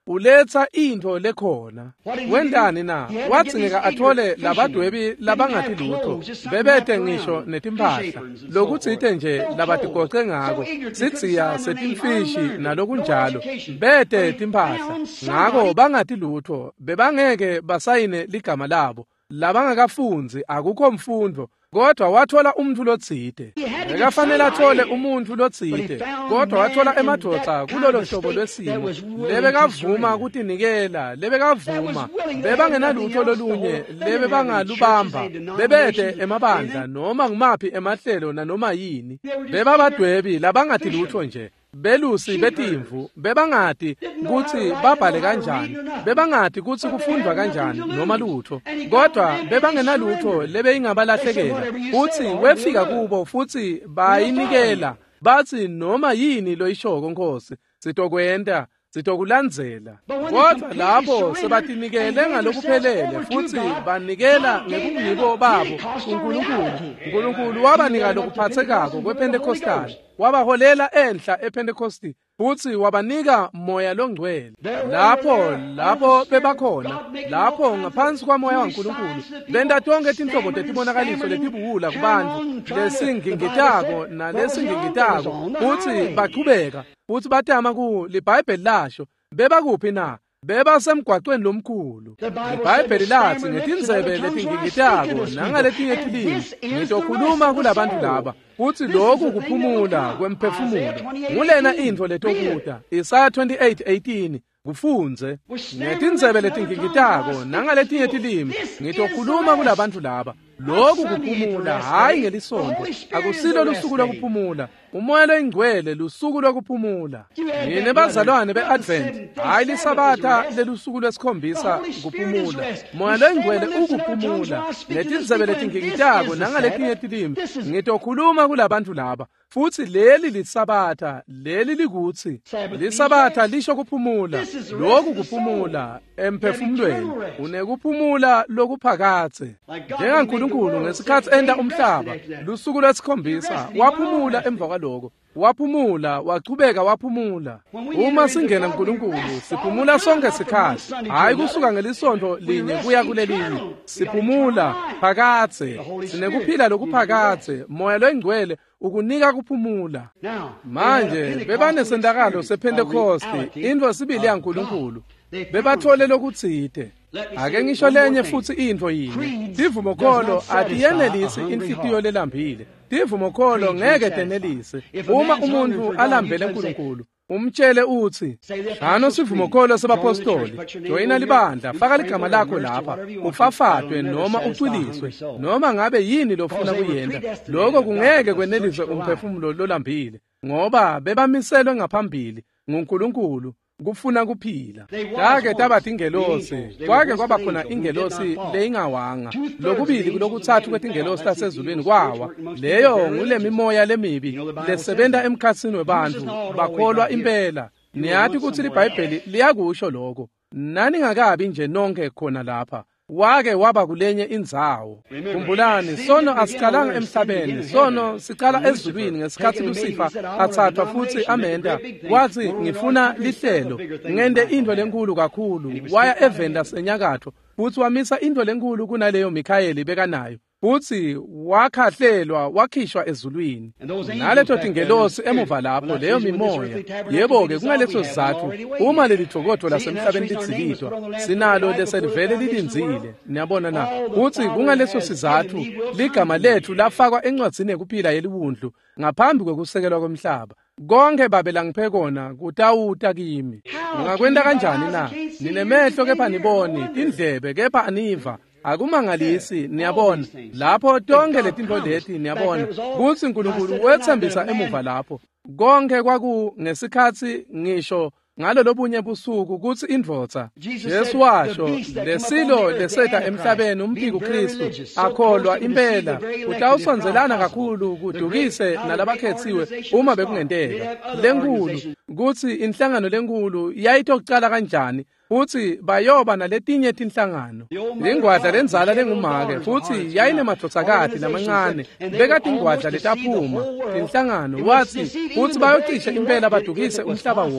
uletha into lekhona. Wendani na watsingeka athole labadwebi labangathi lutho bebethe ngisho netimpahla lokuthi ite nje labatigoqe ngako sitsiya setimfishi nalokunjalo bethe timpahla ngako bangathi lutho bebangeke basayine ligama labo labangakafunzi akukho mfundo kodwa wathola umuntu lotsite bekafanele athole umuntu lotsite kodwa wathola emadoda kulolo hlobo lwesimo lebekavuma ukuthi nikela lebekavuma bebangenalutho lolunye lebebangalubamba bebethe emabandla noma ngumaphi emahlelo nanoma yini bebabadwebi labangathi lutho nje belusi betimvu bebangati ukuthi babhale kanjani bebangati ukuthi kufundwa kanjani noma lutho kodwa bebangenalutho lebe ingabalahlekela futhi wefika kubo futhi bayinikela bathi noma yini loyishoko Nkosi sitokwenda sitokulandzela kodwa lapho sebatinikele ngalokuphelele futhi banikela ngekubuniko babo kuNkulunkulu uNkulunkulu wabanika lokuphathekako kwePentecost wabaholela enhla ePentecost futhi wabanika moya longcwele lapho lapho bebakhona lapho ngaphansi kwamoya waNkulunkulu benda tonke tinhlobo tetibonakaliso letibuhula kubantu lesingingitako nalesingingitako futhi baqhubeka futhi batama ku liBhayibheli lasho beba kuphi na beba semgwaqweni lomkhulu iBhayibheli lathi ngetinzebe letingingitako nangaletinye tilimi ngitokhuluma kulabantu laba futhi lokhu kuphumula kwemphefumulo ngulena into letokuta Isaiah twenty-eight eighteen kufunze ngetinzebe letingingitako nangaletinye tilimi ngitokhuluma kulabantu laba lokhu kuphumula hayi ngelisonto akusilo lusuku lokuphumula umoya loyingcwele lusuku lokuphumula yini bazalwane beAdvent hayi lisabatha lelusuku lwesikhombisa kuphumula moya loyingcwele ukuphumula netinzebe letingingitako nangaletinye tilimi ngitokhuluma kulabantu laba futhi leli lisabatha leli likuthi lisabatha lisho kuphumula lokhu kuphumula emphefumulweni unekuphumula lokuphakathe njengaNkulunkulu ngesikhathi enda umhlaba lusuku lwesikhombisa waphumula emva kwaloko waphumula waqhubeka waphumula uma singena uNkulunkulu siphumula sonke isikhathi hayi kusuka ngelisonto linye kuya kulelinye siphumula phakathe sinekuphila lokuphakathe moya loyingcwele ukunika kuphumula manje bebanesendakalo sePentecost into sibili yaNkulunkulu bebathole lokutsite ake ngisho lenye futhi into yini tivumokholo atiyenelisi inhlitiyo lelambile tivumokholo ngeke tenelise uma umuntu alambele uNkulunkulu umtshele uthi hano sivumokholo sebapostoli joyina libandla faka ligama lakho lapha ufafatwe noma ucwiliswe noma ngabe yini lofuna kuyenda lokho kungeke kwenelise umphefumulo lolambile ngoba bebamiselwe ngaphambili nguNkulunkulu kufuna kuphila kake tabathi ingelosi kwake kwaba khona ingelosi leyingawanga lokubili kulokuthathu kwetingelosi lasezulwini kwawa leyo ngule mimoya lemibi lesebenta emkhatsini webantu bakholwa impela niyathi ukuthi iBhayibheli liyakusho lokho nani ngakabi nje nonke khona lapha wake waba kulenye indzawo kumbulani sono asiqalanga emhlabeni sono siqala ezulwini ngesikhathi Lucifer athathwa futhi amenda wathi ngifuna lihlelo ngende into lenkulu kakhulu waya evenda senyakatho futhi wamisa into lenkulu kunaleyo Mikhayeli bekanayo futhi wakhahlelwa wakhishwa ezulwini naletho tingelosi emuva lapho leyo mimoya yebo-ke kungaleso sizathu uma leli thokodo lasemhlabeni litsikitwa sinalo leselivele lilinzile niyabona na futhi kungaleso sizathu ligama lethu lafakwa encwadzini yekuphila yeliwundlu ngaphambi kwekusekelwa komhlaba konke babela ngiphe kona kutawuta kimi ngakwenda kanjani na ninemehlo kepha niboni tindlebe kepha aniva akumangalisi niyabona lapho tonke letinto leti niyabona kuthi uNkulunkulu wethembisa emuva lapho konke kwaku ngesikhathi ngisho ngalo lobunye busuku kuthi indvodza Jesu washo lesilo leseta emhlabeni umphiki uKristu akholwa impela utawusonzelana kakhulu kudukise nalabakhethiwe uma bekungenteka lenkulu kuthi inhlangano lenkulu yayitokucala kanjani futhi bayoba naletinye tinhlangano ingwadla lenzala lengumake futhi yayinemadvodzakati lamancane bekade ingwadla letaphuma tinhlangano wathi futhi bayocisha impela badukise umhlaba wonke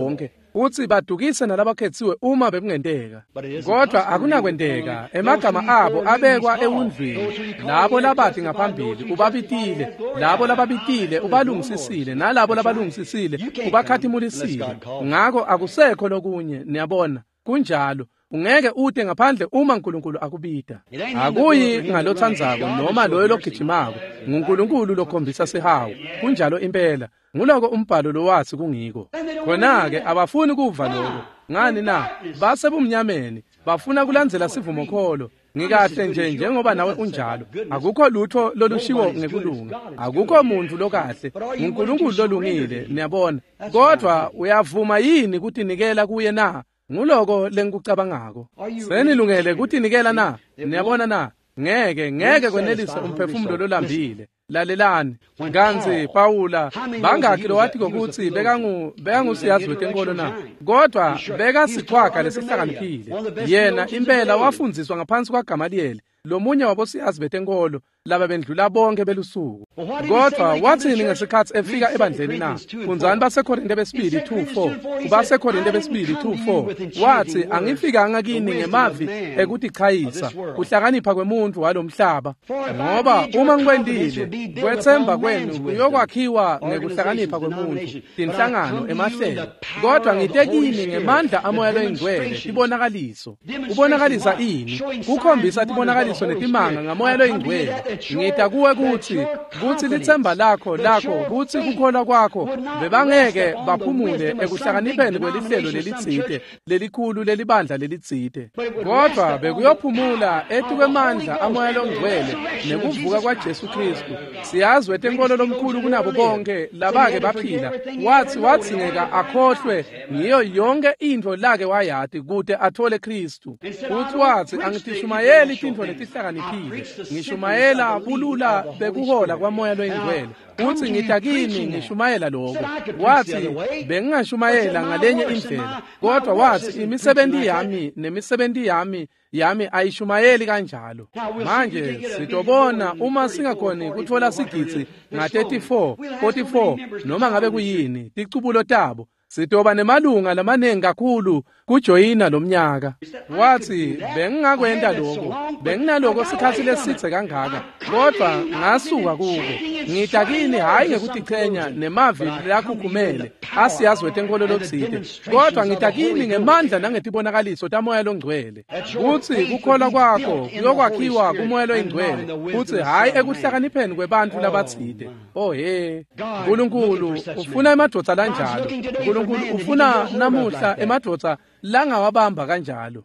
uthi badukise nalabakhethiwe uma bekungenteka kodwa akunakwenteka emagama abo abekwa ewundlweni labo labathi ngaphambili ubabitile labo lababitile ubalungisisile nalabo labalungisisile ubakhathimulisile ngakho akusekho lokunye niyabona kunjalo ungeke ude ngaphandle uma uNkulunkulu akubida akuyi ngalothandzako noma loyo logijimako nguNkulunkulu lokhombisa sihawu kunjalo impela nguloko umbhalo lo wathi kungiko khona ke abafuni kuva lokho ngani na basebumnyameni bafuna kulandzela sivumo kholo ngikahle nje njengoba nawe unjalo akukho lutho lolushiwo ngekulunga akukho muntu lokahle uNkulunkulu lolungile niyabona kodwa uyavuma yini ukuthi nikela kuye na nguloko lengikucabangako senilungele ukuthi nikela na niyabona na ngeke ngeke kwenelise umphefumulo lolambile lalelani kanzi Pawula bangakhi lo wathi ukuthi bekangu bekangusiyazi wetenkolo na kodwa beka sikhwaka lesihlakaniphile yena impela wafundziswa ngaphansi kwaGamaliyeli lomunye wabosiyazi betenkolo laba bendlula bonke belusuku kodwa wathini ngesikhathi efika ebandleni na kunzani baseKorinte besibili two four kubaseKorinte besibili two four wathi angifikanga kini ngemavi ekutichayisa kuhlakanipha kwemuntu walomhlaba ngoba uma ngikwendile kwethemba kwenu kuyokwakhiwa ngekuhlakanipha kwemuntu tinhlangano emahlelo kodwa ngitekini ngemandla amoya loyingcwele tibonakaliso ubonakalisa ini kukhombisa tibonakaliso netimanga ngamoya loyingcwele ngita kuwe kuthi kuthi lithemba lakho lakho kuthi kukholwa kwakho bebangeke baphumule ekuhlakanipheni kwelihlelo lelitsite lelikhulu lelibandla lelitsite kodwa bekuyophumula etukwemandla amoya longcwele nekuvuka kwaJesu Kristu siyazi wetenkolo lomkhulu kunabo bonke labake baphila wathi wathingeka akhohlwe ngiyo yonke into lake wayati kude athole Kristu uthi wathi angitishumayeli into letihlakaniphile ngishumayela bulula bekuhola kwamoya loyingcwele uthi ngidakini ngishumayela lokho wathi bengingashumayela ngalenye indlela kodwa wathi imisebenzi yami nemisebenzi yami yami ayishumayeli kanjalo manje sitobona uma singakhoni kuthola sigitsi nga thirty-four forty-four noma ngabe kuyini ticubulo tabo sitoba nemalunga lamanengi kakhulu kujoyina lomnyaka wathi bengingakwenda lokho benginaloko sikhathi lesithe kangaka kodwa ngasuka kuko ngidakini hayi ngekutichenya nemavi lakho kumele asiyazi wetenkolo lotsite kodwa ngidakini ngemandla nangetibonakaliso tamoya longcwele uthi kukholwa kwakho kuyokwakhiwa kumoya loyingcwele uthi hayi ekuhlakanipheni kwebantu labatsite oh he uNkulunkulu ufuna emadoda lanjalo uNkulunkulu ufuna namuhla emadoda langawabamba kanjalo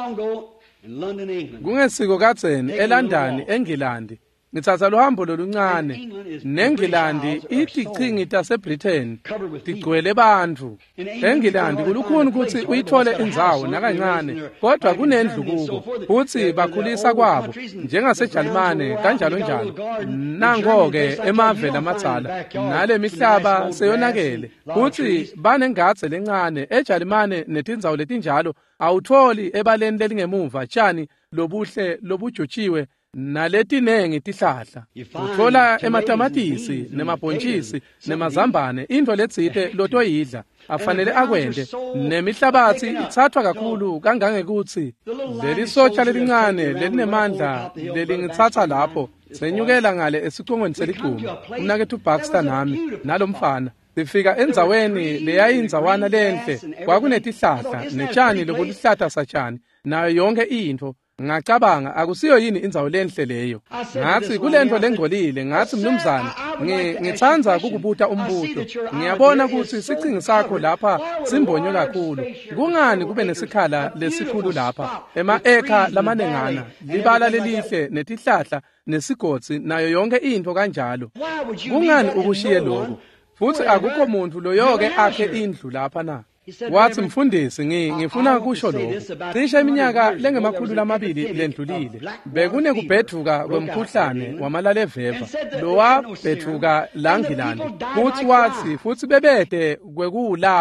kungesiko katseni eLondon eNgilandi ngithatha lohambo loluncane neNgilandi itichingi taseBritain tigcwele bantfu eNgilandi kulukhuni ukuthi uyithole indzawo nakancane kodwa kunendlu kuko uthi bakhulisa kwabo njengaseJalimane kanjalo njalo nangoke emave lamatsala nale mihlaba seyonakele uthi banengatse lencane eJalimane netindzawo letinjalo awutholi ebaleni lelingemuva tshani lobuhle lobujotshiwe naletinengi tihlahla uthola ematamatisi nemabhontshisi nemazambane into letsite lotoyidla afanele akwende nemihlabathi ithathwa kakhulu kangangekuthi leli sotsha lelincane lelinemandla lelingithatha lapho senyukela ngale esiqongweni seligquma umnakethu Baxter nami nalomfana sifika endzaweni leyayindzawana lenhle kwakunetihlahla netshani lobulihlahla satshani nayo yonke into ngacabanga akusiyo yini indzawo lenhle leyo ngathi kulento lengcolile ngathi mnumzana ngithanza ukubuta umbuto ngiyabona ukuthi sichingi sakho lapha simbonyo kakhulu kungani kube nesikhala lesikhulu lapha ema eka lamanengana libala lelihle netihlahla nesigodzi nayo yonke into kanjalo kungani ukushiye lokho futhi akukho muntu loyoke akhe indlu lapha na wathi mfundisi ngifuna kusho lokho cishe iminyaka lengemakhulu lamabili lendlulile bekune kubheduka kwemkhuhlane wamalala eveva lo wabheduka la Ngilandi futhi wathi futhi bebede kwekulapha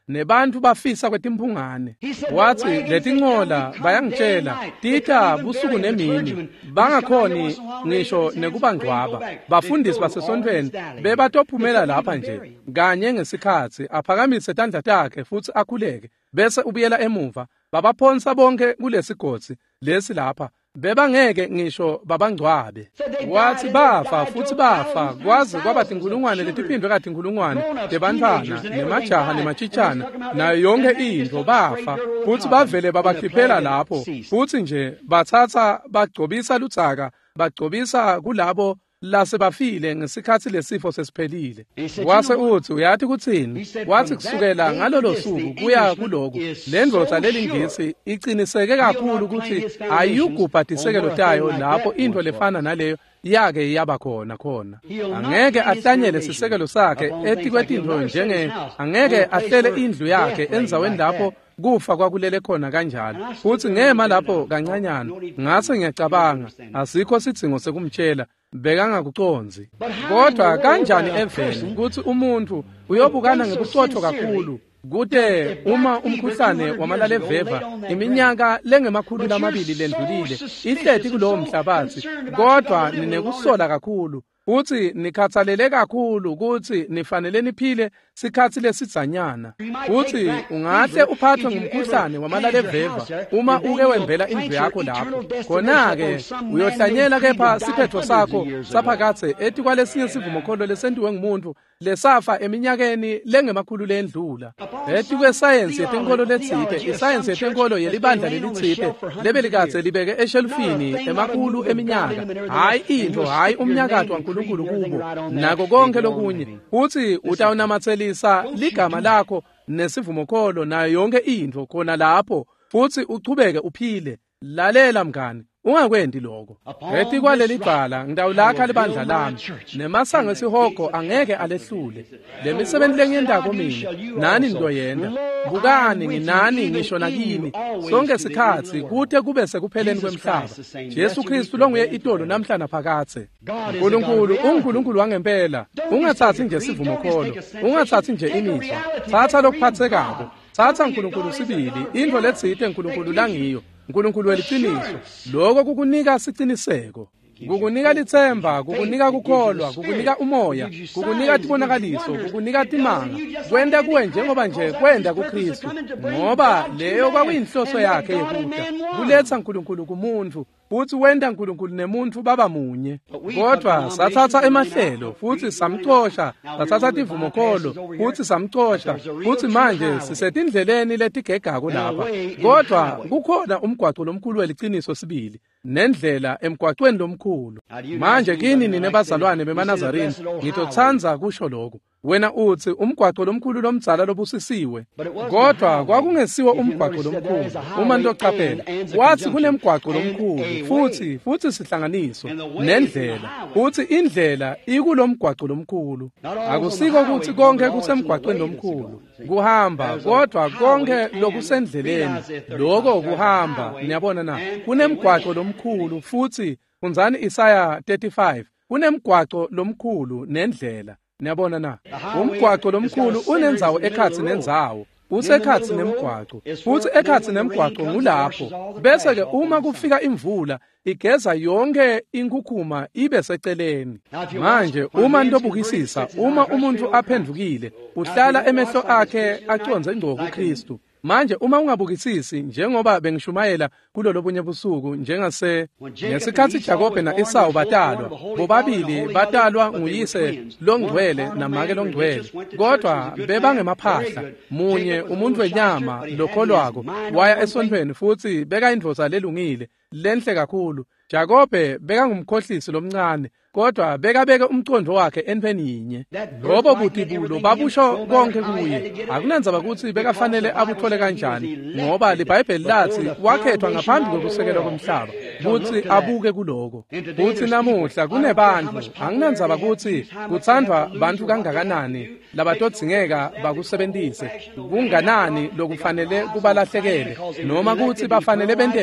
nebantu bafisa kwetimphungane. Wathi letinqola bayangitshela tita busuku nemini bangakhoni ngisho nekubangcwaba. Bafundisi basesontweni bebatophumela lapha nje kanye ngesikhathi aphakamise tandla takhe futhi akhuleke bese ubuyela emuva babaphonsa bonke kulesigodzi lesi lapha bebangeke ngisho babangcwabe. Wathi bafa futhi bafa kwaze kwaba tinkulungwane letiphindwe kati inkulungwane tebantwana nemajaha nemachitshana nayo yonke into bafa futhi bavele babakhiphela lapho futhi nje bathatha bagcobisa ludzaka bagcobisa kulabo lase bafile ngesikhathi lesifo sesiphelile. Wase uthi uyathi kuthini? Wathi kusukela ngalolo suku kuya kuloko lendvodza lelingisi iqiniseke kakhulu ukuthi ayigubhadisekelo tayo lapho into lefana naleyo yake yaba khona khona. Angeke ahlanyele sisekelo sakhe etikwetintho njenge angeke ahlele indlu yakhe enzaweni lapho kufa kwakulele khona kanjalo. Futhi ngema lapho kancanyana ngase ngiyacabanga asikho sidingo sekumtshela bekangakuconzi. Kodwa kanjani eveni ukuthi umuntu uyobukana ngebucotho kakhulu kude uma umkhuhlane wamalaleveva iminyaka lengemakhulu lamabili lendlulile ihlethi kulowo mhlabathi, kodwa ninekusola kakhulu futhi nikhathalele kakhulu ukuthi nifanele niphile sikhathi lesidzanyana. Futhi ungahle uphathwe ngumkhuhlane wamalaleveva uma uke wembela indlu yakho lapho. Khona-ke uyohlanyela kepha siphetho sakho saphakathe ethi kwalesinye sivumokholo lesentiwe ngumuntu lesafa eminyakeni lengemakhulu lendlula. Ethi kwesayensi yetenkolo letsite, isayensi yetenkolo yelibandla lelitsite lebe likatse libeke eshelfini emakhulu eminyaka, hayi into hayi umnyakato waNkulunkulu kubo nako konke lokunye. Futhi utawunamathelisa ligama lakho nesivumokholo nayo yonke into khona lapho futhi uchubeke uphile. Lalela mngani, ungakwendi lokho. Ethi kwaleli bhala ngidawulakha libandla lami nemasango esihogo angeke alehlule. Lemisebenzi lengiyendako mina nani ngiyoyenda. Bukani nginani ngisho nakini sonke isikhathi kude kube sekupheleni kwemhlaba. Jesu Kristu lo nguye itolo namhla naphakathe. uNkulunkulu uNkulunkulu wangempela. Ungathathi nje sivumokholo, ungathathi nje imizwa, thatha lokuphathekako. Thatha uNkulunkulu sibili into letsite uNkulunkulu langiyo. uNkulunkulu weliqiniso lokho kukunika siqiniseko, kukunika lithemba, kukunika kukholwa, kukunika umoya, kukunika tibonakaliso, kukunika timanga. Kwenda kuwe njengoba nje kwenda kuKristu, ngoba leyo kwakuyinhloso yakhe yekuda kuletha uNkulunkulu kumuntu futhi wenda uNkulunkulu nemuntu baba munye. Kodwa sathatha emahlelo futhi samxosha, sathatha tivumokholo futhi samxosha, futhi manje sisetindleleni letigegako lapha. Kodwa kukhona umgwaqo lomkhulu weliqiniso sibili nendlela emgwaqweni lomkhulu. Manje kini nine bazalwane beManazarini ngitothanza kusho lokho. Wena uthi umgwaqo lomkhulu lomdzala lobusisiwe, kodwa kwakungesiwe umgwaqo lomkhulu. Uma ntoqaphela wathi kunemgwaqo lomkhulu futhi futhi sihlanganiso nendlela, futhi indlela ikulomgwaqo lomkhulu. Akusiko ukuthi konke kusemgwaqweni lomkhulu kuhamba, kodwa konke lokusendleleni lokho kuhamba. Niyabona na, kunemgwaqo lomkhulu futhi unzani Isaya thirty-five kunemgwaqo lomkhulu nendlela. Niyabona na, umgwaqo lomkhulu unenzawo ekhathi nendzawo, usekhathi nemgwaqo, futhi ekhathi nemgwaqo ngulapho. Bese ke uma kufika imvula igeza yonke inkukuma ibe seceleni. Manje uma ntobukisisa, uma umuntu aphendukile uhlala emehlo akhe aconze ngqo kuKristu. Manje uma ungabukisisi njengoba bengishumayela kulolo bunye busuku njengase ngesikhathi Jakobe na Esau batalwa, bobabili batalwa nguyise longcwele namake longcwele, kodwa bebangemaphahla. Munye umuntu wenyama lokholwako waya esontweni futhi beka indvodza lelungile lenhle kakhulu. Jakobe beka ngumkhohlisi lomncane, kodwa bekabeke umcondo wakhe enpheni yinye. Lobo butibulo babusho konke kuye. Akunanzaba ukuthi bekafanele abuthole kanjani, ngoba liBhayibheli lathi wakhethwa ngaphambi kokusekelwa komhlaba ukuthi abuke kuloko. Futhi namuhla kunebantu, anginanzaba ukuthi kuthandwa bantu kangakanani labatodzingeka bakusebentise, kunganani lokufanele kubalahlekele, noma ukuthi bafanele bentene.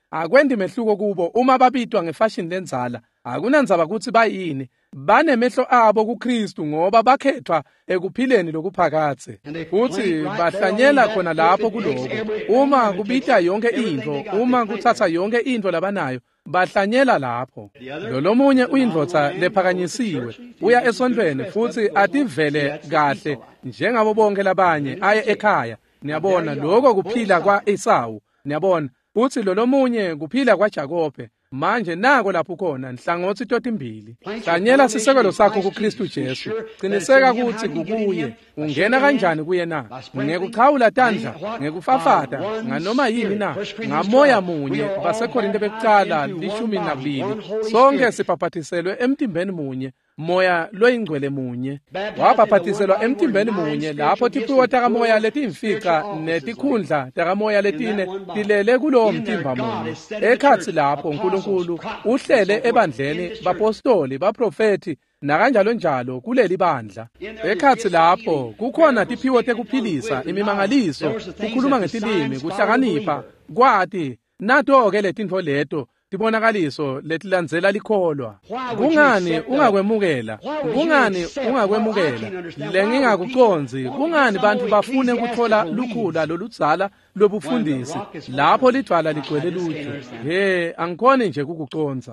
akwendi mehluko kubo uma babitwa ngefashion lenzala. Akunandzaba ukuthi bayini, banemehlo abo kuKristu ngoba bakhethwa ekuphileni lokuphakathe. Futhi bahlanyela khona lapho kuloko. Uma kubita yonke into, uma kuthatha yonke into labanayo, bahlanyela lapho. Lolomunye uyindvodza lephakanyisiwe, uya esondweni futhi ativele kahle njengabo bonke labanye aye ekhaya. Niyabona lokho kuphila kwa Esau. Niyabona futhi lolomunye kuphila kwa Jakobe. Manje nako lapho khona nhlangothi totimbili. Hlanyela sisekelo sakho kuKristu Jesu. Qiniseka ukuthi kukuye. Ungena kanjani kuye na? Ngekuchawula tandla, ngekufafata, nganoma yini na? Ngamoya munye. Basekorinte bekuqala lishumi nambili. Sonke sipaphathiselwe emtimbeni munye. Moya loyingcwele munye. Wabaphathiselwa emtimbeni munye lapho tiphiwo takamoya letimfika netikhundla takamoya letine tilele kulowo mtimba munye. Ekhathi lapho uNkulunkulu uhlele ebandleni bapostoli, baprofeti nakanjalo njalo kuleli bandla. Ekhathi lapho kukhona tiphiwo tekuphilisa, imimangaliso, kukhuluma ngetilimi, kuhlakanipha, kwati nato-ke letintfo leto tibonakaliso letilandzela likholwa. Kungani ungakwemukela? Kungani ungakwemukela? Lengingakuconzi, kungani bantu bafune kuthola lukhula loludzala lobufundisi lapho lidvala ligcwele lutho? He, angikhoni nje kukuconza.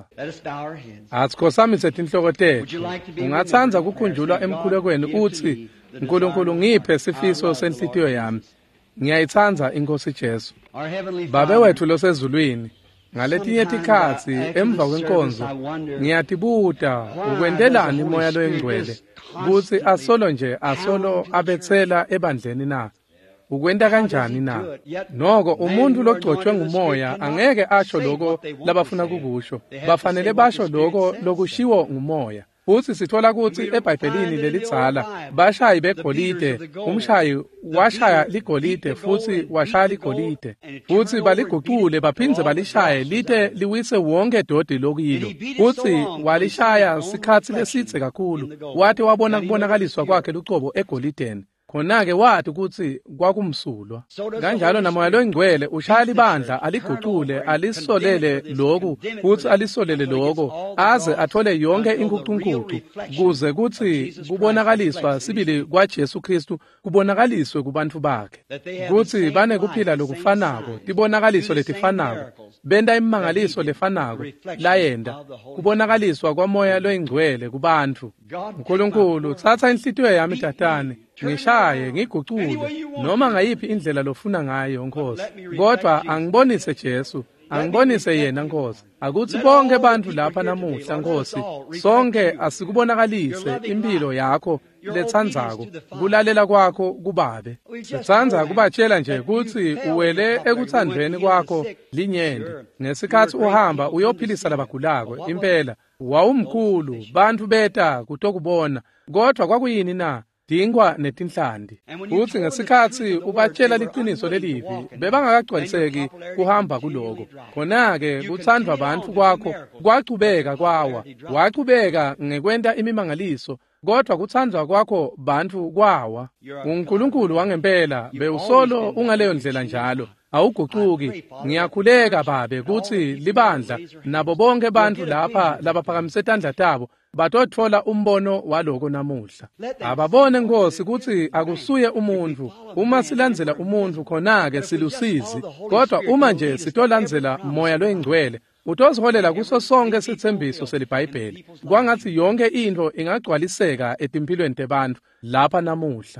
Asikhosamise tinhloko tethu. Ungathanza kukhunjulwa emkhulekweni uthi, Nkulunkulu ngiphe sifiso senhlitiyo yami. Ngiyayithanza iNkosi Jesu. Babe wethu losezulwini, ngaletinye tikhatsi emva kwenkonzo ngiyatibuta ukwendelani moya loyingcwele kuthi asolo nje asolo abethela ebandleni na? Ukwenda kanjani na? Noko umuntu logcotshwe ngumoya angeke asho lokho labafuna kukusho. Bafanele basho lokho lokushiwo ngumoya. Futhi sithola ukuthi eBhayibhelini lelitsala bashayi begolide, umshayi washaya ligolide futhi washaya ligolide. Futhi baliguqule baphinze balishaye lite liwise wonke dodi lokilo. Futhi walishaya sikhathi lesitse kakhulu. Wathi wabona kubonakaliswa kwakhe lucobo egolideni. Khona-ke wathi ukuthi kwakumsulwa. Kanjalo namoya loyingcwele ushaya libandla aliguqule alisolele lokhu futhi alisolele lokho aze athole yonke inkucunkucu kuze kuthi kubonakaliswa sibili kwaJesu Kristu kubonakaliswe kubantu bakhe. Kuthi bane kuphila lokufanako, tibonakaliso letifanako, benda imangaliso lefanako, layenda kubonakaliswa kwamoya loyingcwele kubantu. Nkulunkulu thatha inhlitiyo yami tatane, ngishaye ngiguqule noma ngayiphi indlela lofuna ngayo Nkosi. Kodwa angibonise Jesu, angibonise yena Nkosi. Akuthi bonke abantu lapha namuhla Nkosi, sonke asikubonakalise impilo yakho letsandzako, kulalela kwakho kubabe. Sithandza kubatshela nje ukuthi uwele ekuthandweni kwakho linyende. Ngesikhathi uhamba uyophilisa labagulako, impela wawumkhulu, bantu beta kutokubona. Kodwa kwakuyini na? Dingwa netinhlandi. Uthi ngesikhathi ubatshela liqiniso lelivi bebangakagcwaliseki kuhamba kuloko. Khona-ke kuthandwa abantu kwakho kwaqhubeka kwawa, waqhubeka ngekwenta imimangaliso, kodwa kuthandwa kwakho bantu kwawa. uNkulunkulu wangempela bewusolo ungaleyo ndlela njalo. Awuguquki. Ngiyakhuleka babe kuthi libandla nabo bonke bantu lapha labaphakamise tandla tabo batothola umbono waloko namuhla. Ababone Nkosi ukuthi akusuye umuntu. Uma silandzela umuntu khona-ke silusizi, kodwa uma nje sitolandzela moya loyingcwele utoziholela kuso sonke sithembiso selibhayibheli. Kwangathi yonke into ingagcwaliseka etimpilweni tebantu lapha namuhla.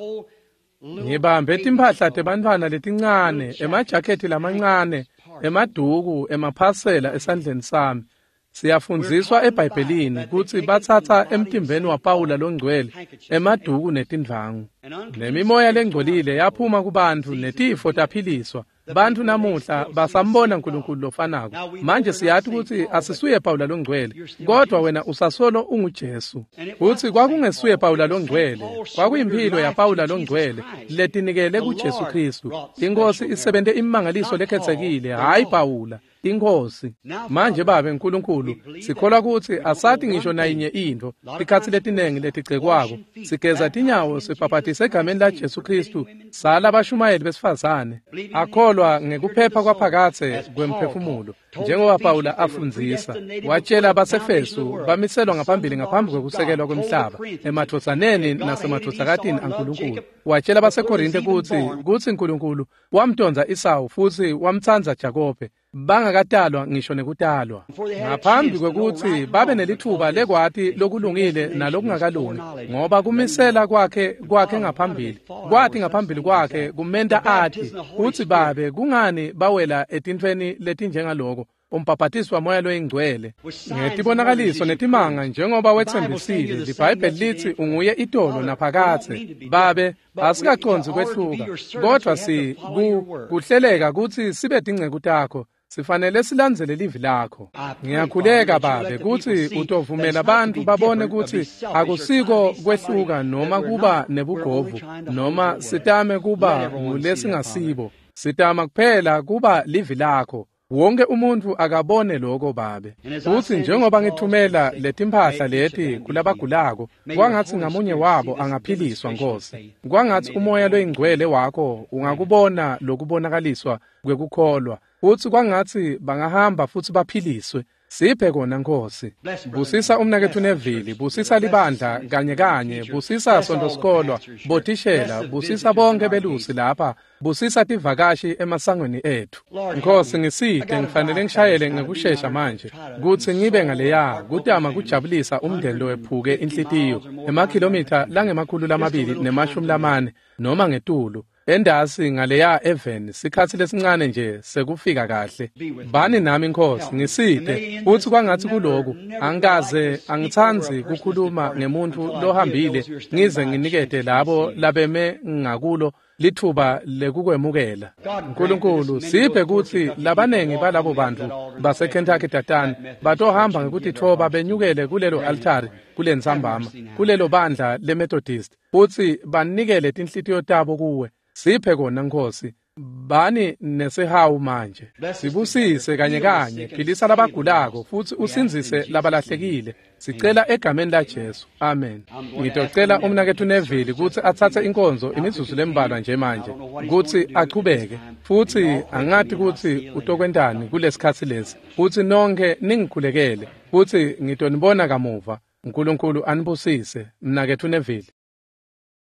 Ngibambe timphahla tebantwana letincane, emajakhethi lamancane, emaduku, emaphasela esandleni sami. Siyafundziswa eBhayibhelini ukuthi bathatha emtimbeni waPawula longcwele emaduku netindvangu. Nemimoya lengcolile yaphuma kubantu netifo taphiliswa. Bantu namuhla basambona uNkulunkulu lofanako. Manje siyathi ukuthi asisuye Pawula longcwele, kodwa wena usasolo unguJesu. Uthi kwakungesuye Pawula longcwele, kwakuyimpilo yaPawula longcwele letinikele kuJesu Kristu. Inkosi isebente imangaliso lekhetsekile, hayi Pawula. inkosi. Manje babe nkulunkulu sikholwa ukuthi asathi ngisho nayinye into ikhathi letinengi letigcekwako sigeza tinyawo sibhabhatisa egameni la Jesu Kristu sala abashumayeli besifazane akholwa ngekuphepha kwaphakathe kwemphefumulo njengoba Pawula afundzisa watshela abasefesu bamiselwa ngaphambili ngaphambi kwekusekelwa kwemhlaba emadvodzaneni nasemadvodzakatini ankulunkulu watshela abasekorinte ukuthi kuthi uNkulunkulu wamdonsa Esau futhi wamtsanza Jakobe bangakatalwa ngisho nekutalwa ngaphambi kwekuthi babe nelithuba lekwati lokulungile nalokungakalungi ngoba kumisela kwakhe kwakhe ngaphambili kwathi ngaphambili kwakhe kumenta athi kuthi babe kungani bawela etintweni letinjengaloko umbhabhatisi wamoya loyingcwele ngetibonakaliso netimanga njengoba wethembisile libhayibheli lithi unguye itolo naphakathe babe asikaconzi kwehluka kodwa si kuhleleka kuthi sibe tingceku takho sifanele silandzele livi lakho ngiyakhuleka babe kuthi utovumela abantu babone ukuthi akusiko kwehluka noma kuba nebugovu noma sitame kuba ngulesingasibo sitama kuphela kuba livi lakho wonke umuntu akabone lokho babe futhi njengoba ngithumela letimphahla leti kulabagulako kwangathi ngamunye wabo angaphiliswa Nkosi kwangathi umoya loyingcwele wakho ungakubona lokubonakaliswa kwekukholwa futhi kwangathi bangahamba futhi baphiliswe siphe kona Nkosi busisa umnakethu Neville busisa libandla kanye kanye busisa sonto sikolwa botishela busisa bonke belusi lapha busisa tivakashi emasangweni ethu Nkosi ngiside ngifanele ngishayele ngekusheshsha manje kuthi ngibe ngaleya kutama kujabulisa umndeni lo ephuke inhlitiyo emakhilomitha langemakhulu lamabili nemashumi lamane noma ngetulu endasi ngaleya even sikhathi lesincane nje sekufika kahle bani nami Nkosi ngiside uthi kwangathi kuloku angikaze angithanzi kukhuluma ngemuntu lohambile ngize nginikete labo labeme ngakulo lithuba lekukwemukela uNkulunkulu siphe kuthi labanengi balabo bantu base Kentucky Tatani batohamba ngekuthi thoba benyukele kulelo altari kulensambama kulelo bandla leMethodist futhi banikele tinhlitiyo tabo kuwe siphe kona Nkosi bani nesehawu manje sibusise kanye kanye philisa labagulako futhi usinzise labalahlekile sicela egameni la Jesu amen ngitocela umnakethu Neville ukuthi athathe inkonzo imizuzu lembalwa nje manje ukuthi aqhubeke futhi angathi ukuthi utokwentani kulesikhathi lesi futhi nonke ningikhulekele futhi ngitonibona kamuva uNkulunkulu anibusise mnakethu Neville